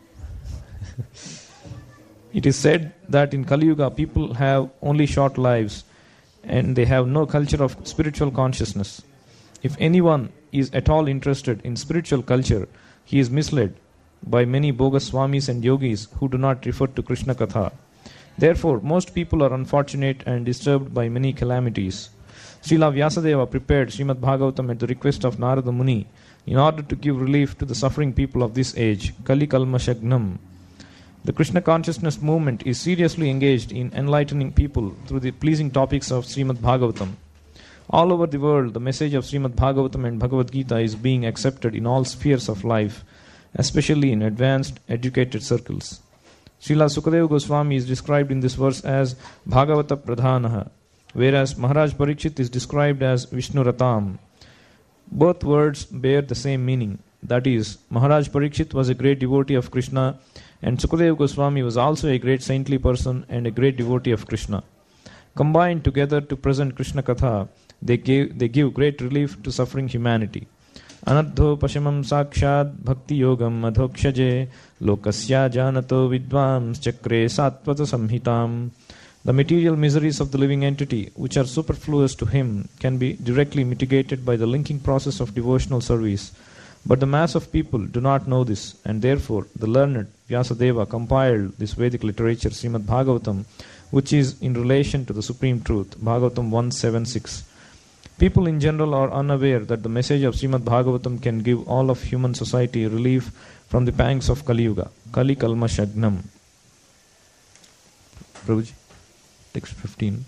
Speaker 8: It is said that in Kali Yuga people have only short lives and they have no culture of spiritual consciousness. If anyone is at all interested in spiritual culture, he is misled by many bogus swamis and yogis who do not refer to Krishna Katha. Therefore, most people are unfortunate and disturbed by many calamities. Srila Vyasadeva prepared Srimad Bhagavatam at the request of Narada Muni in order to give relief to the suffering people of this age, Kali Kalmashagnam. The Krishna consciousness movement is seriously engaged in enlightening people through the pleasing topics of Srimad Bhagavatam. All over the world, the message of Srimad Bhagavatam and Bhagavad Gita is being accepted in all spheres of life, especially in advanced, educated circles. Srila Sukadeva Goswami is described in this verse as Bhagavata Pradhanaha, whereas Maharaj Parikshit is described as Vishnuratam. Both words bear the same meaning. That is, Maharaj Parikshit was a great devotee of Krishna, and Sukadeva Goswami was also a great saintly person and a great devotee of Krishna. Combined together to present Krishna Katha, they give great relief to suffering humanity. Anadho pashamam sakshad bhakti yogam adhokshaje lokasya janato vidvams chakre satvata samhitam. The material miseries of the living entity, which are superfluous to him, can be directly mitigated by the linking process of devotional service. But the mass of people do not know this, and therefore the learned Vyasadeva compiled this Vedic literature, Srimad Bhagavatam, which is in relation to the Supreme Truth, Bhagavatam 1.7.6. People in general are unaware that the message of Srimad Bhagavatam can give all of human society relief from the pangs of Kali Yuga, Kali Kalmashagnam. Prabhuji. Text 15.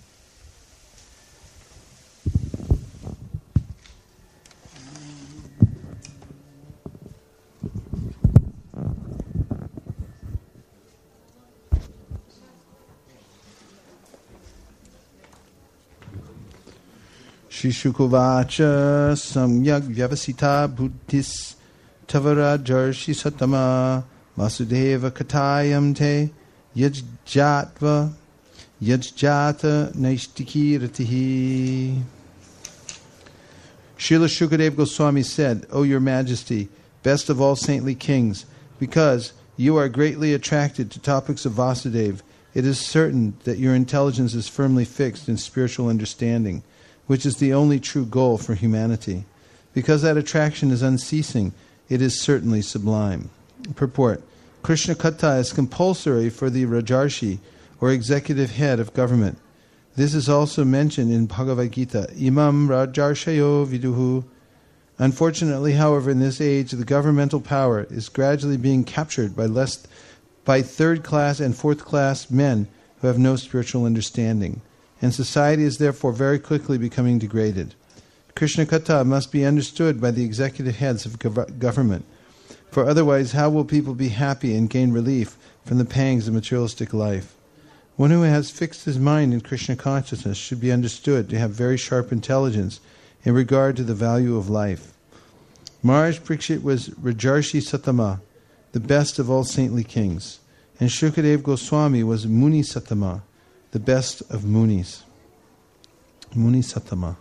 Speaker 1: Shri Shukovacha Samyak Vyavasita Buddhis Tavara Jarshi Satama Vasudeva Katayam Te Yajjatva Yajjata Naishtiki Ratihi. Srila Shukadeva Goswami said, O your Majesty, best of all saintly kings, because you are greatly attracted to topics of Vasudeva, it is certain that your intelligence is firmly fixed in spiritual understanding, which is the only true goal for humanity. Because that attraction is unceasing, it is certainly sublime. Purport. Krishna Katha is compulsory for the Rajarshi, or executive head of government. This is also mentioned in Bhagavad Gita, Imam Rajarshayo Viduhu. Unfortunately, however, in this age, the governmental power is gradually being captured by third-class and fourth-class men who have no spiritual understanding, and society is therefore very quickly becoming degraded. Krishna Katha must be understood by the executive heads of government. For otherwise, how will people be happy and gain relief from the pangs of materialistic life? One who has fixed his mind in Krishna consciousness should be understood to have very sharp intelligence in regard to the value of life. Maharaj Parikshit was Rajarshi Satama, the best of all saintly kings, and Shukadev Goswami was Muni Satama, the best of munis. Muni Satama.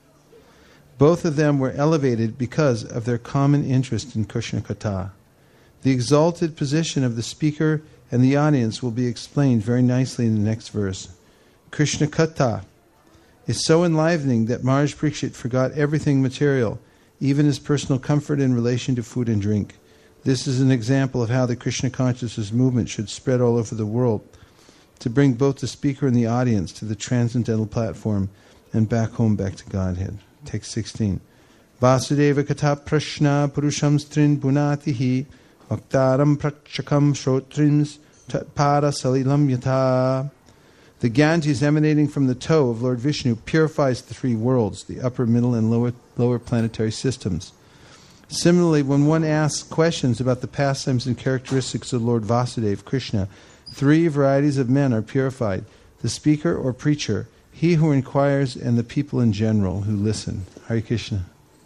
Speaker 1: Both of them were elevated because of their common interest in Krishna Katha. The exalted position of the speaker and the audience will be explained very nicely in the next verse. Krishna Katha is so enlivening that Maharaj Parikshit forgot everything material, even his personal comfort in relation to food and drink. This is an example of how the Krishna consciousness movement should spread all over the world to bring both the speaker and the audience to the transcendental platform and back home, back to Godhead. Text 16. Vasudeva Katha Prashna Purusham Strin Punatihi Vaktaram Prachakam Shrotrims Tatpada Salilam Yata. The Ganges emanating from the toe of Lord Vishnu purifies the three worlds, the upper, middle, and lower planetary systems. Similarly, when one asks questions about the pastimes and characteristics of Lord Vasudeva, Krishna, three varieties of men are purified: the speaker or preacher, he who inquires, and the people in general who listen. Hare Krishna.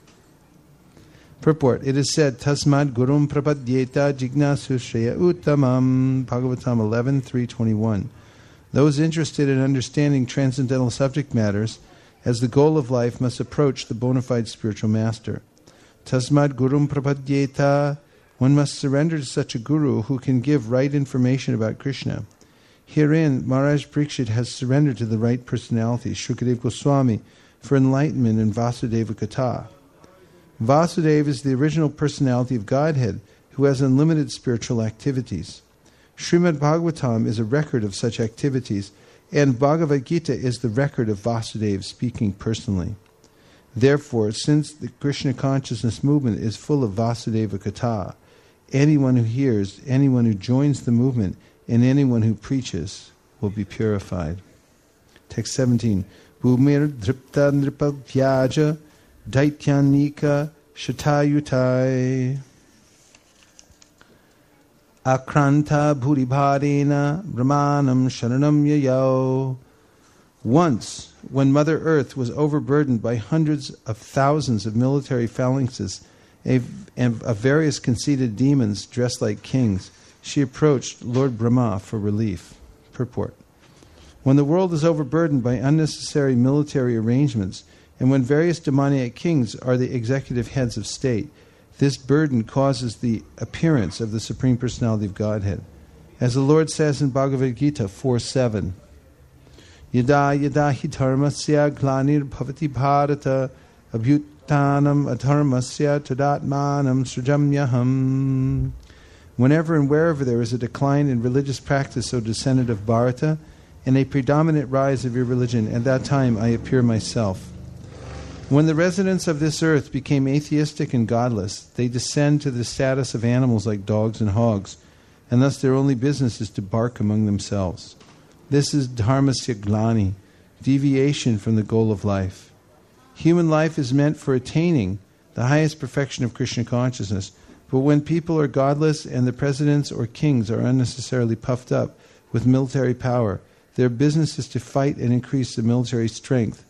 Speaker 1: Purport. It is said, Tasmad Gurum Prapadyeta Jignasu Shreya Uttamam, Bhagavatam 11:321. Those interested in understanding transcendental subject matters as the goal of life must approach the bona fide spiritual master. Tasmad Gurum Prapadyeta. One must surrender to such a guru who can give right information about Krishna. Herein, Maharaj Parikshit has surrendered to the right personality, Shukadev Goswami, for enlightenment in Vasudeva Katha. Vasudeva is the original personality of Godhead, who has unlimited spiritual activities. Srimad Bhagavatam is a record of such activities, and Bhagavad Gita is the record of Vasudeva speaking personally. Therefore, since the Krishna consciousness movement is full of Vasudeva Katha, anyone who hears, anyone who joins the movement, and anyone who preaches will be purified. Text 17. Bhumir dripta nripa vyaja daityanika shatayutai akranta bhuribharena brahmanam sharanam yayau. Once, when Mother Earth was overburdened by hundreds of thousands of military phalanxes and of various conceited demons dressed like kings, she approached Lord Brahma for relief. Purport. When the world is overburdened by unnecessary military arrangements, and when various demoniac kings are the executive heads of state, this burden causes the appearance of the Supreme Personality of Godhead. As the Lord says in Bhagavad Gita 4:7, Yada yada hi dharmasya glanir bhavati bharata abhyutanam adharmasya tadatmanam srujamyaham. Whenever and wherever there is a decline in religious practice, O descendant of Bharata, and a predominant rise of your religion, at that time I appear myself. When the residents of this earth became atheistic and godless, they descend to the status of animals like dogs and hogs, and thus their only business is to bark among themselves. This is dharmasya glani, deviation from the goal of life. Human life is meant for attaining the highest perfection of Krishna consciousness, but when people are godless and the presidents or kings are unnecessarily puffed up with military power, their business is to fight and increase the military strength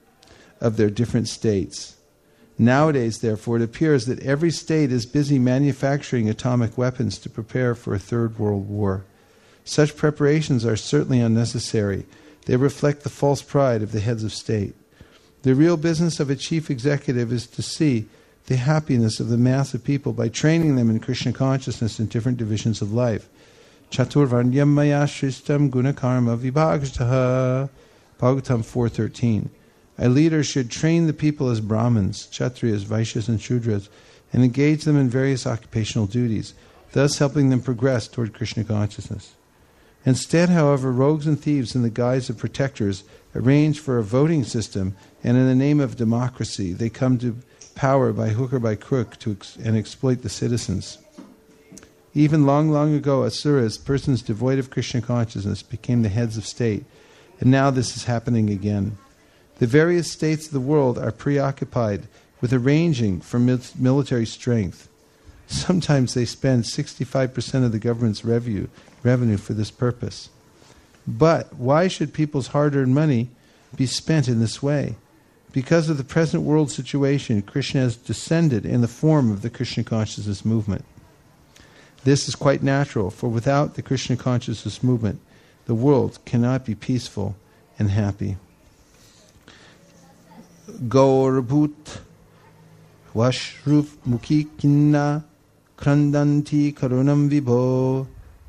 Speaker 1: of their different states. Nowadays, therefore, it appears that every state is busy manufacturing atomic weapons to prepare for a third world war. Such preparations are certainly unnecessary. They reflect the false pride of the heads of state. The real business of a chief executive is to see the happiness of the mass of people by training them in Krishna consciousness in different divisions of life. Chaturvarnyam maya shristam gunakarma vibhagshtaha. Bhagavatam 4:13. A leader should train the people as Brahmins, Kshatriyas, Vaishyas, and Shudras, and engage them in various occupational duties, thus helping them progress toward Krishna consciousness. Instead, however, rogues and thieves in the guise of protectors arrange for a voting system, and in the name of democracy, they come to power by hook or by crook and exploit the citizens. Even long, long ago, asuras, persons devoid of Krishna consciousness, became the heads of state, and now this is happening again. The various states of the world are preoccupied with arranging for military strength. Sometimes they spend 65% of the government's revenue for this purpose. But why should people's hard-earned money be spent in this way? Because of the present world situation, Krishna has descended in the form of the Krishna consciousness movement. This is quite natural, for without the Krishna consciousness movement, the world cannot be peaceful and happy. Gaurabhut Vashrup Mukhi Kinna Krandanti Karunam Vibho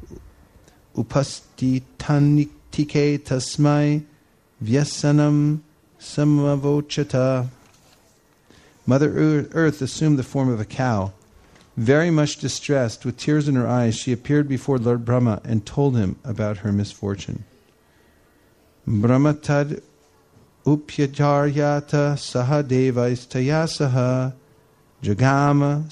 Speaker 1: Upasti Tanitike Tasmai Vyasanam Samavochata. Mother Earth assumed the form of a cow. Very much distressed, with tears in her eyes, she appeared before Lord Brahma and told him about her misfortune. Brahmatad upyajaryata saha devais saha jagama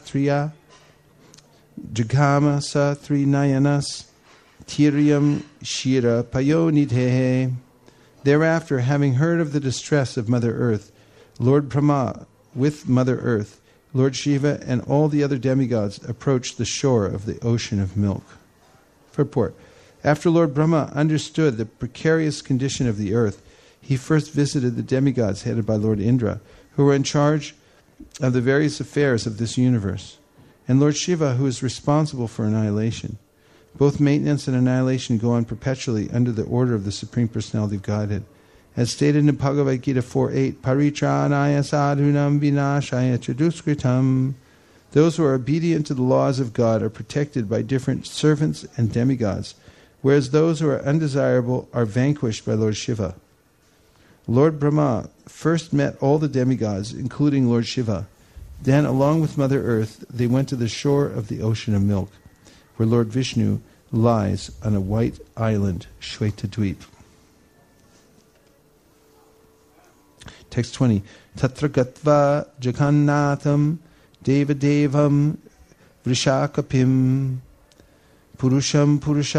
Speaker 1: sa trinayanas tiryam shira payonidhe. Thereafter, having heard of the distress of Mother Earth, Lord Brahma, with Mother Earth, Lord Shiva, and all the other demigods approached the shore of the ocean of milk. Purport. After Lord Brahma understood the precarious condition of the earth, he first visited the demigods headed by Lord Indra, who were in charge of the various affairs of this universe, and Lord Shiva, who is responsible for annihilation. Both maintenance and annihilation go on perpetually under the order of the Supreme Personality of Godhead. As stated in Bhagavad Gita 4.8, Paritranaya sadhunam vinashaya chaduskritam. Those who are obedient to the laws of God are protected by different servants and demigods, whereas those who are undesirable are vanquished by Lord Shiva. Lord Brahma first met all the demigods, including Lord Shiva. Then, along with Mother Earth, they went to the shore of the ocean of milk, where Lord Vishnu lies on a white island, Shwetadweep. Text 20. Tatra gatva jagannatham devadevam vrishakapim purusham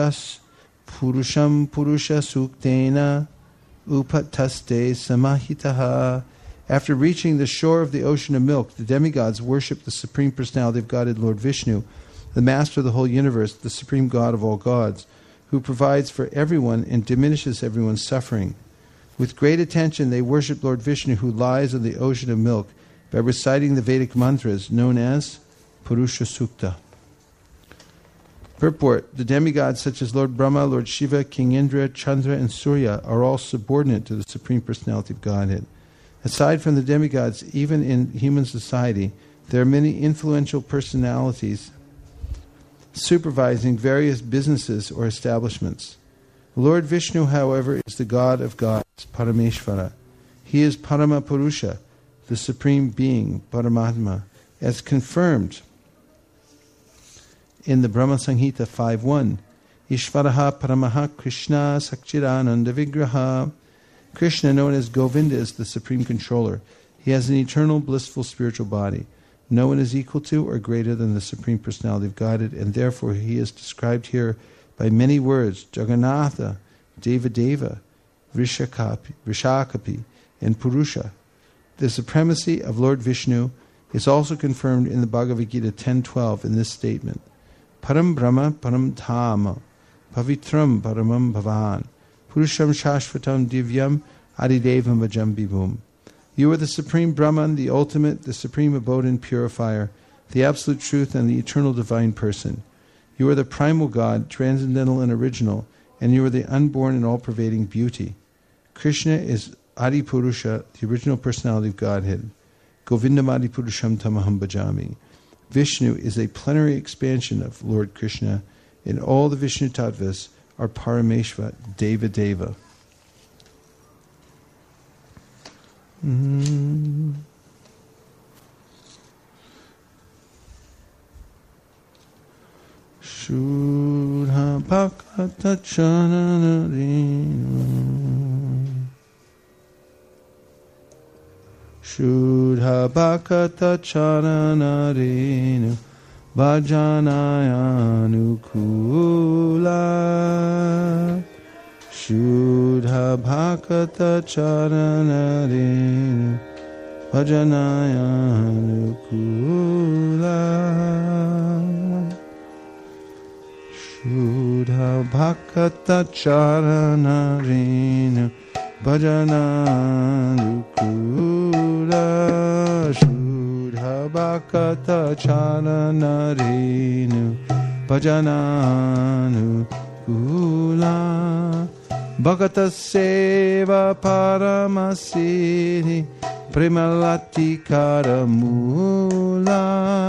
Speaker 1: purusha suktena upataste samahitaha. After reaching the shore of the ocean of milk, the demigods worshipped the Supreme Personality of Godhead, Lord Vishnu, the Master of the whole universe, the Supreme God of all gods, who provides for everyone and diminishes everyone's suffering. With great attention, they worship Lord Vishnu, who lies on the ocean of milk, by reciting the Vedic mantras known as Purusha Sukta. Purport. The demigods such as Lord Brahma, Lord Shiva, King Indra, Chandra, and Surya are all subordinate to the Supreme Personality of Godhead. Aside from the demigods, even in human society, there are many influential personalities supervising various businesses or establishments. Lord Vishnu, however, is the God of gods, Parameshvara. He is Parama Purusha, the Supreme Being, Paramatma, as confirmed in the Brahma Samhita 5.1. Ishvaraha Paramaha Krishna Sakchirananda Vigraha. Krishna, known as Govinda, is the Supreme Controller. He has an eternal, blissful spiritual body. No one is equal to or greater than the Supreme Personality of Godhead, and therefore he is described here by many words: Jagannatha, Devadeva, Vrishakapi, and Purusha. The supremacy of Lord Vishnu is also confirmed in the Bhagavad Gita 10.12 in this statement: Param Brahma Param Dhama Pavitram Paramam Bhavan Purusham Shashvatam Divyam Adidevam Vajam Vibhum. You are the Supreme Brahman, the ultimate, the supreme abode and purifier, the absolute truth and the eternal divine person. You are the primal God, transcendental and original, and you are the unborn and all-pervading beauty. Krishna is Adi Purusha, the original personality of Godhead. Govindam Adi Purusham Tamaham Bhajami. Vishnu is a plenary expansion of Lord Krishna, and all the Vishnu Tattvas are Parameshva, Deva Deva. Shudha Bhakata Chananarinu Shudha Bhakata Chananarinu Bhajanayanu Shudha Bhakata Charanarinu bhajanaya anukula. Shuddha bhakata charana renu bhajana anukula. Shuddha bhakata charana renu bhajana anukula. Bhagata seva paramasiri premalati karamula.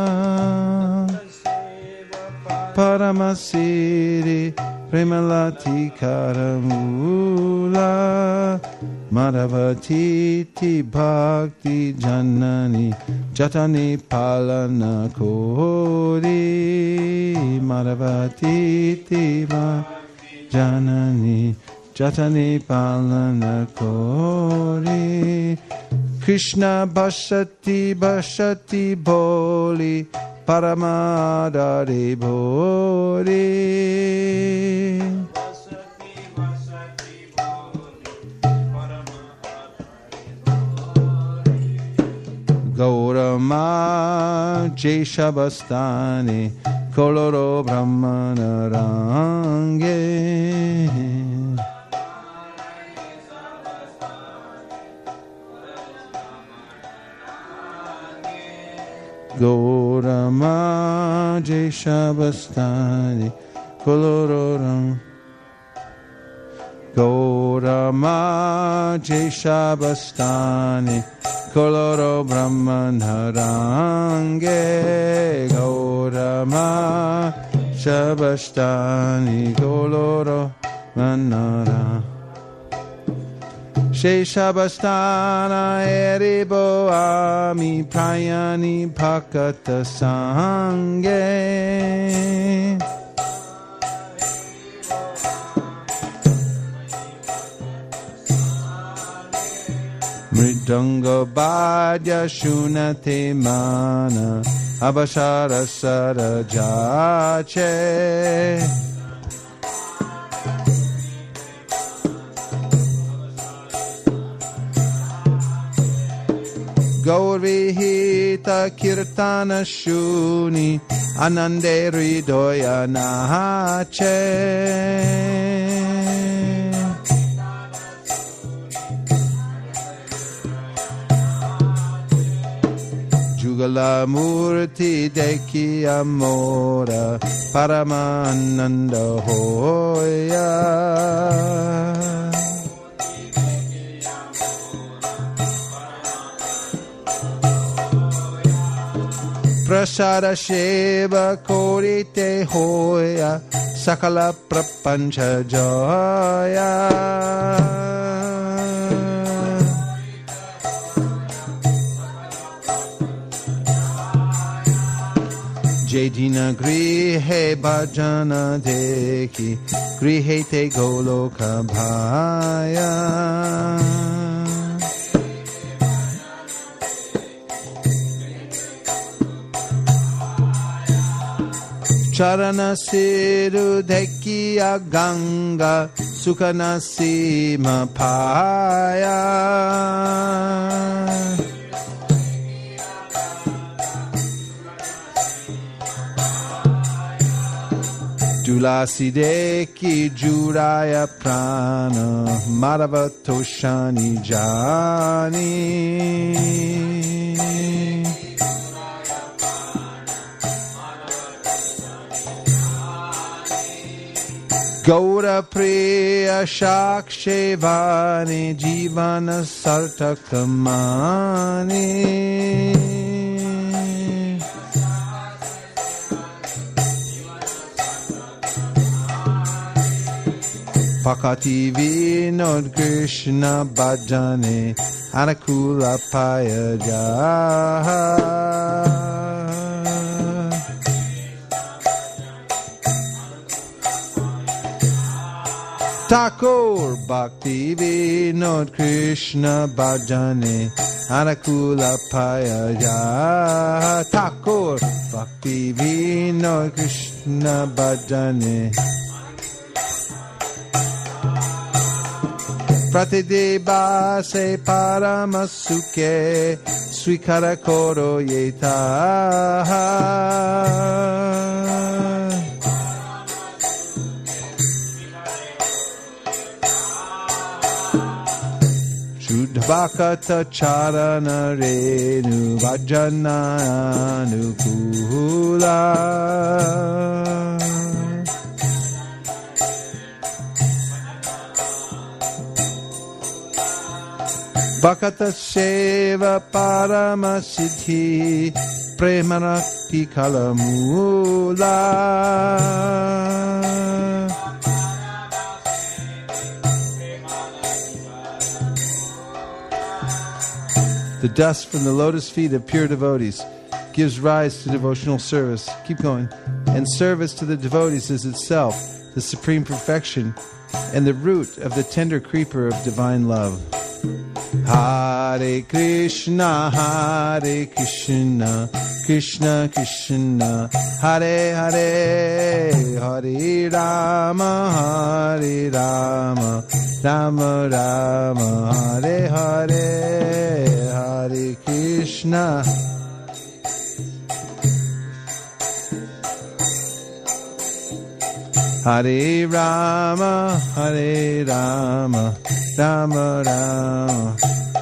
Speaker 1: Paramasiri premalati karamula. Madhavatiti bhakti janani jatani palana kori. Madhavatiti bhakti janani jatani palana kori. Krishna bhashati bhashati boli paramadare boli. Gaurama Jeshabastani Koloro Brahmana Range. Gaurama Jeshabastani Koloram. Gaurama Jeshabastani Koloro Brahmanarange. Gaurama Shabastani Koloro Manara. Sheshabastana eribo ami prayani bhakata sange. Mridanga badya shunate mana abashara sarajache. Gaurvihita kirtana shuni anande hridoya nache. Jugala murti deki amora paramananda hoya. Prasada Sheva Korite Hoya Sakala Prapancha Jaya. Jedina Grihe Bhajana Deki Grihe Te Goloka Bhaya. Charana siru dekhiya ganga sukana sima paya. Tulasi deki juraya prana madhava toshani jani. Gaura Priya Shakshevani Jivana Sartakamani. Pakati Vinod Krishna Bhajane Anakula Payaja. Thakur Bhakti Vinod Krishna Bhajane Anakula Payaja. Thakur Bhakti Vinod Krishna Bhajane Pratideba se Paramasuke swikara koro yeta. Shudbhakata charana renu vajana anukula. Bhakata Seva Parama Siddhi Premanakti Kalamula. The dust from the lotus feet of pure devotees gives rise to devotional service. Keep going. And service to the devotees is itself the supreme perfection and the root of the tender creeper of divine love. Hare Krishna, Krishna Krishna, Hare Hare, Hare Rama, Hare Rama, Rama Rama, Hare Hare, Hare Krishna. Hare Rama, Hare Rama, Rama Rama.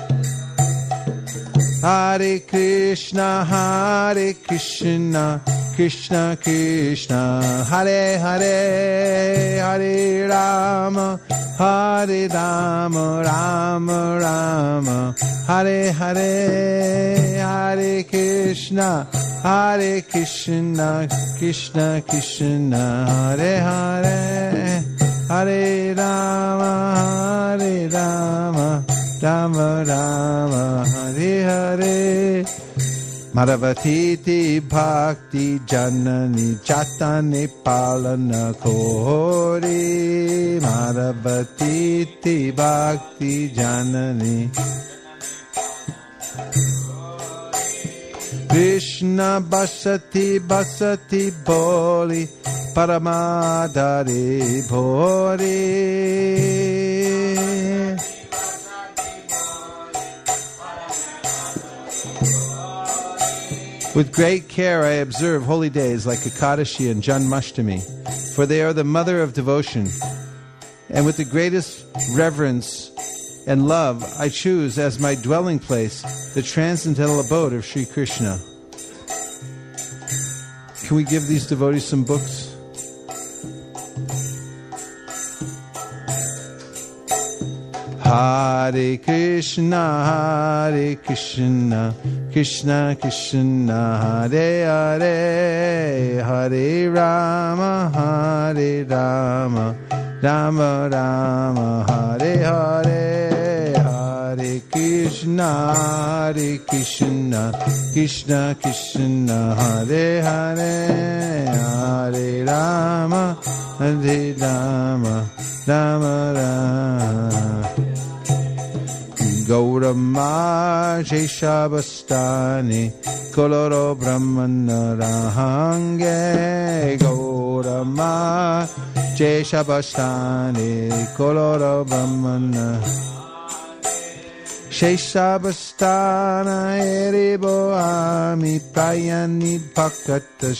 Speaker 1: Hare Krishna, Krishna Krishna, Hare Hare, Hare Rama, Hare Rama, Rama Rama, Hare Hare, Hare Krishna, Krishna Krishna, Hare Hare, Hare Rama, Rama Rama, Hare Hare. Madhavatiti Bhakti Janani Chatani Palana Kori. Madhavatiti Bhakti Janani. Krishna Basati Basati Boli Paramadari Bhori. With great care I observe holy days like Ekadashi and Janmashtami, for they are the mother of devotion. And with the greatest reverence and love I choose as my dwelling place the transcendental abode of Sri Krishna. Can we give these devotees some books? Hare Krishna, Krishna Krishna, Hare Hare, Hare Rama, Hare Rama, Rama Rama, Hare Hare, Hare Krishna, Krishna Krishna, Hare Hare, Hare Rama, Hare Rama, Rama Rama. Gaurama Sheshabastani Koloro Brahmana Rahange. Gaurama Sheshabastani Koloro Brahmana Sheshabastana Eribo Ami Prayani Bhakata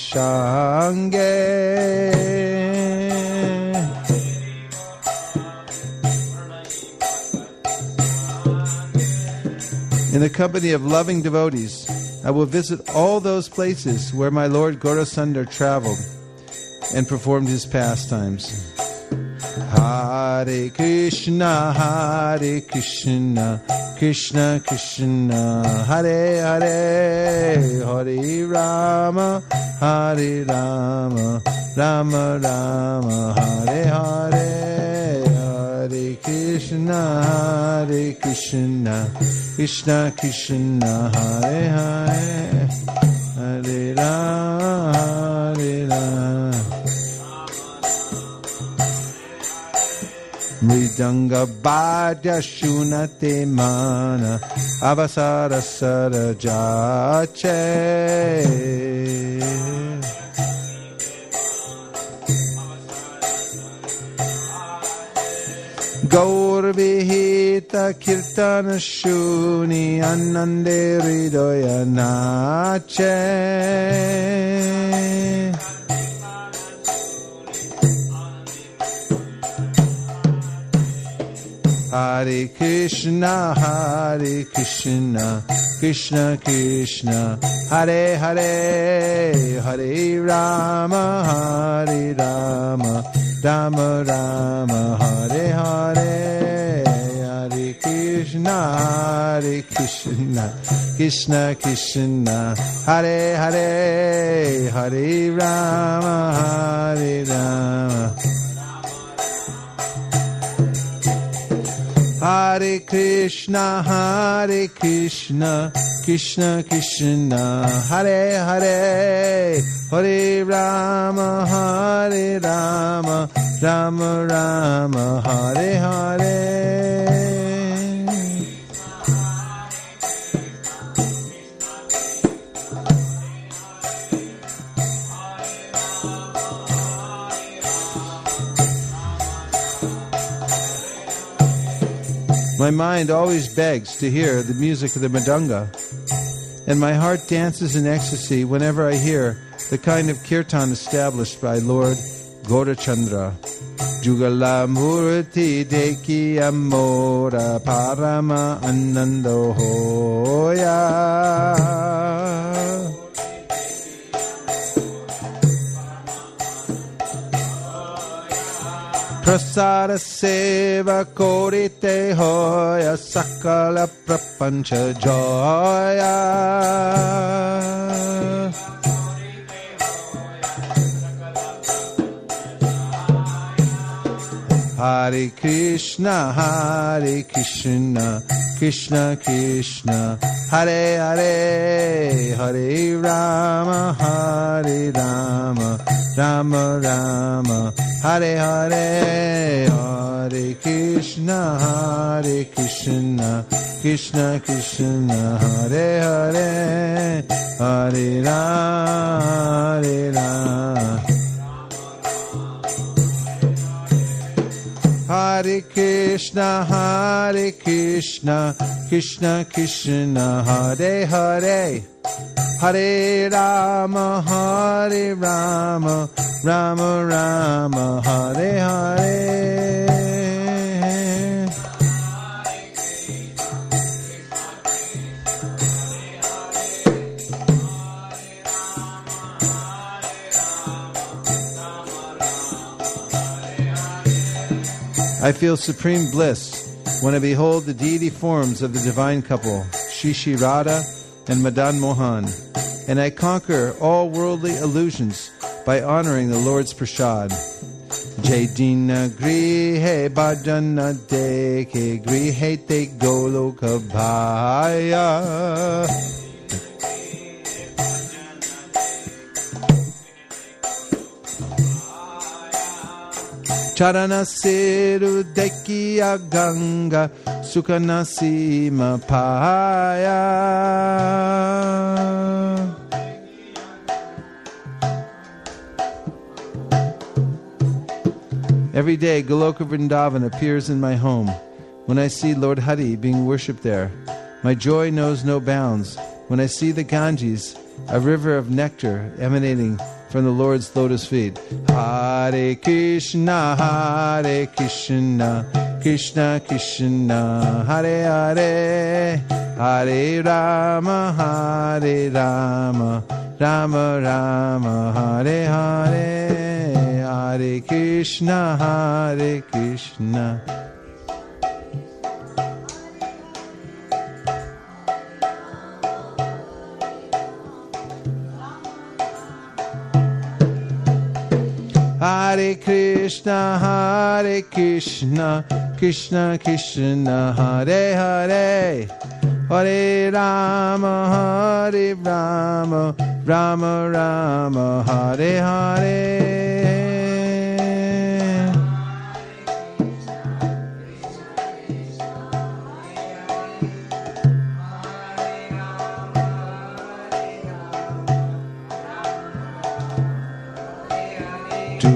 Speaker 1: Shange. In the company of loving devotees, I will visit all those places where my Lord Gaurasundar traveled and performed his pastimes. Hare Krishna, Krishna Krishna, Hare Hare, Hare Rama, Hare Rama, Rama Rama, Hare Hare, Hare Krishna, Krishna Krishna, Hare Hare, Hare Rama, Hare Rama. Mridanga Bhadya Shunate Mana Avasara Sarajache. Gaur Vihita Kirtana Shuni Anande Hridoya Nache. Hare Krishna, Krishna Krishna, Hare Hare, Hare Rama, Rama Rama, Hare Hare, Hare Krishna, Krishna Krishna, Hare Hare, Hare Rama, Rama. Hare Krishna, Krishna Krishna, Hare Hare, Hare Rama, Rama Rama, Hare Hare. My mind always begs to hear the music of the mridanga, and my heart dances in ecstasy whenever I hear the kind of kirtan established by Lord Gaurachandra. Jugala Murti Deki Amora Parama Anando Hoya. Prasada seva korite hoya sakala prapancha joya. Hare Krishna, Krishna Krishna, Hare Hare, Hare Rama, Rama Rama, Hare Hare, Hare Krishna, Krishna Krishna, Hare Hare, Hare Rama, Hare Rama. Hare Krishna, Krishna Krishna, Hare Hare, Hare Rama, Rama Rama, Hare Hare. I feel supreme bliss when I behold the deity forms of the divine couple, Shri Radha and Madan Mohan, and I conquer all worldly illusions by honoring the Lord's prasad. Jaidina grihe bhajana deke grihe te goloka bhaya. Charana seru dekiya ganga sukhanasima paya. Every day Goloka Vrindavan appears in my home. When I see Lord Hari being worshipped there, my joy knows no bounds. When I see the Ganges, a river of nectar emanating from the Lord's lotus feet. Hare Krishna, Krishna Krishna, Hare Hare, Hare Rama, Rama Rama, Hare Hare, Hare Krishna, Krishna. Hare Krishna, Krishna Krishna, Hare Hare, Hare Rama, Rama Rama, Hare Hare.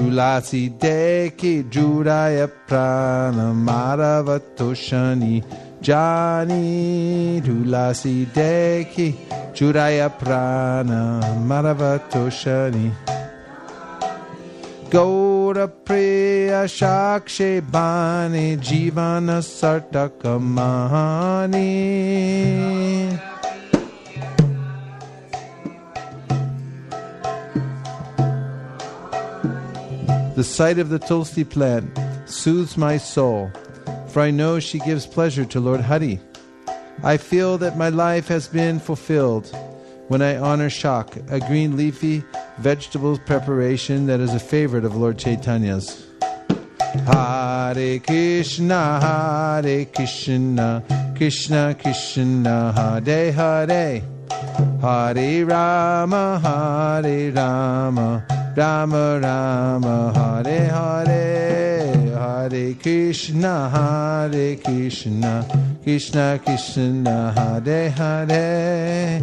Speaker 1: Tulasi deki juraya prana maravato shani jani. Tulasi deki juraya prana maravato shani. Gaura priya shakshe bani jivana sartakamani. The sight of the tulsi plant soothes my soul, for I know she gives pleasure to Lord Hari. I feel that my life has been fulfilled when I honor shak, a green leafy vegetable preparation that is a favorite of Lord Chaitanya's. Hare Krishna, Krishna Krishna, Hare Hare, Hare Rama, Rama Rama, Hare Hare, Hare Krishna, Krishna Krishna, Hare Hare,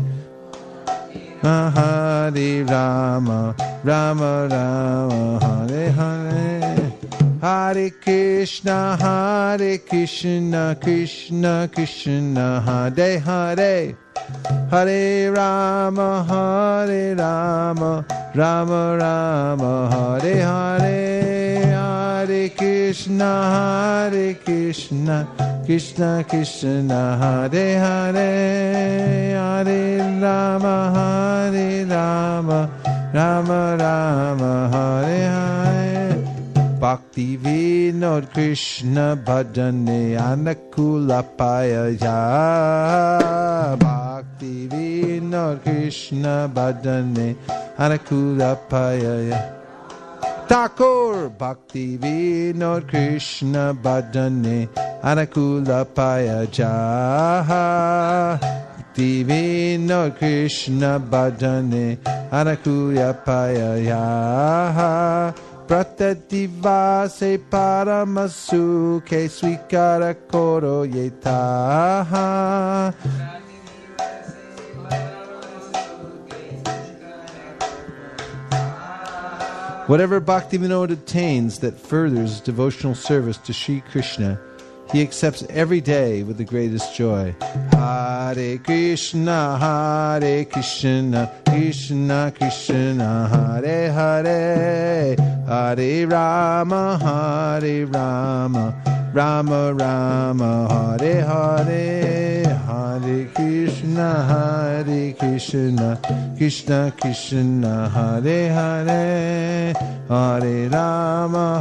Speaker 1: Hare Rama, Rama, Hare Hare. Hare Krishna, Krishna Krishna, Hare Hare, Hare Rama, Rama Rama, Hare Hare, Hare Krishna, Krishna Krishna, Hare Hare, Hare Rama, Rama Rama, Hare Hare. Bhakti Vinod Krishna Bhajane Anakula Payaya. Bhakti Vinod Krishna Bhajane Anakula Payaya. Thakur Bhakti Vinod Krishna Bhajane Anakula Payaya. Bhakti Vinod Krishna Bhajane Anakula Payaya. Pratativa se paramasu ke swikara koro yetaha. Whatever Bhaktivinoda attains that furthers devotional service to Sri Krishna, he accepts every day with the greatest joy. Hare Krishna, Krishna Krishna, Hare Hare, Hare Rama, Rama Rama, Hare Hare, Hare Krishna, Krishna Krishna, Hare Hare, Hare Rama,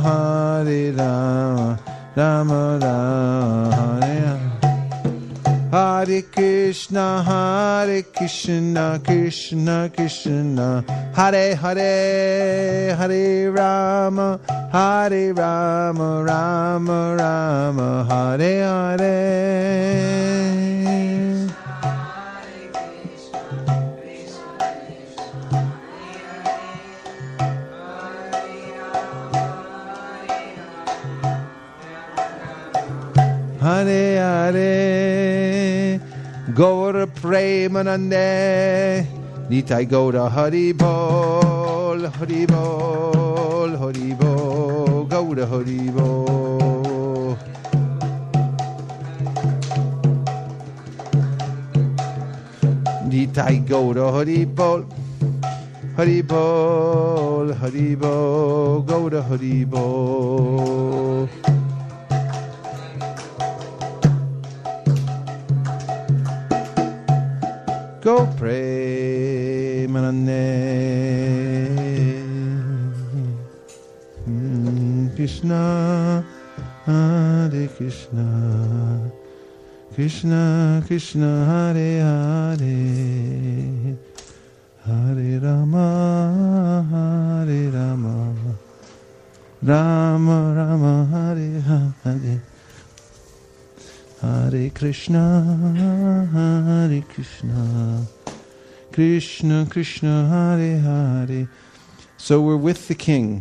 Speaker 1: Rama Rama, Hare Hare Krishna, Krishna Krishna, Hare Hare, Hare Rama, Rama Rama, Hare Hare. Hare Hare, Gaura Premanande, Nitai Gaura Hari Bol, Hari Bol, Hari Bol, Gaura Hari Bol. Nitai Gaura Hari Bol, Hari Bol, Hari Bol, Gaura Hari Bol. Go pray, Manane. Krishna, Hare Krishna, Krishna Krishna, Hare Hare, Hare Rama, Hare Rama, Rama Rama, Hare Hare. Hare Krishna, Hare Krishna, Krishna Krishna, Hare Hare. So we're with the king,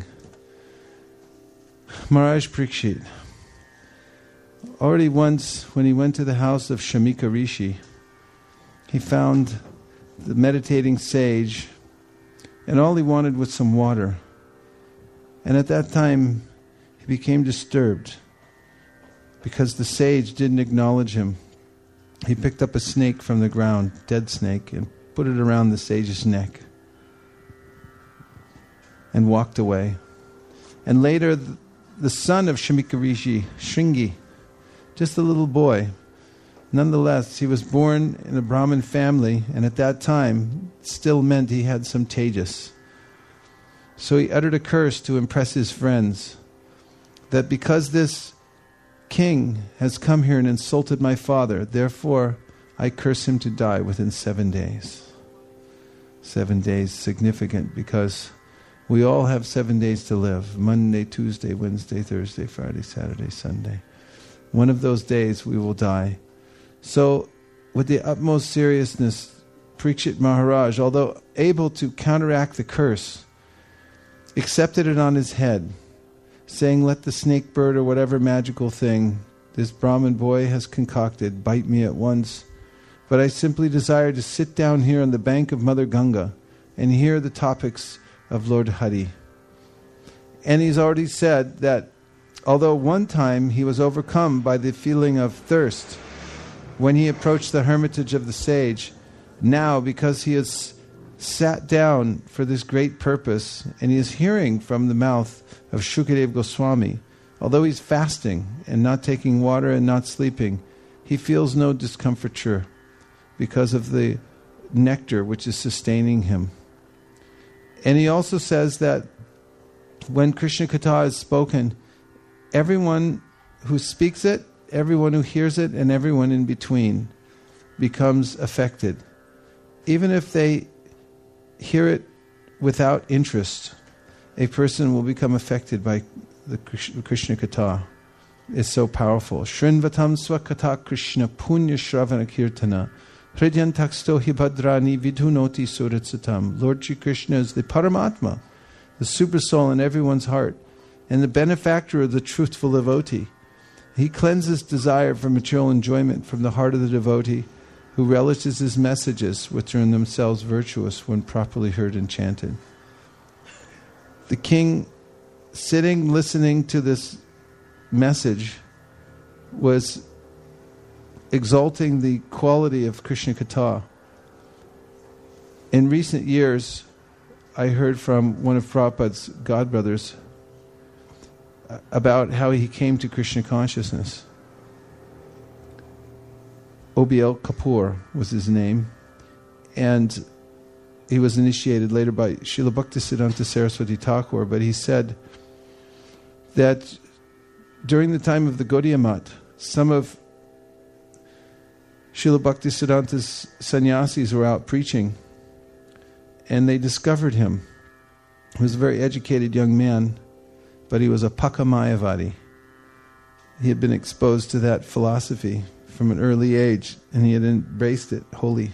Speaker 1: Maharaj Parikshit. Already once, when he went to the house of Shamika Rishi, he found the meditating sage, and all he wanted was some water. And at that time, he became disturbed because the sage didn't acknowledge him. He picked up a snake from the ground, dead snake, and put it around the sage's neck and walked away. And later, the son of Shamika Rishi, Shringi, just a little boy, nonetheless, he was born in a Brahmin family, and at that time, still meant he had some tejas. So he uttered a curse to impress his friends, that because this king has come here and insulted my father, therefore I curse him to die within 7 days. 7 days, significant, because we all have 7 days to live. Monday, Tuesday, Wednesday, Thursday, Friday, Saturday, Sunday. One of those days we will die. So, with the utmost seriousness, Parikshit Maharaj, although able to counteract the curse, accepted it on his head, saying, let the snake bird or whatever magical thing this Brahmin boy has concocted bite me at once. But I simply desire to sit down here on the bank of Mother Ganga and hear the topics of Lord Hari. And he's already said that although one time he was overcome by the feeling of thirst when he approached the hermitage of the sage, now because he has sat down for this great purpose and he is hearing from the mouth of Shukadev Goswami, although he's fasting and not taking water and not sleeping, he feels no discomfiture because of the nectar which is sustaining him. And he also says that when Krishna Katha is spoken, everyone who speaks it, everyone who hears it, and everyone in between becomes affected. Even if they hear it without interest, a person will become affected by the Krishna Katha. It's so powerful. Shrinvatam swakatha Krishna punya shravana kirtana hridyantaksto hibhadrani vidhunoti suratsatam. Lord Shri Krishna is the Paramatma, the super soul in everyone's heart, and the benefactor of the truthful devotee. He cleanses desire for material enjoyment from the heart of the devotee, who relishes his messages, which are in themselves virtuous when properly heard and chanted. The king, sitting, listening to this message, was exalting the quality of Krishna Katha. In recent years, I heard from one of Prabhupada's godbrothers about how he came to Krishna consciousness. Obiel Kapoor was his name, and he was initiated later by Srila Bhaktisiddhanta Saraswati Thakur, but he said that during the time of the Gaudiya Math, some of Srila Bhaktisiddhanta's sannyasis were out preaching, and they discovered him. He was a very educated young man, but he was a Paka Mayavadi. He had been exposed to that philosophy from an early age, and he had embraced it wholly.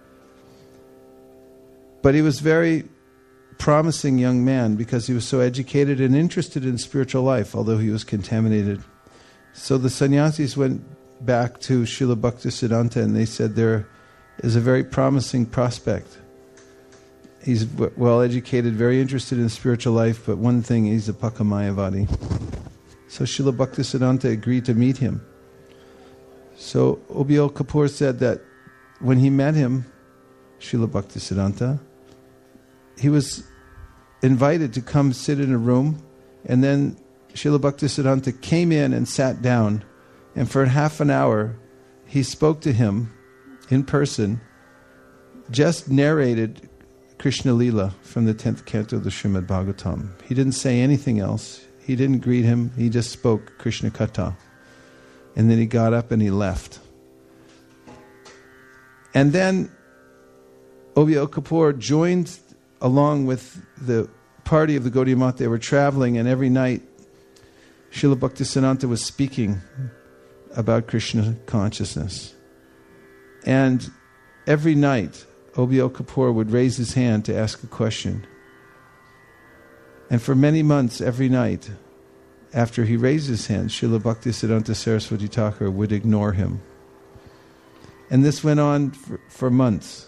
Speaker 1: But he was a very promising young man because he was so educated and interested in spiritual life, although he was contaminated. So the sannyasis went back to Srila Bhaktisiddhanta and they said, there is a very promising prospect. He's well educated, very interested in spiritual life, but one thing, he's a Paka Mayavadi. So Srila Bhaktisiddhanta agreed to meet him. So Obiel Kapoor said that when he met him, Srila Bhaktisiddhanta, he was invited to come sit in a room, and then Srila Bhaktisiddhanta came in and sat down, and for half an hour he spoke to him in person, just narrated Krishna Lila from the 10th canto of the Srimad Bhagavatam. He didn't say anything else. He didn't greet him. He just spoke Krishna Katha. And then he got up and he left. And then Obiel Kapoor joined along with the party of the Gaudiya Math. They were traveling, and every night Srila Bhaktisiddhanta was speaking about Krishna consciousness. And every night Obiel Kapoor would raise his hand to ask a question. And for many months, every night, after he raised his hand, Srila Bhaktisiddhanta Saraswati Thakur would ignore him. And this went on for months.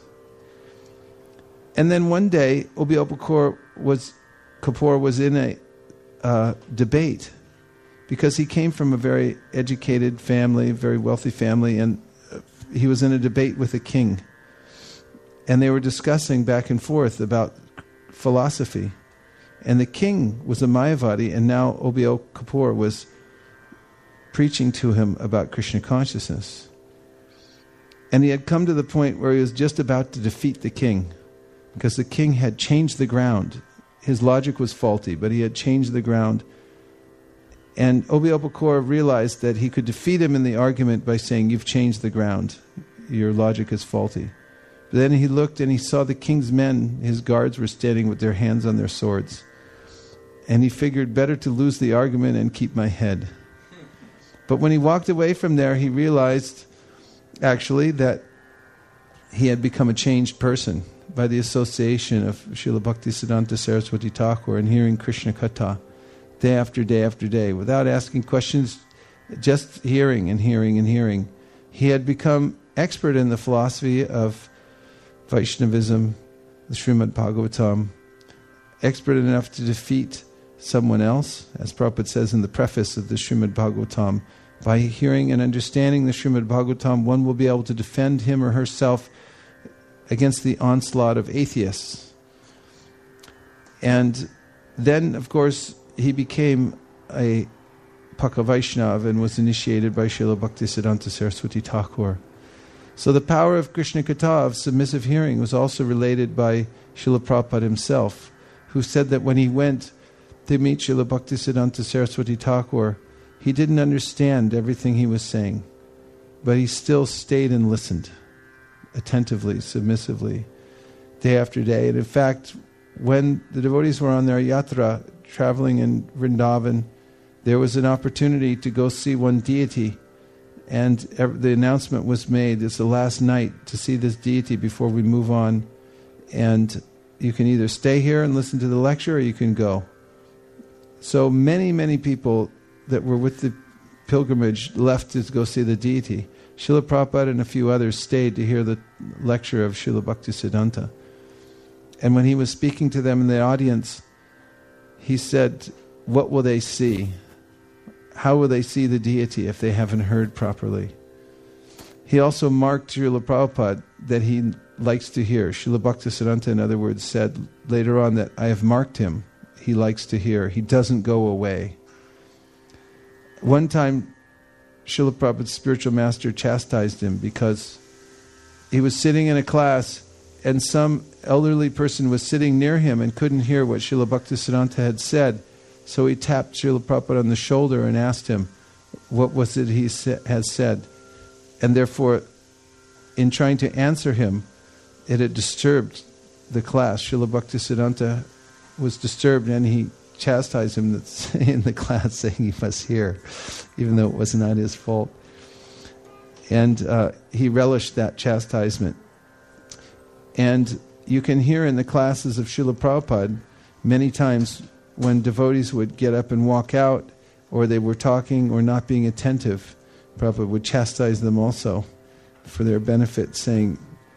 Speaker 1: And then one day, Obiel Kapoor was in debate, because he came from a very educated family, very wealthy family, and he was in a debate with a king. And they were discussing back and forth about philosophy. And the king was a Mayavadi, and now OBL Kapoor was preaching to him about Krishna consciousness. And he had come to the point where he was just about to defeat the king, because the king had changed the ground. His logic was faulty, but he had changed the ground. And OBL Kapoor realized that he could defeat him in the argument by saying, "You've changed the ground. Your logic is faulty." But then he looked and he saw the king's men, his guards, were standing with their hands on their swords. And he figured, better to lose the argument and keep my head. But when he walked away from there, he realized, actually, that he had become a changed person by the association of Srila Bhaktisiddhanta Saraswati Thakur and hearing Krishna Katha day after day after day, without asking questions, just hearing and hearing and hearing. He had become expert in the philosophy of Vaishnavism, the Srimad Bhagavatam, expert enough to defeat someone else, as Prabhupada says in the preface of the Srimad Bhagavatam. By hearing and understanding the Srimad Bhagavatam, one will be able to defend him or herself against the onslaught of atheists. And then, of course, he became a Paka Vaishnava and was initiated by Srila Bhaktisiddhanta Saraswati Thakur. So the power of Krishna Katha, of submissive hearing, was also related by Srila Prabhupada himself, who said that when he went to meet Srila Bhaktisiddhanta Saraswati Thakur, he didn't understand everything he was saying, but he still stayed and listened attentively, submissively, day after day. And in fact, when the devotees were on their yatra, traveling in Vrindavan, there was an opportunity to go see one deity, and the announcement was made, it's the last night to see this deity before we move on, and you can either stay here and listen to the lecture or you can go. So many people that were with the pilgrimage left to go see the deity. Srila Prabhupada and a few others stayed to hear the lecture of Srila Bhaktisiddhanta. And when he was speaking to them in the audience, he said, what will they see? How will they see the deity if they haven't heard properly? He also marked Srila Prabhupada that he likes to hear. Srila Bhaktisiddhanta, in other words, said later on that I have marked him. He likes to hear. He doesn't go away. One time, Srila Prabhupada's spiritual master chastised him because he was sitting in a class and some elderly person was sitting near him and couldn't hear what Srila Bhaktisiddhanta had said. So he tapped Srila Prabhupada on the shoulder and asked him, what was it he has said? And therefore, in trying to answer him, it had disturbed the class. Srila Bhaktisiddhanta was disturbed and he chastised him in the class, saying he must hear, even though it was not his fault. And he relished that chastisement. And you can hear in the classes of Srila Prabhupada many times when devotees would get up and walk out, or they were talking or not being attentive, Prabhupada would chastise them also for their benefit, saying,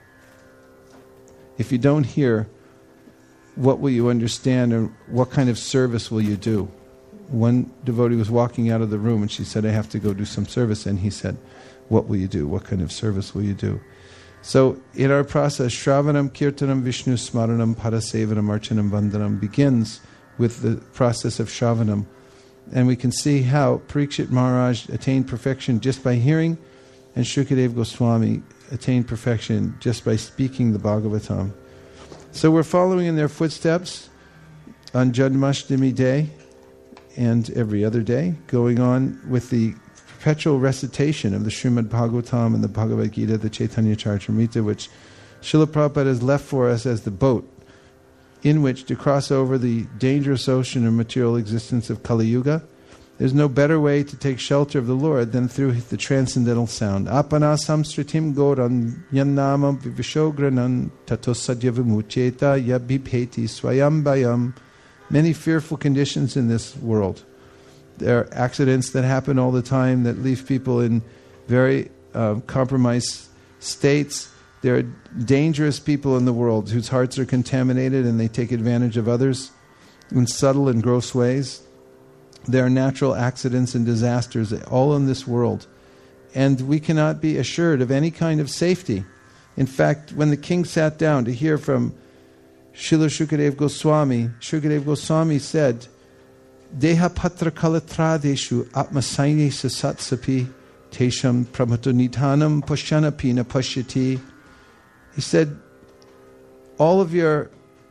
Speaker 1: if you don't hear, what will you understand, or what kind of service will you do? One devotee was walking out of the room and she said, I have to go do some service. And he said, what will you do? What kind of service will you do? So in our process, Shravanam, Kirtanam, Vishnu, Smaranam, Parasevanam, Archanam, Vandanam begins with the process of Shravanam. And we can see how Parikshit Maharaj attained perfection just by hearing, and Shukadev Goswami attained perfection just by speaking the Bhagavatam. So we're following in their footsteps on Janmashtami day and every other day, going on with the perpetual recitation of the Srimad Bhagavatam and the Bhagavad Gita, the Chaitanya Charitamrita, which Srila Prabhupada has left for us as the boat in which to cross over the dangerous ocean of material existence of Kali Yuga. There's no better way to take shelter of the Lord than through the transcendental sound. Apana samsritim goran yannamam vivishogranan tatosadya vimucheta yabhipeti swayambayam. Many fearful conditions in this world. There are accidents that happen all the time that leave people in very compromised states. There are dangerous people in the world whose hearts are contaminated and they take advantage of others in subtle and gross ways. There are natural accidents and disasters all in this world. And we cannot be assured of any kind of safety. In fact, when the king sat down to hear from Srila Shukadev Goswami said, Deha patra kalatradeshu atmasaiне satsapi tesham pramato nidhanam pashanapina pashyati. He said, all of your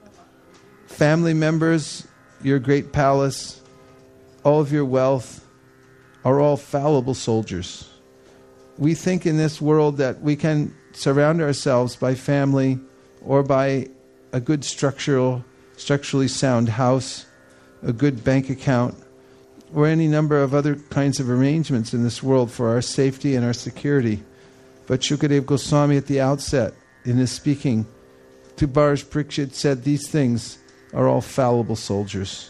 Speaker 1: family members, your great palace, all of your wealth are all fallible soldiers. We think in this world that we can surround ourselves by family or by a good structurally sound house, a good bank account, or any number of other kinds of arrangements in this world for our safety and our security. But Shukadev Goswami at the outset, in his speaking to Bharaj Parikshit, said these things are all fallible soldiers.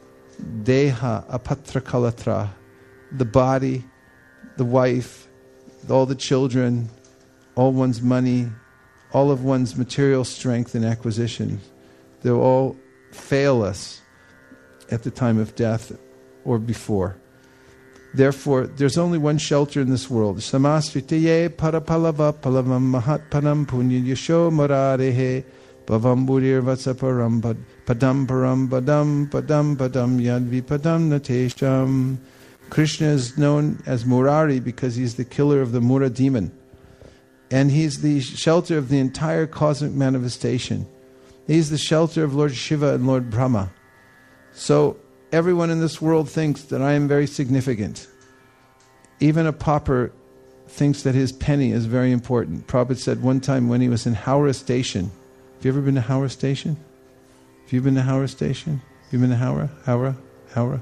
Speaker 1: Deha apatra kalatra, the body, the wife, all the children, all one's money, all of one's material strength and acquisition, they'll all fail us at the time of death or before. Therefore, there's only one shelter in this world. Samasritaye parapalava palavam mahatpanam punya yasho mararehe bhavam burir vatsaparam padam param padam padam padam yadvi padam natesham. Krishna is known as Murari because he's the killer of the Mura demon. And he's the shelter of the entire cosmic manifestation. He's the shelter of Lord Shiva and Lord Brahma. So everyone in this world thinks that I am very significant. Even a pauper thinks that his penny is very important. Prabhupada said one time when he was in Howrah Station. Have you ever been to Howrah Station? Have you been to Howrah Station? Have you been to Howrah?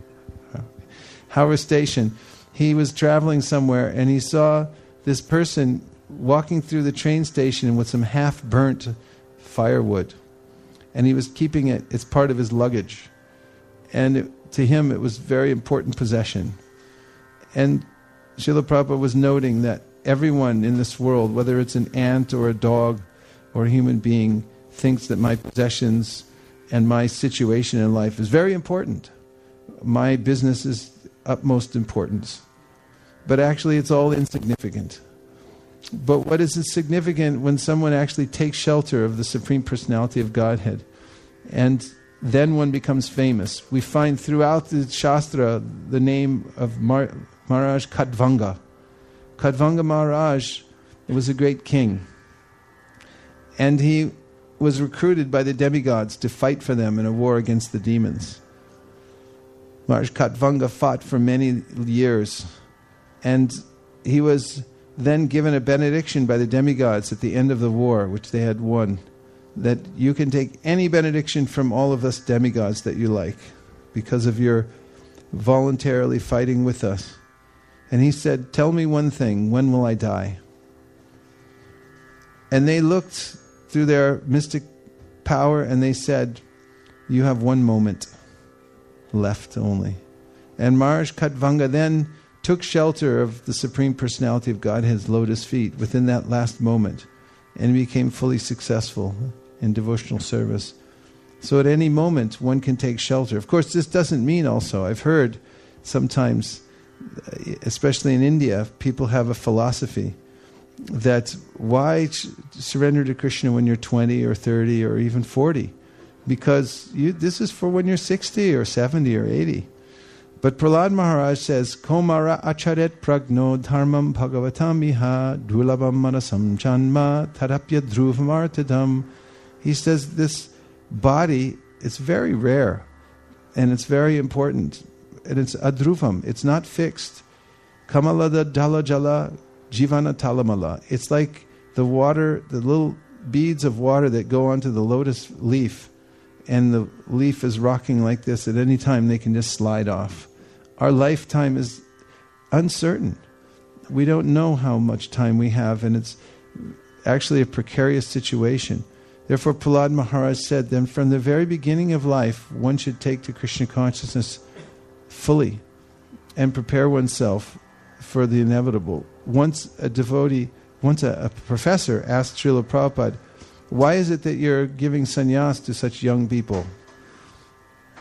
Speaker 1: Howrah Station. He was traveling somewhere and he saw this person walking through the train station with some half-burnt firewood. And he was keeping it. It's part of his luggage. And to him it was a very important possession. And Srila Prabhupada was noting that everyone in this world, whether it's an ant or a dog or a human being, thinks that my possessions and my situation in life is very important. My business is utmost importance. But actually it's all insignificant. But what is significant when someone actually takes shelter of the Supreme Personality of Godhead, and then one becomes famous. We find throughout the Shastra the name of Maharaj Khatvanga. Khatvanga Maharaj was a great king. And he was recruited by the demigods to fight for them in a war against the demons. Maharaj Khatvanga fought for many years. And he was then given a benediction by the demigods at the end of the war, which they had won, that you can take any benediction from all of us demigods that you like because of your voluntarily fighting with us. And he said, tell me one thing, when will I die? And they looked through their mystic power and they said, you have one moment left only. And Maharaj Khatvanga then took shelter of the Supreme Personality of Godhead's lotus feet within that last moment and became fully successful in devotional service. So at any moment one can take shelter. Of course, this doesn't mean also, I've heard sometimes, especially in India, people have a philosophy that why surrender to Krishna when you're 20 or 30 or even 40? Because this is for when you're 60 or 70 or 80. But Prahlad Maharaj says, Komara acharet pragno dharmam bhagavatam iha dhulabam manasam janma tharapya dhruvam artadam. He says this body is very rare and it's very important. And it's adhruvam, it's not fixed. Kamalada dalajala jivana talamala. It's like the water, the little beads of water that go onto the lotus leaf, and the leaf is rocking like this. At any time they can just slide off. Our lifetime is uncertain. We don't know how much time we have, and it's actually a precarious situation. Therefore, Prahlad Maharaj said then from the very beginning of life, one should take to Krishna consciousness fully and prepare oneself for the inevitable. Once a professor asked Srila Prabhupada, why is it that you're giving sannyas to such young people?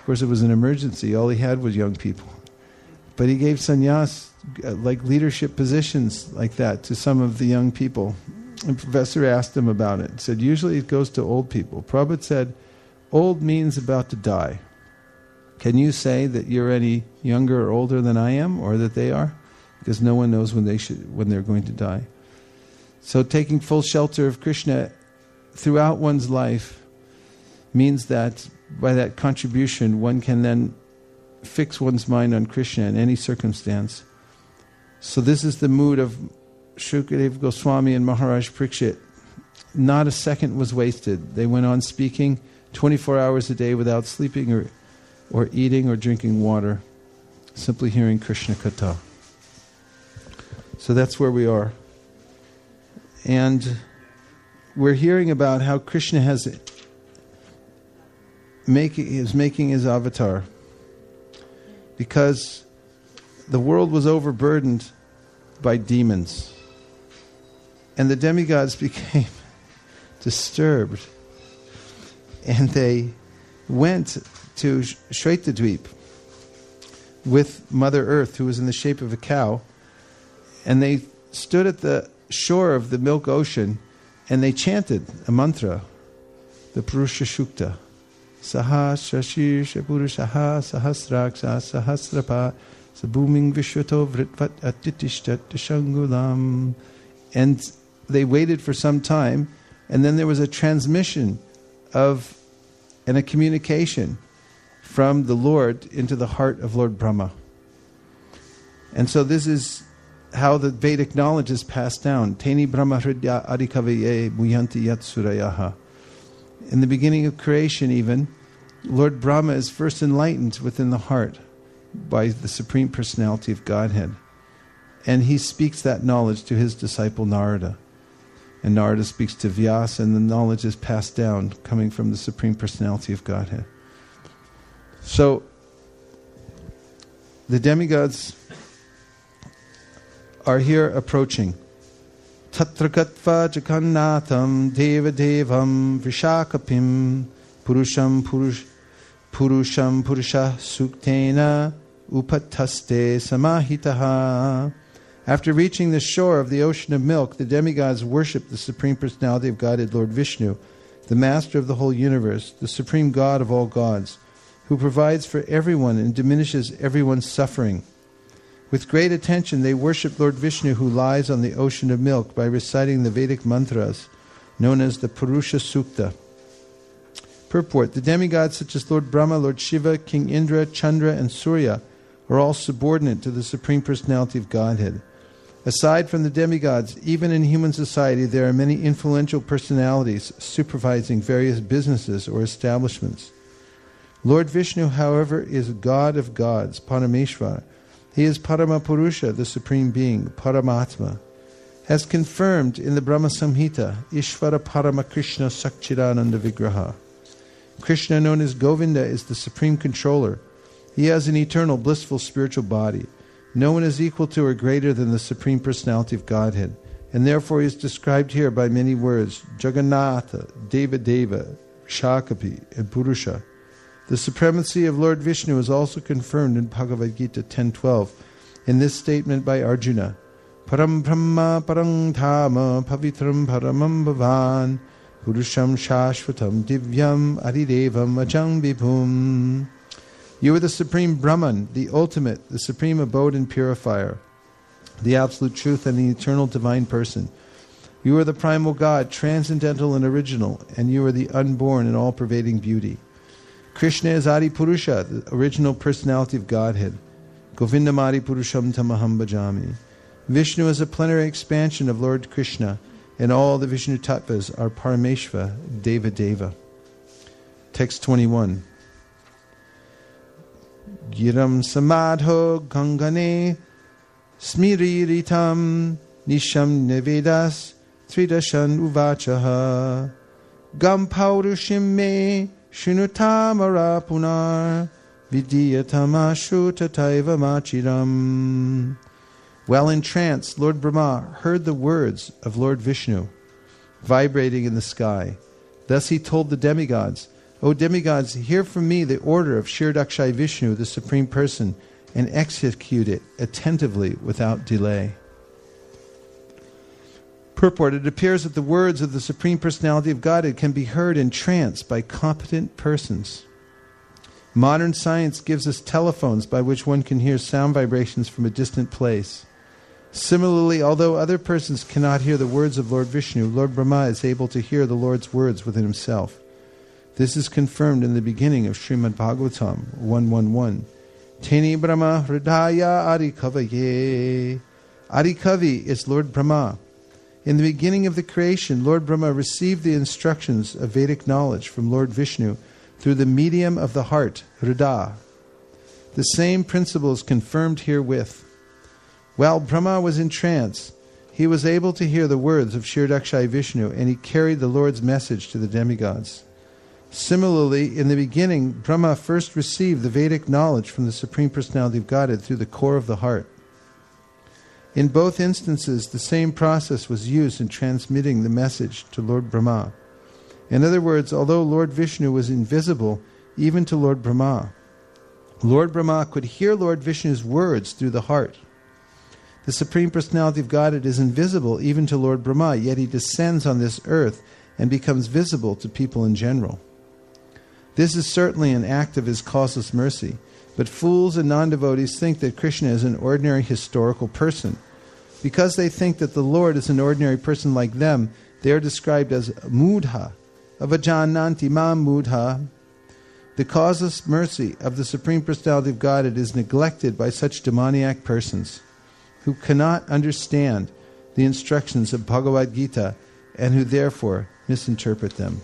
Speaker 1: Of course, it was an emergency. All he had was young people. But he gave sannyas, like leadership positions like that, to some of the young people. And Professor asked him about it. He said, usually it goes to old people. Prabhupada said, old means about to die. Can you say that you're any younger or older than I am, or that they are? Because no one knows when they're going to die. So taking full shelter of Krishna throughout one's life means that by that contribution one can then fix one's mind on Krishna in any circumstance. So this is the mood of Shukadeva Goswami and Maharaj Parikshit. Not a second was wasted. They went on speaking 24 hours a day without sleeping or eating or drinking water, simply hearing Krishna Katha. So that's where we are. And we're hearing about how Krishna is making his avatar, because the world was overburdened by demons. And the demigods became disturbed. And they went to Shvetadweep with Mother Earth, who was in the shape of a cow. And they stood at the shore of the milk ocean and they chanted a mantra, the Purusha Shukta. Sahasrashir Purushaha Sahasraksha Sahasrapa Sabhuming Vishwato Vritvat Atitishtat Shangulam. And they waited for some time, and then there was a transmission and a communication from the Lord into the heart of Lord Brahma. And so this is how the Vedic knowledge is passed down. Teni Brahma Hridya Adikavaye Muyanti Yat Surayaha. In the beginning of creation even, Lord Brahma is first enlightened within the heart by the Supreme Personality of Godhead. And he speaks that knowledge to his disciple Narada. And Narada speaks to Vyasa, and the knowledge is passed down, coming from the Supreme Personality of Godhead. So, the demigods are here approaching. Tatra Gatva Jagannatham Deva Devam Vrishakapim Purusham Purusha Suktena Upataste Samahitaha. After reaching the shore of the ocean of milk, the demigods worship the Supreme Personality of Godhead, Lord Vishnu, the Master of the whole universe, the Supreme God of all gods, who provides for everyone and diminishes everyone's suffering. With great attention, they worship Lord Vishnu, who lies on the ocean of milk, by reciting the Vedic mantras known as the Purusha Sukta. Purport: the demigods such as Lord Brahma, Lord Shiva, King Indra, Chandra, and Surya are all subordinate to the Supreme Personality of Godhead. Aside from the demigods, even in human society, there are many influential personalities supervising various businesses or establishments. Lord Vishnu, however, is God of gods, Parameshvara. He is Paramapurusha, the Supreme Being, Paramatma. As confirmed in the Brahma Samhita, Ishvara Paramakrishna Sakchidananda Vigraha. Krishna, known as Govinda, is the Supreme Controller. He has an eternal, blissful spiritual body. No one is equal to or greater than the Supreme Personality of Godhead, and therefore he is described here by many words: Jagannatha, Deva Deva, Shakapi, and Purusha. The supremacy of Lord Vishnu is also confirmed in Bhagavad Gita 10:12, in this statement by Arjuna: Param Brahma Parang Dhama Pavitram Paramam Bhavan Purusham Shashvatam Divyam Adidevam Ajang Vibhum. You are the Supreme Brahman, the ultimate, the supreme abode and purifier, the absolute truth and the eternal divine person. You are the primal God, transcendental and original, and you are the unborn and all-pervading beauty. Krishna is Adi Purusha, the original personality of Godhead. Govindam Adi Purusham Tamaham Bhajami. Vishnu is a plenary expansion of Lord Krishna, and all the Vishnu Tattvas are Parameshva, Deva Deva. Text 21. Giram Samadho Gangane Smiriritam Nisham Nevedas Tridashan Uvachaha Gam Paurushim Me Shinutamara Punar Vidyatamashu Tataiva Machiram. While in trance, Lord Brahma heard the words of Lord Vishnu vibrating in the sky. Thus he told the demigods, O demigods, hear from me the order of Kshirodakshayi Vishnu, the Supreme Person, and execute it attentively without delay. Purport. It appears that the words of the Supreme Personality of Godhead can be heard in trance by competent persons. Modern science gives us telephones by which one can hear sound vibrations from a distant place. Similarly, although other persons cannot hear the words of Lord Vishnu, Lord Brahma is able to hear the Lord's words within himself. This is confirmed in the beginning of Srimad Bhagavatam 1.1.1. Teni Brahma Hridaya Adikavaye. Adikavi is Lord Brahma. In the beginning of the creation, Lord Brahma received the instructions of Vedic knowledge from Lord Vishnu through the medium of the heart, Hridaya. The same principle is confirmed herewith. While Brahma was in trance, he was able to hear the words of Kshirodakshayi Vishnu, and he carried the Lord's message to the demigods. Similarly, in the beginning, Brahma first received the Vedic knowledge from the Supreme Personality of Godhead through the core of the heart. In both instances, the same process was used in transmitting the message to Lord Brahma. In other words, although Lord Vishnu was invisible even to Lord Brahma could hear Lord Vishnu's words through the heart. The Supreme Personality of Godhead is invisible even to Lord Brahma, yet he descends on this earth and becomes visible to people in general. This is certainly an act of his causeless mercy, but fools and non-devotees think that Krishna is an ordinary historical person. Because they think that the Lord is an ordinary person like them, they are described as mudha, avajananti mam mudha. The causeless mercy of the Supreme Personality of Godhead is neglected by such demoniac persons who cannot understand the instructions of Bhagavad Gita and who therefore misinterpret them.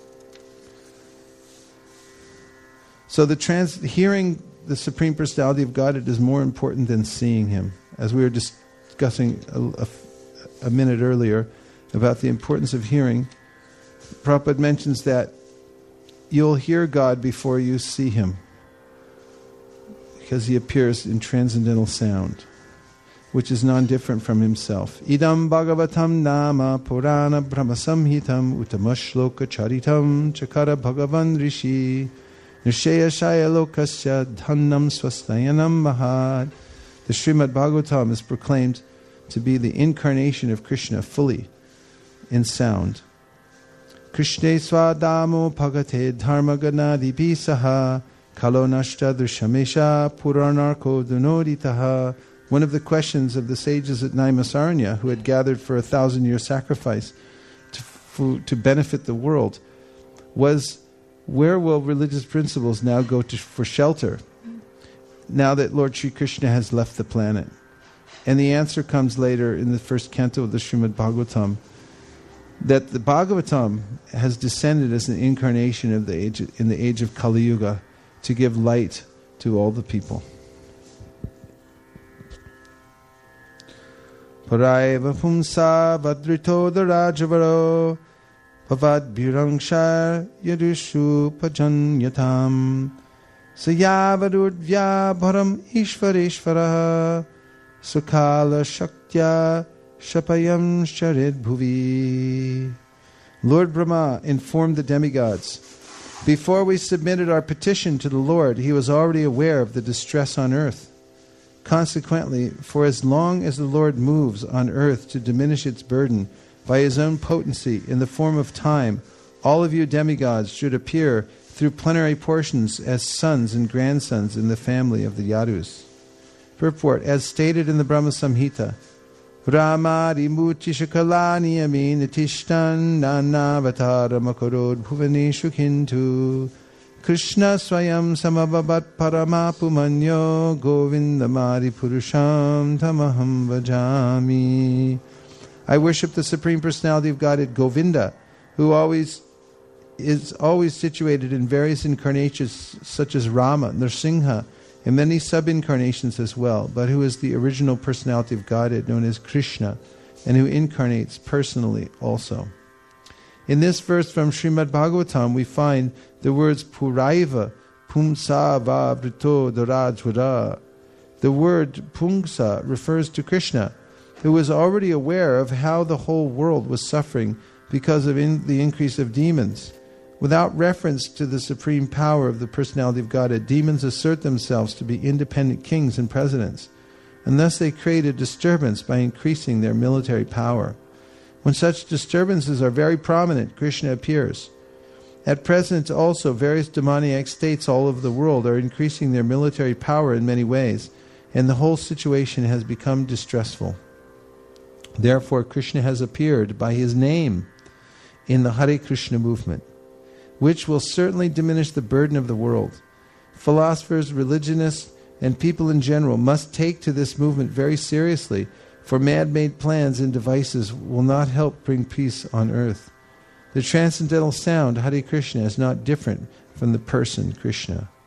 Speaker 1: So hearing the Supreme Personality of Godhead is more important than seeing him. As we were discussing a minute earlier about the importance of hearing, Prabhupada mentions that you'll hear God before you see him, because he appears in transcendental sound, which is non-different from himself. Idam Bhagavatam Nama Purana Brahma Samhitam Utamashloka Charitam Chakara Bhagavan Rishi Nishaya Shaya Lokasya Dhannam Swastayanam Mahad. The Srimad Bhagavatam is proclaimed to be the incarnation of Krishna fully in sound. Krishne Swadamo Bhagate Dharma Ganadi Bisaha Kalo Nashta Drishamesha Puranarko Dunoditaha. One of the questions of the sages at Naimasaranya, who had gathered for 1,000-year sacrifice to benefit the world, was, where will religious principles now go for shelter now that Lord Sri Krishna has left the planet? And the answer comes later in the first canto of the Srimad Bhagavatam, that the Bhagavatam has descended as an incarnation of in the age of Kali Yuga to give light to all the people. Paraiva pumsa vadrito darajavaro Pavad Bhirangshar Yadushu Pajanyatam Sayavadudvya Bharam Ishvareshvara Sukala Shaktya Shapayam Sharid Bhuvi. Lord Brahma informed the demigods, before we submitted our petition to the Lord, he was already aware of the distress on earth. Consequently, for as long as the Lord moves on earth to diminish its burden, by his own potency in the form of time, all of you demigods should appear through plenary portions as sons and grandsons in the family of the Yadus. Purport, as stated in the Brahma Samhita, Ramadi Muchi Shakalani Aminatishtan Nanavatar Makarod Bhuvaneshu Kintu Krishna Swayam Samababat Paramapumanyo Govindamari Purusham Tamaham Vajami. I worship the Supreme Personality of Godhead, Govinda, who is always situated in various incarnations such as Rama, Nrsimha, and many sub-incarnations as well, but who is the original personality of Godhead known as Krishna, and who incarnates personally also. In this verse from Srimad Bhagavatam, we find the words Puraiva, Pumsa Va Brito Dorajvara. The word Pumsa refers to Krishna, who was already aware of how the whole world was suffering because of the increase of demons. Without reference to the supreme power of the personality of Godhead, demons assert themselves to be independent kings and presidents, and thus they create a disturbance by increasing their military power. When such disturbances are very prominent, Krishna appears. At present also, various demoniac states all over the world are increasing their military power in many ways, and the whole situation has become distressful. Therefore, Krishna has appeared by his name in the Hare Krishna movement, which will certainly diminish the burden of the world. Philosophers, religionists, and people in general must take to this movement very seriously, for man-made plans and devices will not help bring peace on earth. The transcendental sound, Hare Krishna, is not different from the person Krishna.